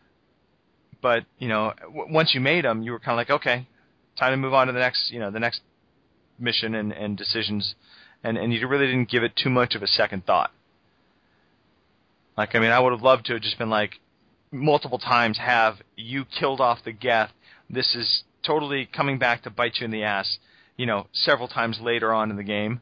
But, you know, w- once you made them, you were kind of like, okay, time to move on to the next, you know, the next mission and, and decisions. And, and you really didn't give it too much of a second thought. Like, I mean, I would have loved to have just been like, multiple times have, you killed off the Geth. This is totally coming back to bite you in the ass. You know, several times later on in the game,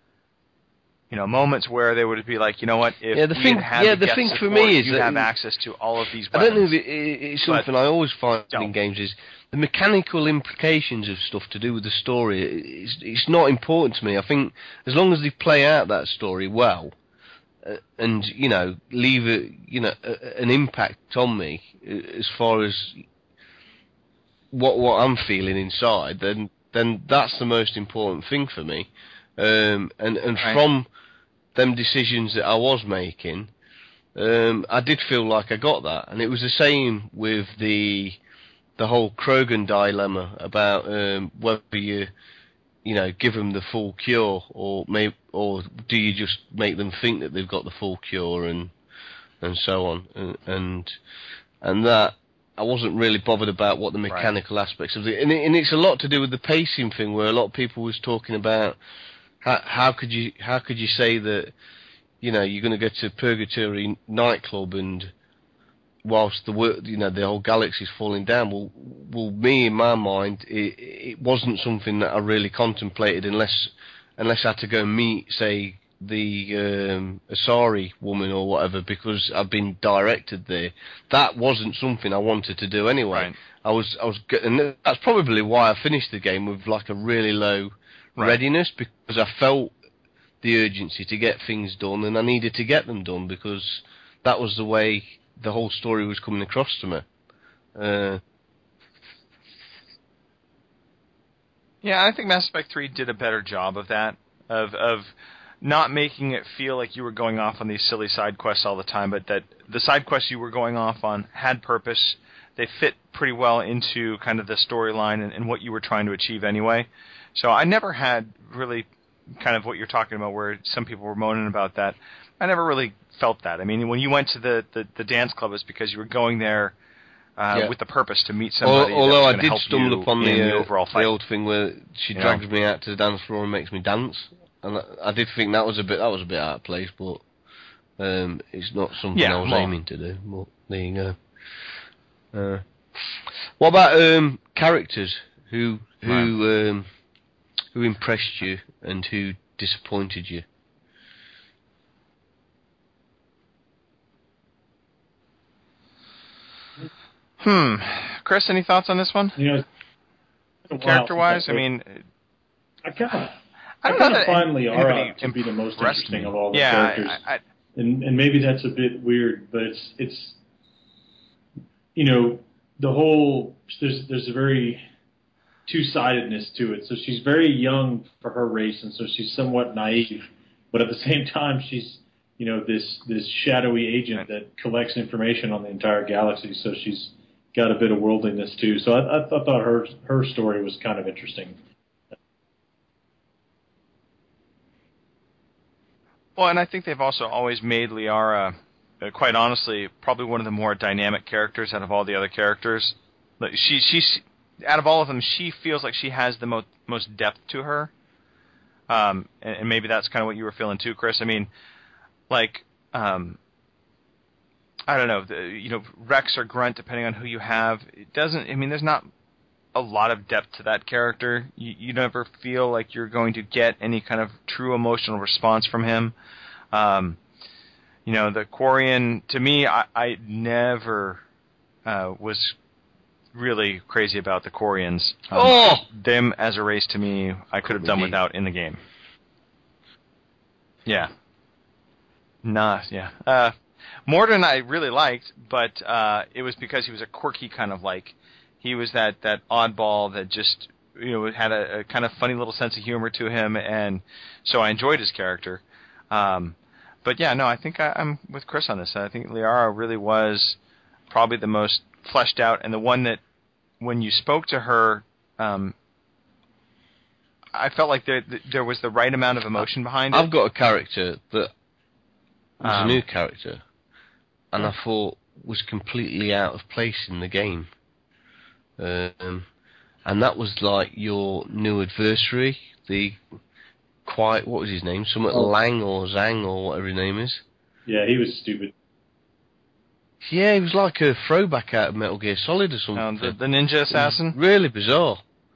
you know, moments where they would be like, you know what, if yeah, the we thing, had had yeah, the, the thing support, for me is you that have access to all of these I weapons. don't know if it, it's something I always find don't. in games is the mechanical implications of stuff to do with the story. It's, it's not important to me. I think as long as they play out that story well, uh, and you know, leave a you know a, an impact on me as far as what what I'm feeling inside, then then that's the most important thing for me. Um, and and right. from them decisions that I was making, um, I did feel like I got that, and it was the same with the the whole Krogan dilemma about um, whether you you know give them the full cure or may or do you just make them think that they've got the full cure and and so on and and, and that. I wasn't really bothered about what the mechanical right. aspects of it, and, it, and it's a lot to do with the pacing thing, where a lot of people was talking about how, how could you how could you say that you know you're going to go to Purgatory nightclub and whilst the work you know the whole galaxy's falling down. Well, well, me in my mind, it, it wasn't something that I really contemplated unless unless I had to go and meet, say, the um, Asari woman or whatever, because I've been directed there. That wasn't something I wanted to do anyway. Right. I was, I was, and that's probably why I finished the game with like a really low right. readiness, because I felt the urgency to get things done, and I needed to get them done because that was the way the whole story was coming across to me. Uh, yeah, I think Mass Effect three did a better job of that, of of. not making it feel like you were going off on these silly side quests all the time, but that the side quests you were going off on had purpose. They fit pretty well into kind of the storyline and, and what you were trying to achieve anyway. So I never had really kind of what you're talking about where some people were moaning about that. I never really felt that. I mean, when you went to the, the, the dance club, it's because you were going there uh, yeah. with the purpose to meet somebody. Although that was I did stumble upon the, the uh, overall fight. The old thing where she you drags know? me out to the dance floor and makes me dance. And I, I did think that was a bit that was a bit out of place, but um, it's not something yeah, I was well, aiming to do. But there you go. Uh, what about um, characters who who right. um, who impressed you and who disappointed you? Hmm, Chris, any thoughts on this one? You know, character-wise, I mean, I kind of. I, I kind of find Liara to be the most interesting me. of all the yeah, characters, I, I, and and maybe that's a bit weird, but it's it's you know the whole there's there's a very two-sidedness to it. So she's very young for her race, and so she's somewhat naive, but at the same time she's you know this this shadowy agent that collects information on the entire galaxy. So she's got a bit of worldliness too. So I, I, I thought her her story was kind of interesting. Well, and I think they've also always made Liara, uh, quite honestly, probably one of the more dynamic characters out of all the other characters. Like she, she's out of all of them, she feels like she has the most most depth to her. Um, and, and maybe that's kind of what you were feeling too, Chris. I mean, like, um, I don't know, the, you know, Rex or Grunt, depending on who you have, it doesn't. I mean, there's not a lot of depth to that character. You, you never feel like you're going to get any kind of true emotional response from him. Um, you know, the Quarian, to me, I, I never uh, was really crazy about the Quarians. Um, oh! Them as a race, to me, I could have done without in the game. Yeah. Nah, yeah. Uh, Mordin I really liked, but uh, it was because he was a quirky kind of like, he was that, that oddball that just, you know, had a, a kind of funny little sense of humor to him, and so I enjoyed his character. Um, but yeah, no, I think I, I'm with Chris on this. I think Liara really was probably the most fleshed out, and the one that, when you spoke to her, um, I felt like there there was the right amount of emotion behind it. I've got a character that was um, a new character, and I thought was completely out of place in the game. Um, and that was like your new adversary, the quite what was his name? Something oh. Lang or Zhang or whatever his name is. Yeah, he was stupid. Yeah, he was like a throwback out of Metal Gear Solid or something. Um, the, the ninja assassin? Really bizarre.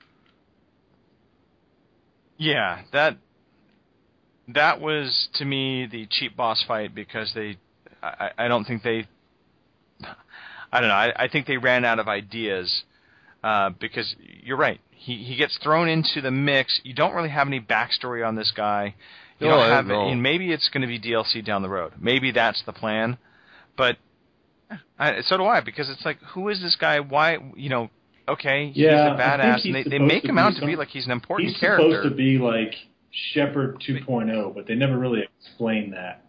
Yeah, that that was to me the cheap boss fight because they, I, I don't think they, I don't know, I, I think they ran out of ideas uh, because you're right. He he gets thrown into the mix. You don't really have any backstory on this guy. You no, don't have no. it, and maybe it's going to be D L C down the road. Maybe that's the plan, but I, so do I, because it's like, who is this guy? Why, you know? Okay, yeah, he's a badass, he's and they, they make him out some, to be like he's an important he's character. He's supposed to be like Shepard two point oh, but they never really explain that.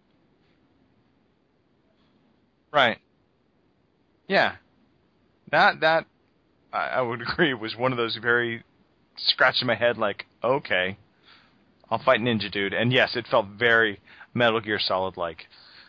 Right. Yeah. That that I, I would agree was one of those very scratching my head like, okay, I'll fight Ninja Dude, and yes, it felt very Metal Gear Solid like.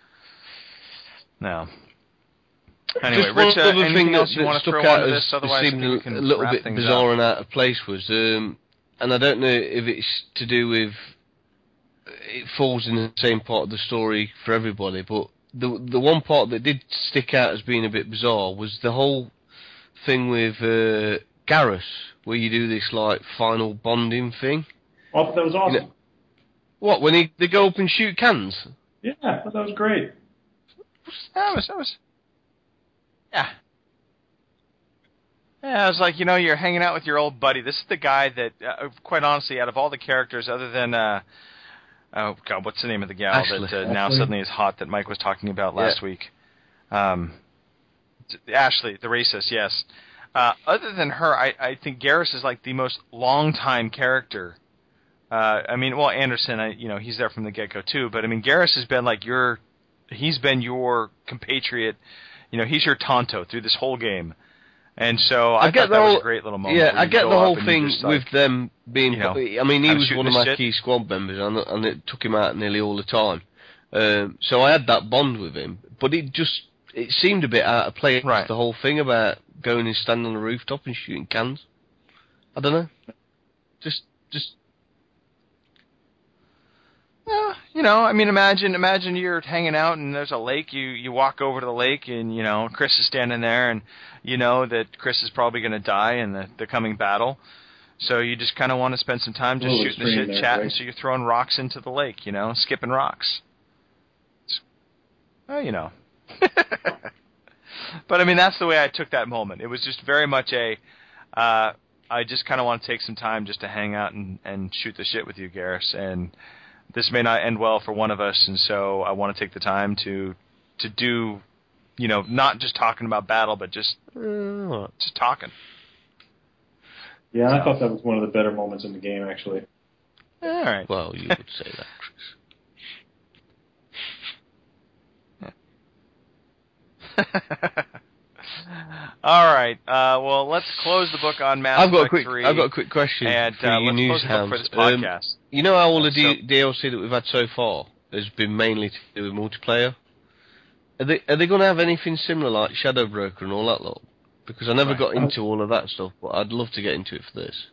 No. Anyway, Just Rich, one uh, other anything thing else that, you that want to stuck throw out onto as this? Otherwise, I seemed think we can a little wrap bit things bizarre up. and out of place was, um, and I don't know if it's to do with it falls in the same part of the story for everybody, but the the one part that did stick out as being a bit bizarre was the whole thing with uh, Garrus, where you do this like final bonding thing. I thought that was awesome. You know, what, when he, they go up and shoot cans? Yeah, I thought that was great. That was that was. Yeah. Yeah, I was like, you know, you're hanging out with your old buddy. This is the guy that, uh, quite honestly, out of all the characters, other than, uh, oh god, what's the name of the gal Ashley. that uh, now Ashley. suddenly is hot that Mike was talking about last Yeah. week? Um, Ashley, the racist, yes. Uh, other than her, I, I think Garrus is like the most long-time character. Uh, I mean, well, Anderson, I, you know, he's there from the get-go too, but I mean, Garrus has been like your, he's been your compatriot. You know, he's your Tonto through this whole game. And so I, I get thought the that whole, was a great little moment. Yeah, where I you get go the up whole and you thing just, like, with them being. you know, I mean, he kinda was shooting one of the my shit. key squad members, and, and it took him out nearly all the time. Um, so I had that bond with him, but it just it seemed a bit out of place. Right. The whole thing about going and standing on the rooftop and shooting cans. I don't know. Just, just. Uh, you know, I mean, imagine, imagine you're hanging out and there's a lake. You you walk over to the lake and you know Chris is standing there, and you know that Chris is probably going to die in the, the coming battle. So you just kind of want to spend some time just A little shooting the extreme shit, there, chatting. Greg. So you're throwing rocks into the lake, you know, skipping rocks. It's, well, you know. But I mean, that's the way I took that moment. It was just very much a. Uh, I just kind of want to take some time just to hang out and, and shoot the shit with you, Garrus, and. This may not end well for one of us, and so I want to take the time to to do, you know, not just talking about battle, but just uh, just talking. Yeah, I thought that was one of the better moments in the game, actually. All right. Well, you would say that, Chris. All right. Uh, well, let's close the book on Mass I've got a Effect quick. three. I've got a quick question And for uh, you let's news close the book hounds. for this Um, podcast. you know how all the So- D- DLC that we've had so far has been mainly to do with multiplayer. Are they are they going to have anything similar like Shadow Broker and all that lot? Because I never Right. got into all of that stuff, but I'd love to get into it for this.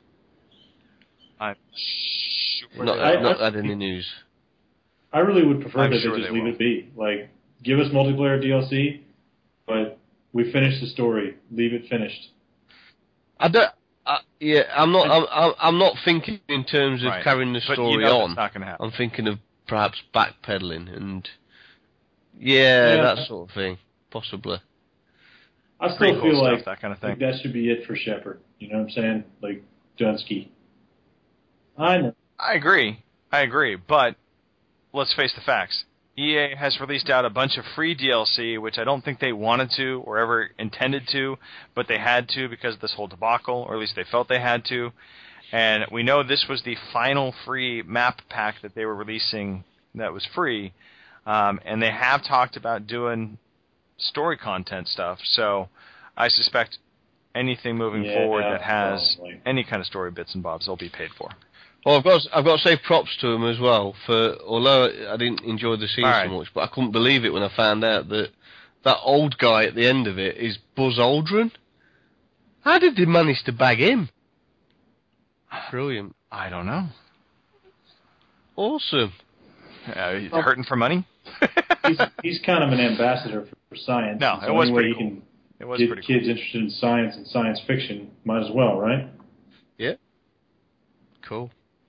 I'm sure Not, they I- will. not had any news. I really would prefer I'm that sure they just they leave will. it be. Like, give us multiplayer D L C, but we finished the story. Leave it finished. I don't. Uh, yeah, I'm not. I'm, I'm. I'm not thinking in terms of Right. carrying the But story you know on. that's not going to happen. I'm thinking of perhaps backpedaling and yeah, Yeah. that sort of thing, possibly. I still Prequel feel stuff, like, that kind of like thing. that should be it for Shepard. You know what I'm saying? Like Dunsky. I know. I agree. I agree. But let's face the facts. E A has released out a bunch of free D L C, which I don't think they wanted to or ever intended to, but they had to because of this whole debacle, or at least they felt they had to. And we know this was the final free map pack that they were releasing that was free. Um, and they have talked about doing story content stuff. So I suspect anything moving Yeah, forward that has probably. any kind of story bits and bobs will be paid for. Well, I've got I've got to say props to him as well for although I didn't enjoy the scene All right. so much, but I couldn't believe it when I found out that that old guy at the end of it is Buzz Aldrin. How did they manage to bag him? Brilliant. I don't know. Awesome. Uh, he's hurting for money? he's, he's kind of an ambassador for, for science. No, so it was any way pretty he cool. can It was get pretty kids cool. interested in science and science fiction, might as well, right? Yeah. Cool.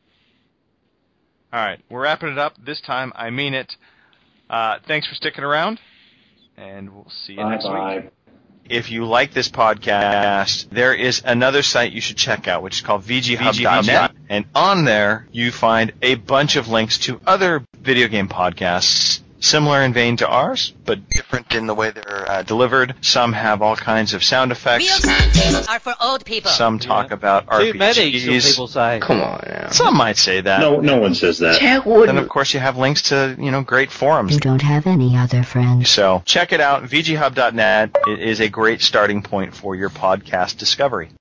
All right, we're wrapping it up. This time, I mean it. Uh, thanks for sticking around, and we'll see you Bye next bye. week. If you like this podcast, there is another site you should check out, which is called V G Hub dot net. And on there, you find a bunch of links to other video game podcasts similar in vein to ours, but different in the way they're uh, delivered. Some have all kinds of sound effects. Real are for old people. Some talk yeah. about R P Gs. Too many, some people say. Come on now. Some might say that. No, no one says that. Then, of course, you have links to, you know, great forums. You don't have any other friends. So check it out, v g hub dot net. It is a great starting point for your podcast discovery.